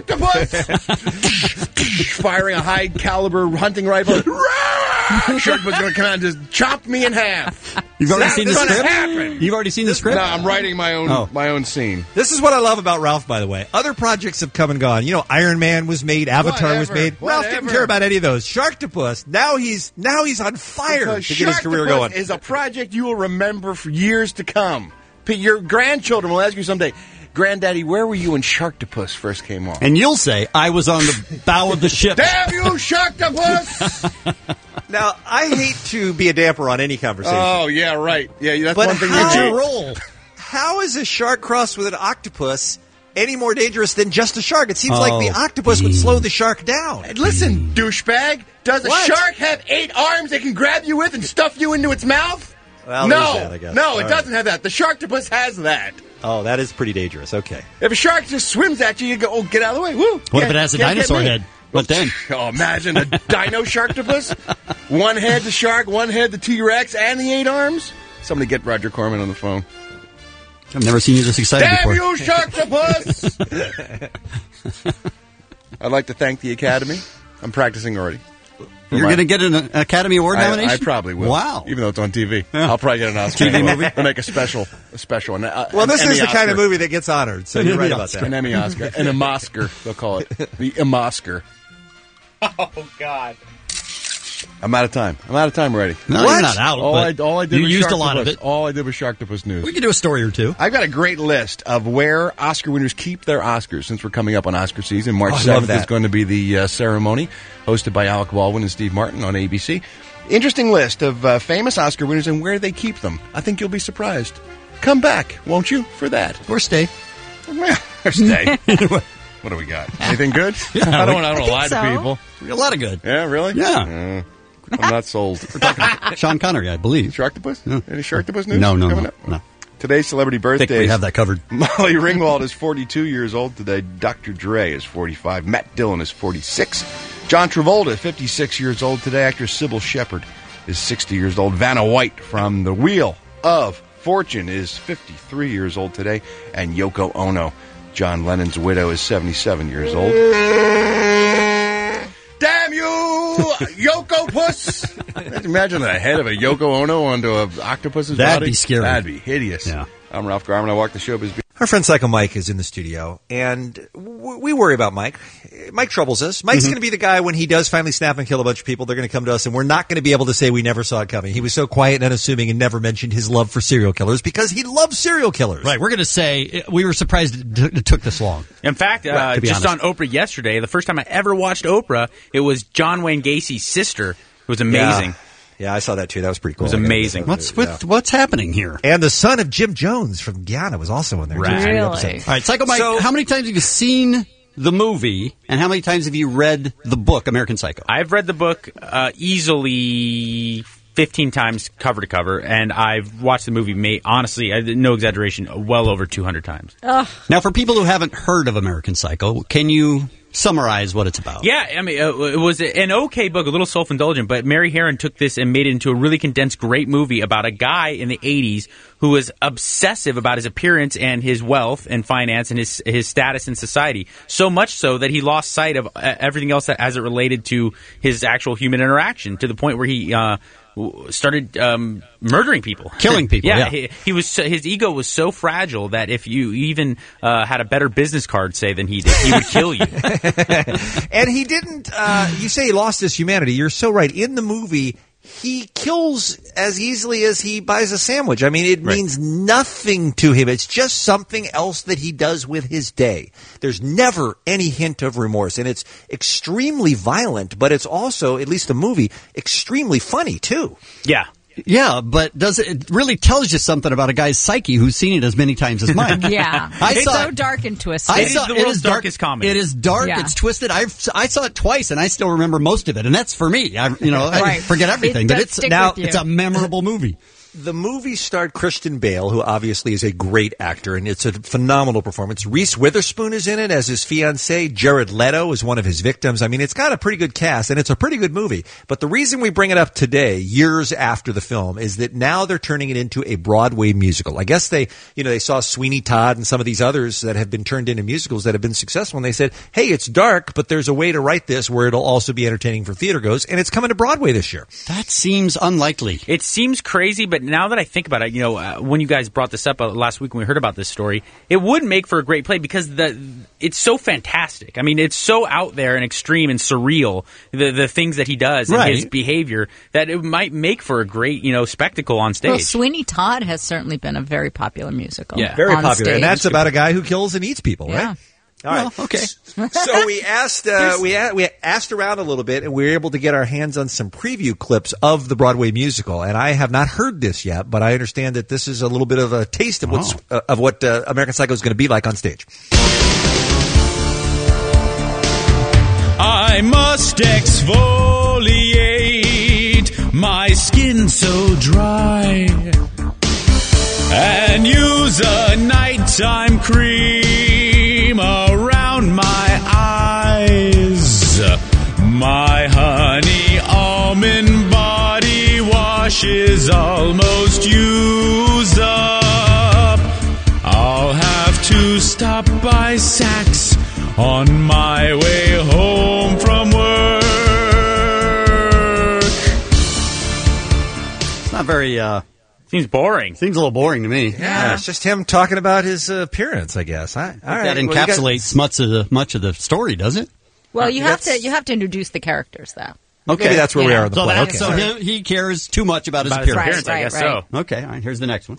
Sharktopus! Firing a high-caliber hunting rifle. Sharktopus going to come out and just chop me in half. You've already seen the That's script? gonna happen. You've already seen the script? No, I'm writing my own scene. This is what I love about Ralph, by the way. Other projects have come and gone. You know, Iron Man was made, Avatar was made. Ralph didn't care about any of those. Sharktopus, now he's on fire Because to get his career going. Sharktopus is a project you will remember for years to come. Your grandchildren will ask you someday, Granddaddy, where were you when Sharktopus first came on? And you'll say, I was on the bow of the ship. Damn you, Sharktopus! Now, I hate to be a damper on any conversation. Oh, yeah, right. Yeah, that's But one thing how- you do. roll. How is a shark crossed with an octopus any more dangerous than just a shark? It seems like the octopus would slow the shark down. Hey, listen, douchebag. Does What? a shark have 8 arms it can grab you with and stuff you into its mouth? Well, no, there's that, I guess. no, All it right. doesn't have that. The Sharktopus has that. Oh, that is pretty dangerous. Okay. If a shark just swims at you, you go, oh, get out of the way. Woo. What if it has a Can't get dinosaur me. head? What then? Oh, imagine a dino Sharktopus. One head the shark, one head the T-Rex, and the 8 arms. Somebody get Roger Corman on the phone. I've never seen you this excited Damn before. you, Sharktopus! I'd like to thank the Academy. I'm practicing already. You're going to get an Academy Award nomination? I probably will. Wow. Even though it's on TV. I'll probably get an Oscar. TV movie? I'll make a special. Well, this is the kind of movie that gets honored, so you're right about that. An Emmy Oscar. An Emoscar, they'll call it. The Emoscar. Oh, God. I'm out of time. I'm out of time already. No, you're not out, All but I did you was used a lot of Sharktopus. it. All I did was Sharktopus news. We could do a story or two. I've got a great list of where Oscar winners keep their Oscars since we're coming up on Oscar season. March Oh, I love 7th that. is going to be the ceremony hosted by Alec Baldwin and Steve Martin on ABC. Interesting list of famous Oscar winners and where they keep them. I think you'll be surprised. Come back, won't you, for that? Or stay. Well, or stay. What do we got? Anything good? Yeah, I don't we- want to lie so. to people. A lot of good. Yeah, really? Yeah. I'm not sold. Sean Connery, I believe. Sharktopus? No. Any Sharktopus news? No, coming up? no. Today's celebrity I think we birthdays. have that covered. Molly Ringwald is 42 years old today. Dr. Dre is 45. Matt Dillon is 46. John Travolta, 56 years old today. Actress Sybil Shepherd is 60 years old. Vanna White from The Wheel of Fortune is 53 years old today. And Yoko Ono John Lennon's widow is 77 years old. Damn you, Yoko Puss! Imagine the head of a Yoko Ono onto an octopus's body. That'd be scary. That'd be hideous. Yeah. I'm Ralph Garman. I walk the showbiz. Our friend Psycho Mike is in the studio, and we worry about Mike. Mike troubles us. Mike's going to be the guy when he does finally snap and kill a bunch of people. They're going to come to us, and we're not going to be able to say we never saw it coming. He was so quiet and unassuming and never mentioned his love for serial killers because he loves serial killers. Right. We're going to say we were surprised it took this long. In fact, just on Oprah yesterday, the first time I ever watched Oprah, it was John Wayne Gacy's sister. It was amazing. Yeah, I saw that too. That was pretty cool. It was amazing. What's happening here? And the son of Jim Jones from Guyana was also in there. Really? All right, Psycho Mike, how many times have you seen the movie, and how many times have you read the book, American Psycho? I've read the book easily 15 times cover to cover, and I've watched the movie, honestly, no exaggeration, well over 200 times. Now, for people who haven't heard of American Psycho, can you summarize what it's about? Yeah, I mean, it was an okay book, a little self-indulgent, but Mary Herron took this and made it into a really condensed, great movie about a guy in the 80s who was obsessive about his appearance and his wealth and finance and his status in society. So much so that he lost sight of everything else as it related to his actual human interaction, to the point where he started murdering people, killing people. Yeah. He was his ego was so fragile that if you even had a better business card, say, than he did, he would kill you. And he didn't. You say he lost his humanity. You're so right. In the movie, he kills as easily as he buys a sandwich. I mean, it means nothing to him. It's just something else that he does with his day. There's never any hint of remorse, and it's extremely violent, but it's also, at least the movie, extremely funny, too. Yeah. Yeah, but it really tells you something about a guy's psyche who's seen it as many times as mine. Yeah. It's so dark and twisted. It is the world's darkest comedy. It is dark. Yeah. It's twisted. I saw it twice, and I still remember most of it, and that's for me. I forget everything, but it's a memorable movie. The movie starred Christian Bale, who obviously is a great actor, and it's a phenomenal performance. Reese Witherspoon is in it as his fiancée. Jared Leto is one of his victims. I mean, it's got a pretty good cast, and it's a pretty good movie. But the reason we bring it up today, years after the film, is that now they're turning it into a Broadway musical. I guess they saw Sweeney Todd and some of these others that have been turned into musicals that have been successful, and they said, hey, it's dark, but there's a way to write this where it'll also be entertaining for theater goers, and it's coming to Broadway this year. That seems unlikely. It seems crazy, but now that I think about it, when you guys brought this up last week when we heard about this story, it would make for a great play because it's so fantastic. I mean, it's so out there and extreme and surreal, the things that he does and his behavior, that it might make for a great, spectacle on stage. Well, Sweeney Todd has certainly been a very popular musical. Yeah. Very popular. Stage. And that's about a guy who kills and eats people, right? All right. Well, okay. So we asked we asked around a little bit, and we were able to get our hands on some preview clips of the Broadway musical. And I have not heard this yet, but I understand that this is a little bit of a taste of what American Psycho is going to be like on stage. I must exfoliate my skin so dry and use a nighttime cream around my eyes. My honey almond body wash is almost used up. I'll have to stop by Saks on my way home from work. It's not very... Seems boring. Seems a little boring to me. Yeah, it's just him talking about his appearance, I guess. That encapsulates much of the story, does it? Well, you have to introduce the characters, though. Okay, maybe that's where we are in the play. So he cares too much about his appearance. I guess so. Okay, all right, here's the next one.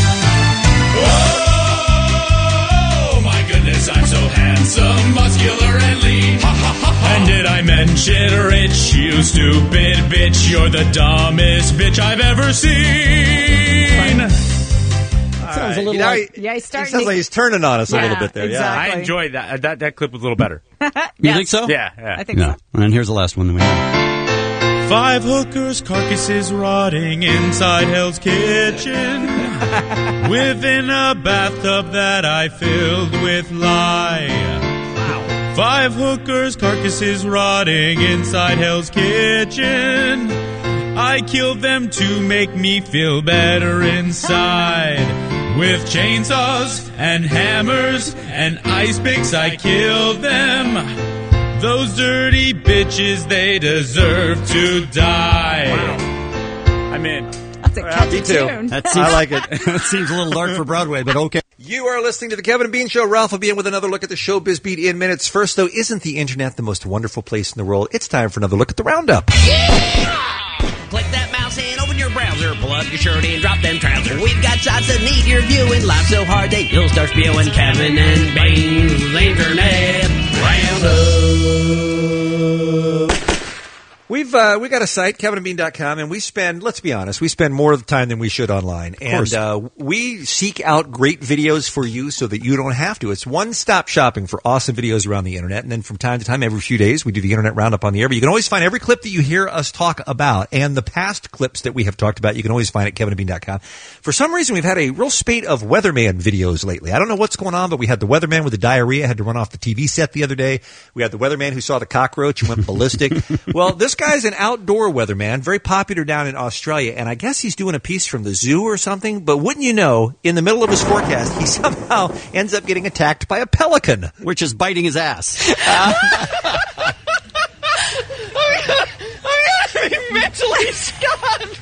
Oh, my goodness, I'm so handsome, muscular, and lean. Ha, ha, ha, ha. And did I mention rich, you stupid bitch? You're the dumbest bitch I've ever seen. Sounds a little like... Yeah, he's starting. It sounds like he's turning on us a little bit there. Exactly. I enjoyed that. That clip was a little better. You think so? Yeah. I think so. And here's the last one that we have. 5 hookers' carcasses rotting inside Hell's Kitchen within a bathtub that I filled with lye. Wow. 5 hookers' carcasses rotting inside Hell's Kitchen. I killed them to make me feel better inside. With chainsaws and hammers and ice picks I killed them. Those dirty bitches, they deserve to die. Wow. I'm in. That's a catchy me too. tune. I like it. That seems a little dark for Broadway, but okay. You are listening to the Kevin and Bean Show. Ralph will be in with another look at the showbiz beat in minutes. First, though, isn't the internet the most wonderful place in the world? It's time for another look at the roundup. Click that mouse and open your browser. Plug your shirt and drop them trousers. We've got shots that need your viewing. Live so hard they will start spewing. Kevin and Bean's Internet Roundup. We got a site, kevinandbean.com, and we spend, let's be honest, we spend more of the time than we should online. And we seek out great videos for you so that you don't have to. It's one-stop shopping for awesome videos around the internet. And then from time to time, every few days, we do the Internet Roundup on the air. But you can always find every clip that you hear us talk about. And the past clips that we have talked about, you can always find at kevinandbean.com. For some reason, we've had a real spate of weatherman videos lately. I don't know what's going on, but we had the weatherman with the diarrhea, had to run off the TV set the other day. We had the weatherman who saw the cockroach and went ballistic. Well, this guy's an outdoor weatherman, very popular down in Australia, and I guess he's doing a piece from the zoo or something, but wouldn't you know, in the middle of his forecast, he somehow ends up getting attacked by a pelican. Which is biting his ass. I'm mentally scarred.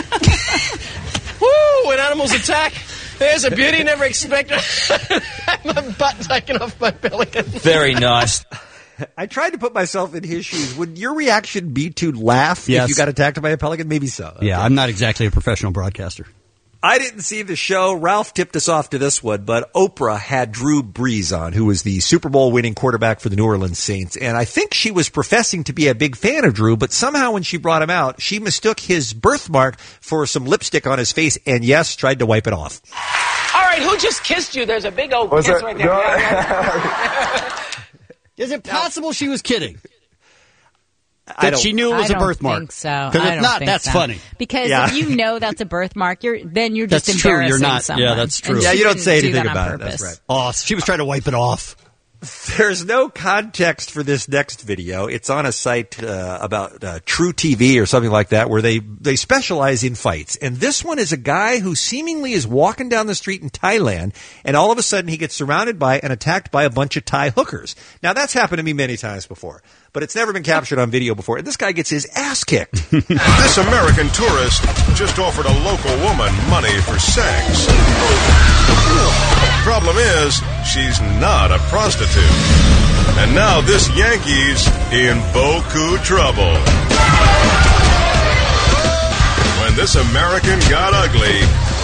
Woo, when animals attack, there's a beauty never expected. My butt taken off by pelican. Very nice. I tried to put myself in his shoes. Would your reaction be to laugh Yes. if you got attacked by a pelican? Maybe so. Yeah, I'm not exactly a professional broadcaster. I didn't see the show. Ralph tipped us off to this one, but Oprah had Drew Brees on, who was the Super Bowl winning quarterback for the New Orleans Saints. And I think she was professing to be a big fan of Drew, but somehow when she brought him out, she mistook his birthmark for some lipstick on his face and, yes, tried to wipe it off. All right, who just kissed you? There's a big old kiss right there. Is it possible she was kidding? I That she knew it was a birthmark? I don't think so. Because I if don't not, think that's so. funny. Because Yeah. if you know that's a birthmark, you're just That's true. embarrassing You're not. someone. Yeah, that's true. And Yeah, she you don't didn't say do anything that on about it. purpose. That's right. Oh, she was trying to wipe it off. There's no context for this next video. It's on a site about True TV or something like that, where they specialize in fights. And this one is a guy who seemingly is walking down the street in Thailand, and all of a sudden he gets surrounded by and attacked by a bunch of Thai hookers. Now, that's happened to me many times before, but it's never been captured on video before. And this guy gets his ass kicked. This American tourist just offered a local woman money for sex. Problem is, she's not a prostitute. And now this Yankee's in beaucoup trouble. When this American got ugly,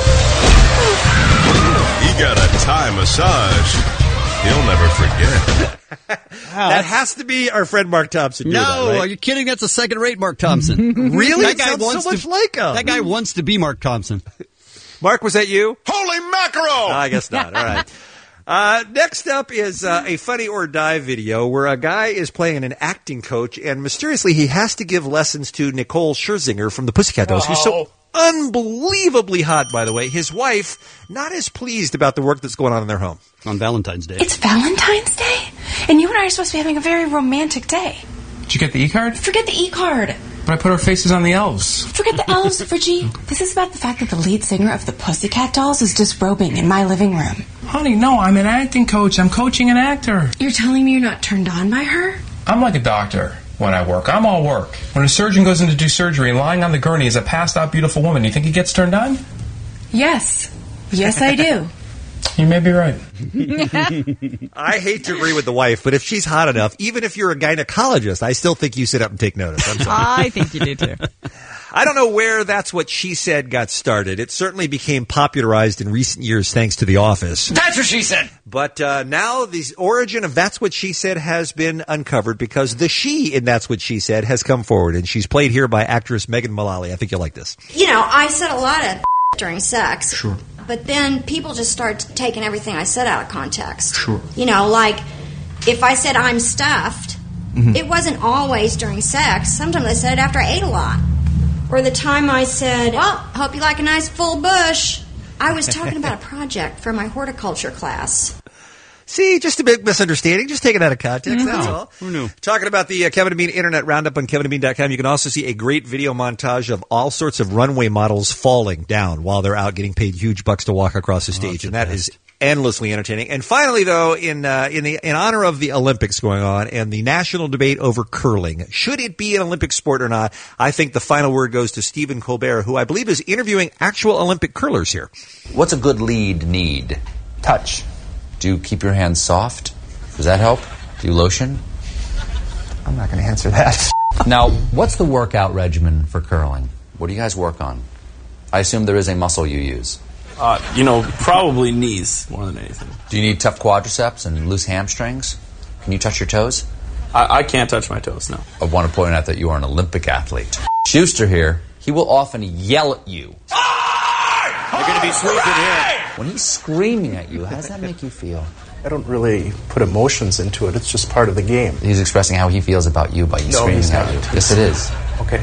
he got a Thai massage he'll never forget. That has to be our friend Mark Thompson. No, that, right? are you kidding? That's a second-rate Mark Thompson. Really? That It guy sounds wants so much to, like him. That guy wants to be Mark Thompson. Mark, was that you? Holy mackerel! I guess not. All right. Next up is a Funny or Die video where a guy is playing an acting coach, and mysteriously he has to give lessons to Nicole Scherzinger from the Pussycat Dolls, who's so unbelievably hot, by the way. His wife, not as pleased about the work that's going on in their home. On Valentine's Day. It's Valentine's Day, and you and I are supposed to be having a very romantic day. Did you get the e-card? Forget the e-card. But I put our faces on the elves. Forget the elves, Virgie. This is about the fact that the lead singer of the Pussycat Dolls is disrobing in my living room. Honey, no, I'm an acting coach. I'm coaching an actor. You're telling me you're not turned on by her? I'm like a doctor when I work. I'm all work. When a surgeon goes in to do surgery, lying on the gurney is a passed-out beautiful woman. You think he gets turned on? Yes. Yes, I do. You may be right. I hate to agree with the wife, but if she's hot enough, even if you're a gynecologist, I still think you sit up and take notice. I'm sorry. I think you do too. I don't know where That's What She Said got started. It certainly became popularized in recent years thanks to The Office. That's what she said. But now the origin of That's What She Said has been uncovered because the she in That's What She Said has come forward, and she's played here by actress Megan Mullally. I think you'll like this. You know, I said a lot of during sex. Sure. But then people just start taking everything I said out of context. Sure. You know, like if I said I'm stuffed, it wasn't always during sex. Sometimes I said it after I ate a lot. Or the time I said, well, hope you like a nice full bush. I was talking about a project for my horticulture class. See, just a big misunderstanding. Just taken out of context, that's all. Who knew? Talking about the Kevin and Bean Internet Roundup on kevinandbean.com, you can also see a great video montage of all sorts of runway models falling down while they're out getting paid huge bucks to walk across the stage, and that is endlessly entertaining. And finally, though, in honor of the Olympics going on and the national debate over curling, should it be an Olympic sport or not? I think the final word goes to Stephen Colbert, who I believe is interviewing actual Olympic curlers here. What's a good lead need? Touch. Do you keep your hands soft? Does that help? Do you lotion? I'm not going to answer that. Now, what's the workout regimen for curling? What do you guys work on? I assume there is a muscle you use. Probably knees more than anything. Do you need tough quadriceps and loose hamstrings? Can you touch your toes? I can't touch my toes, no. I want to point out that you are an Olympic athlete. Schuster here, he will often yell at you. You're going to be swooping here. When he's screaming at you, how does that make you feel? I don't really put emotions into it. It's just part of the game. He's expressing how he feels about you by you screaming at you. Yes, it is. Okay.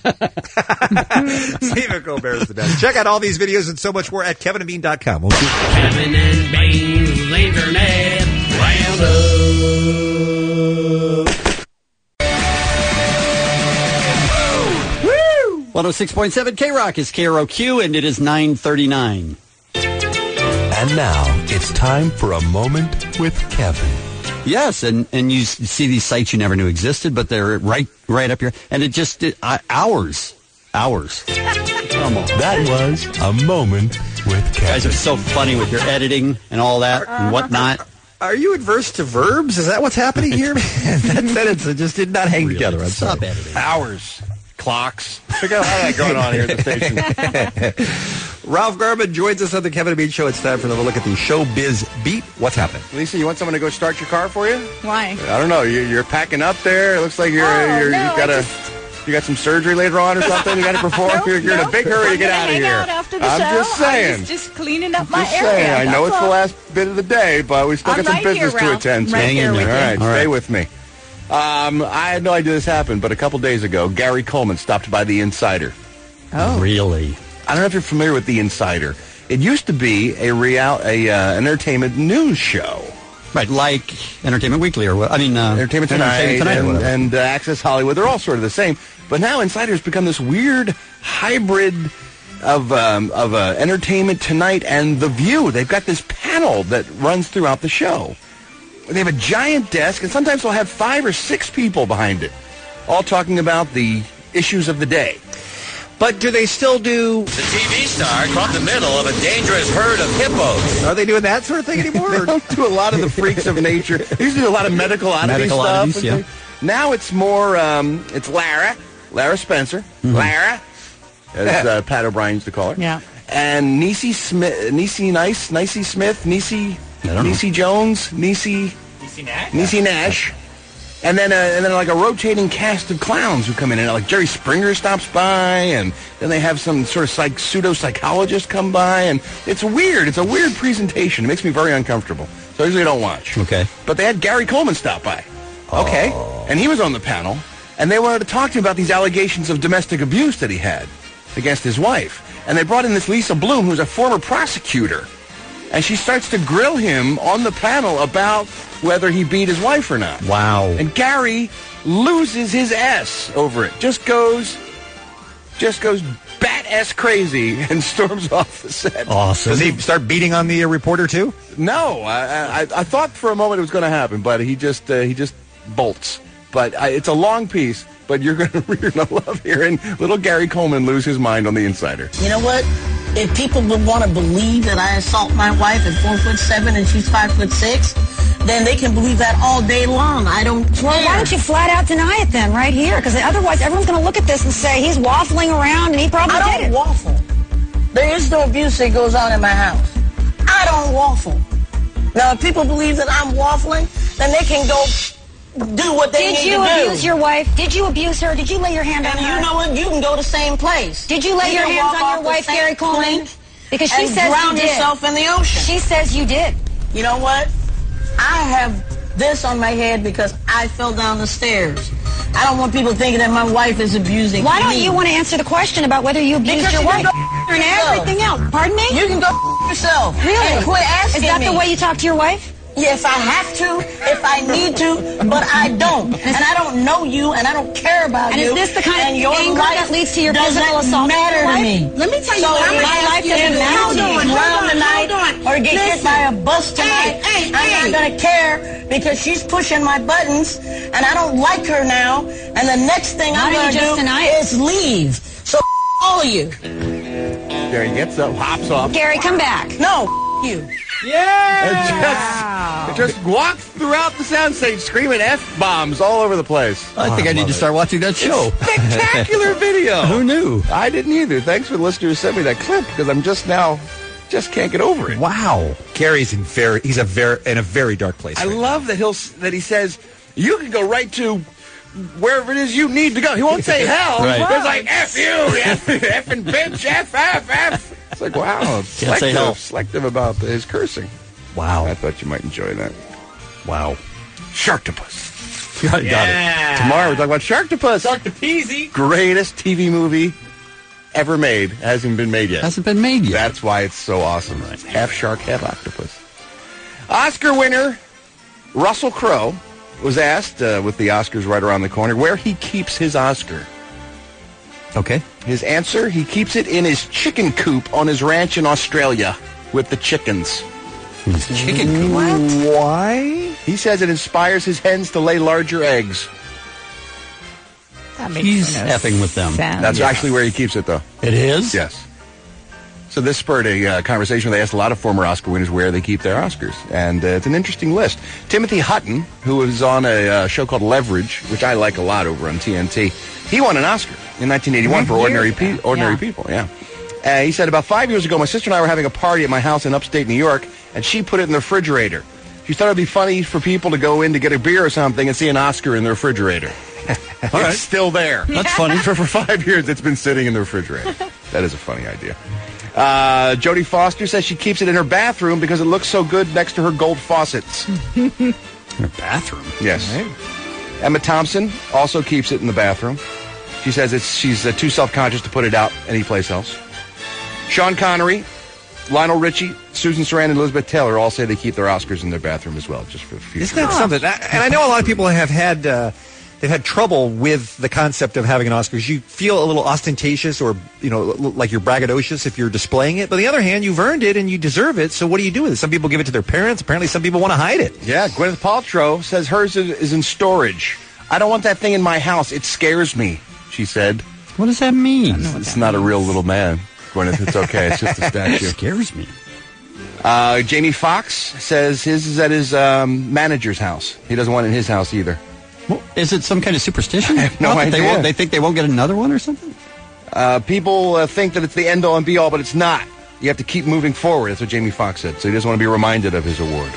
Stephen Colbert is the best. Check out all these videos and so much more at kevinandbean.com. We'll see. Kevin and Bean's Internet Roundup. 106.7 K-Rock is KROQ, and it is 9:39. And now it's time for a moment with Kevin. Yes, and you see these sites you never knew existed, but they're right up here, and it just hours. Come on. That was a moment with Kevin. You guys are so funny with your editing and all that and whatnot. Are you adverse to verbs? Is that what's happening here, man? That sentence just did not hang together. I'm Stop sorry. editing. Hours. Clocks. Figure out how that going on here at the station. Ralph Garman joins us on the Kevin and Bean Show. It's time for another look at the Showbiz Beat. What's happening? Lisa, you want someone to go start your car for you? Why? I don't know. You're packing up there. It looks like you got some surgery later on or something. You got to perform. You're in a big hurry to get out of here. After the I'm show. just saying. I was just cleaning up my Just area. saying. I know That's it's the all. last bit of the day, but we still I'm got some right business here, to Ralph. attend to. Right here with All you. right, All right. stay with me. I had no idea this happened, but a couple days ago, Gary Coleman stopped by The Insider. Oh. Really? I don't know if you're familiar with The Insider. It used to be an entertainment news show. Right, like Entertainment Weekly or what? I mean, Entertainment Tonight, or whatever. and Access Hollywood. They're all sort of the same. But now Insider has become this weird hybrid of Entertainment Tonight and The View. They've got this panel that runs throughout the show. They have a giant desk, and sometimes they'll have 5 or 6 people behind it, all talking about the issues of the day. But do they still do... The TV star caught the middle of a dangerous herd of hippos. Are they doing that sort of thing anymore? They don't do a lot of the freaks of nature. They used to do a lot of medical oddity stuff. Oddities, yeah. Now it's more, it's Lara Spencer, Lara, as Pat O'Brien used to call her. Yeah. And Niecy Smith, Niecy Jones, Niecy Nash. And then like a rotating cast of clowns who come in, and like Jerry Springer stops by, and then they have some sort of pseudo-psychologist come by, and it's weird. It's a weird presentation. It makes me very uncomfortable. So I usually don't watch. Okay. But they had Gary Coleman stop by. Okay. And he was on the panel, and they wanted to talk to him about these allegations of domestic abuse that he had against his wife. And they brought in this Lisa Bloom, who's a former prosecutor. And she starts to grill him on the panel about whether he beat his wife or not. Wow. And Gary loses his S over it. Just goes bat-ass crazy and storms off the set. Awesome. Does he start beating on the reporter, too? No. I thought for a moment it was going to happen, but he just bolts. But it's a long piece, but you're gonna love hearing little Gary Coleman lose his mind on The Insider. You know what? If people would want to believe that I assault my wife at 4'7" and she's 5'6", then they can believe that all day long. I don't care. Well, why don't you flat out deny it then, right here? Because otherwise everyone's going to look at this and say he's waffling around and he probably did it. I don't waffle. There is no abuse that goes on in my house. I don't waffle. Now, if people believe that I'm waffling, then they can go do what they need to do. Did you abuse your wife? Did you abuse her? Did you lay your hand on her? You know what? You can go the same place. Did you lay your hands on your wife, Gary Coleman? Because she says drown you did. yourself in the ocean. She says you did. You know what? I have this on my head because I fell down the stairs. I don't want people thinking that my wife is abusing me. Why don't you want to answer the question about whether you abused your wife and everything else? Pardon me? You can go yourself. Really? And quit asking Is that me. the way you talk to your wife? Yeah, if I have to, if I need to, but I don't. And I don't know you, and I don't care about And you. is this the kind and of your anger life that leads to your doesn't physical assault? matter to What? me. Let me tell you so what, I'm if gonna my ask life you to doesn't do. matter to you. Hold on, Drown tonight, or get hit Listen. by a bus tonight. Hey, I'm not gonna care because she's pushing my buttons, and I don't like her now. And the next thing I'm Why don't gonna you just do tonight? is leave. So all of you. There he gets up, hops off. Gary, come back. No, you. And just walks throughout the soundstage screaming F-bombs all over the place. I think I need to start watching that show. Spectacular video. Who knew? I didn't either. Thanks for the listener who sent me that clip because I'm just can't get over it. Wow. Gary's in a very dark place. I love that he says you can go right to wherever it is you need to go. He won't say hell. Right. It's like F you, F-ing bitch, F. It's like, wow, say hell. selective about his cursing. Wow. I thought you might enjoy that. Wow. Sharktopus. Got it. Tomorrow we're talking about Sharktopus. Sharktopeasy. Greatest TV movie ever made. Hasn't been made yet. Hasn't been made yet. That's why it's so awesome. Right. Half shark, half octopus. Oscar winner Russell Crowe was asked, with the Oscars right around the corner, where he keeps his Oscar. Okay. His answer, he keeps it in his chicken coop on his ranch in Australia with the chickens. His chicken coop? What? Why? He says it inspires his hens to lay larger eggs. That makes He's no effing with them. sense. That's actually where he keeps it, though. It is? Yes. So this spurred a conversation where they asked a lot of former Oscar winners where they keep their Oscars. And it's an interesting list. Timothy Hutton, who was on a show called Leverage, which I like a lot over on TNT, he won an Oscar in 1981 for Ordinary People. Yeah. He said, about 5 years ago, my sister and I were having a party at my house in upstate New York, and she put it in the refrigerator. She thought it would be funny for people to go in to get a beer or something and see an Oscar in the refrigerator. All right. It's still there. That's funny. For 5 years, it's been sitting in the refrigerator. That is a funny idea. Jodie Foster says she keeps it in her bathroom because it looks so good next to her gold faucets. Her bathroom? Yes. Right. Emma Thompson also keeps it in the bathroom. She says she's too self-conscious to put it out anyplace else. Sean Connery, Lionel Richie, Susan Sarandon, and Elizabeth Taylor all say they keep their Oscars in their bathroom as well, just for the future. Isn't that something? And I know a lot of people have had they've had trouble with the concept of having an Oscars. You feel a little ostentatious, or like you're braggadocious if you're displaying it. But on the other hand, you've earned it and you deserve it. So what do you do with it? Some people give it to their parents. Apparently, some people want to hide it. Yeah, Gwyneth Paltrow says hers is in storage. I don't want that thing in my house. It scares me, she said. What does that mean? It's not a real little man, Gwyneth. It's okay. It's just a statue. It scares me. Jamie Foxx says his is at his manager's house. He doesn't want it in his house either. Well, is it some kind of superstition? I have no idea. They think they won't get another one or something? People think that it's the end-all and be-all, but it's not. You have to keep moving forward. That's what Jamie Foxx said. So he doesn't want to be reminded of his award.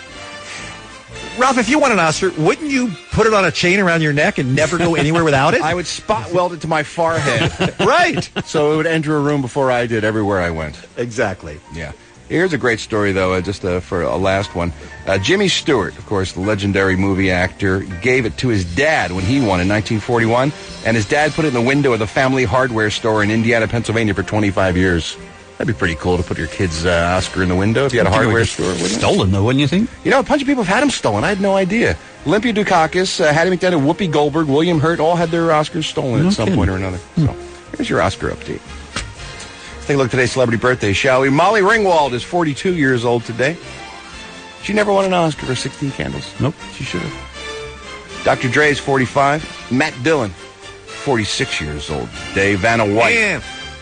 Ralph, if you won an Oscar, wouldn't you put it on a chain around your neck and never go anywhere without it? I would spot weld it to my forehead. Right. So it would enter a room before I did everywhere I went. Exactly. Yeah. Here's a great story, though, just for a last one. Jimmy Stewart, of course, the legendary movie actor, gave it to his dad when he won in 1941, and his dad put it in the window of the family hardware store in Indiana, Pennsylvania for 25 years. That'd be pretty cool to put your kid's Oscar in the window if you had a hardware store. Stolen, though, wouldn't you think? You know, a bunch of people have had them stolen. I had no idea. Olympia Dukakis, Hattie McDevitt, Whoopi Goldberg, William Hurt all had their Oscars stolen at some point or another. So here's your Oscar update. Let's take a look at today's celebrity birthday, shall we? Molly Ringwald is 42 years old today. She never won an Oscar for 16 Candles. Nope. She should have. Dr. Dre is 45. Matt Dillon, 46 years old today. Vanna White. Damn.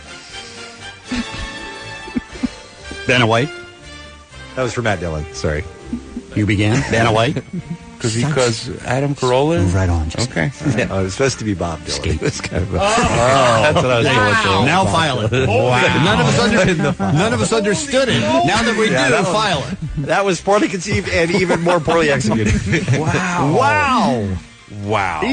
Vanna White? That was for Matt Dillon. Sorry. You began? Vanna White? Because Adam Carolla? Move right on. Okay. Yeah, it was supposed to be Bob Dylan. It was kind of That's what I was going for. Now file it. Wow. None of us understood it. Now that we do, file it. That was poorly conceived and even more poorly executed. Wow. Wow. Wow. Even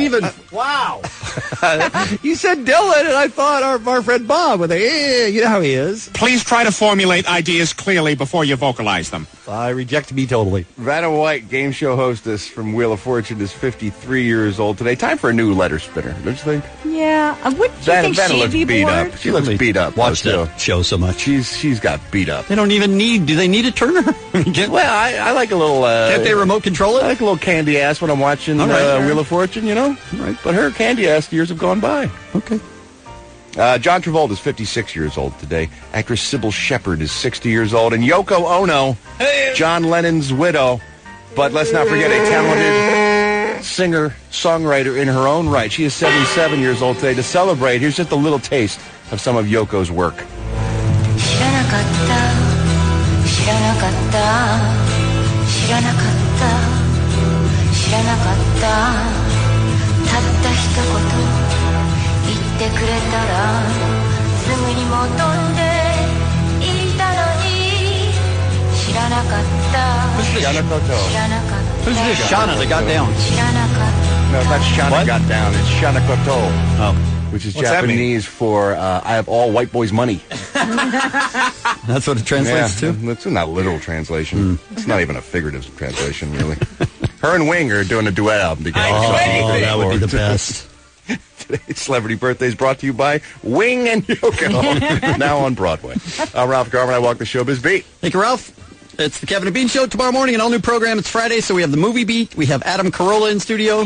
Wow. You said Dylan, and I thought our friend Bob with you know how he is. Please try to formulate ideas clearly before you vocalize them. I reject me totally. Vanna White, game show hostess from Wheel of Fortune, is 53 years old today. Time for a new letter spinner, don't you think? Yeah. Wouldn't you think Vanna she'd looks be beat bored? up. She looks beat up. Watch that show so much. She's got beat up. They don't even need. Do they need a turner? Well, I like a little. Can't they remote control it? I like a little candy ass when I'm watching Wheel of Fortune. You know. Right. But her candy ass years have gone by. Okay. John Travolta is 56 years old today. Actress Sybil Shepherd is 60 years old. And Yoko Ono, John Lennon's widow. But let's not forget a talented singer-songwriter in her own right. She is 77 years old today. To celebrate, here's just a little taste of some of Yoko's work. 知らなかった知らなかった知らなかった知らなかったたった一言言ってくれたらすぐに戻っていたのに知らなかった Who's the Who's the Shauna that got down? 知らなかった No, it's not Shauna got down. It's Shauna Koto. Oh. Which is What's that Japanese for I have all white boys' money. That's what it translates to? It's not a literal translation. It's not even a figurative translation, really. Her and Wing are doing a duet album together. Oh, that would be the best. Today's Celebrity Birthday is brought to you by Wing and Yoko. Now on Broadway. I'm Ralph Garman. I walk the showbiz beat. Thank you, Ralph. It's the Kevin and Bean Show tomorrow morning, an all-new program. It's Friday, so we have the movie beat. We have Adam Carolla in studio.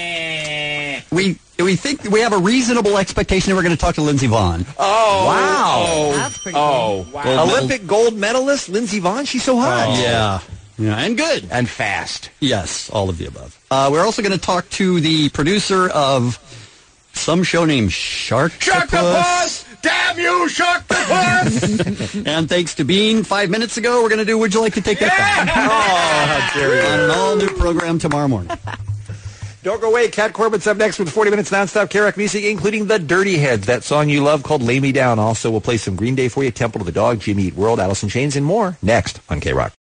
We think we have a reasonable expectation that we're going to talk to Lindsey Vonn. Oh, wow. That's pretty cool. Wow. Olympic gold medalist Lindsey Vonn. She's so hot. Yeah, and good. And fast. Yes, all of the above. We're also going to talk to the producer of some show named Sharktopus. Damn you, Sharktopus! And thanks to Bean 5 minutes ago, we're going to do Would You Like to Take That Back? Oh, how dare you. On an all-new program tomorrow morning. Don't go away. Cat Corbett's up next with 40 minutes nonstop K-Rock music, including the Dirty Heads, that song you love called Lay Me Down. Also, we'll play some Green Day for you, Temple of the Dog, Jimmy Eat World, Alice in Chains, and more next on K-Rock.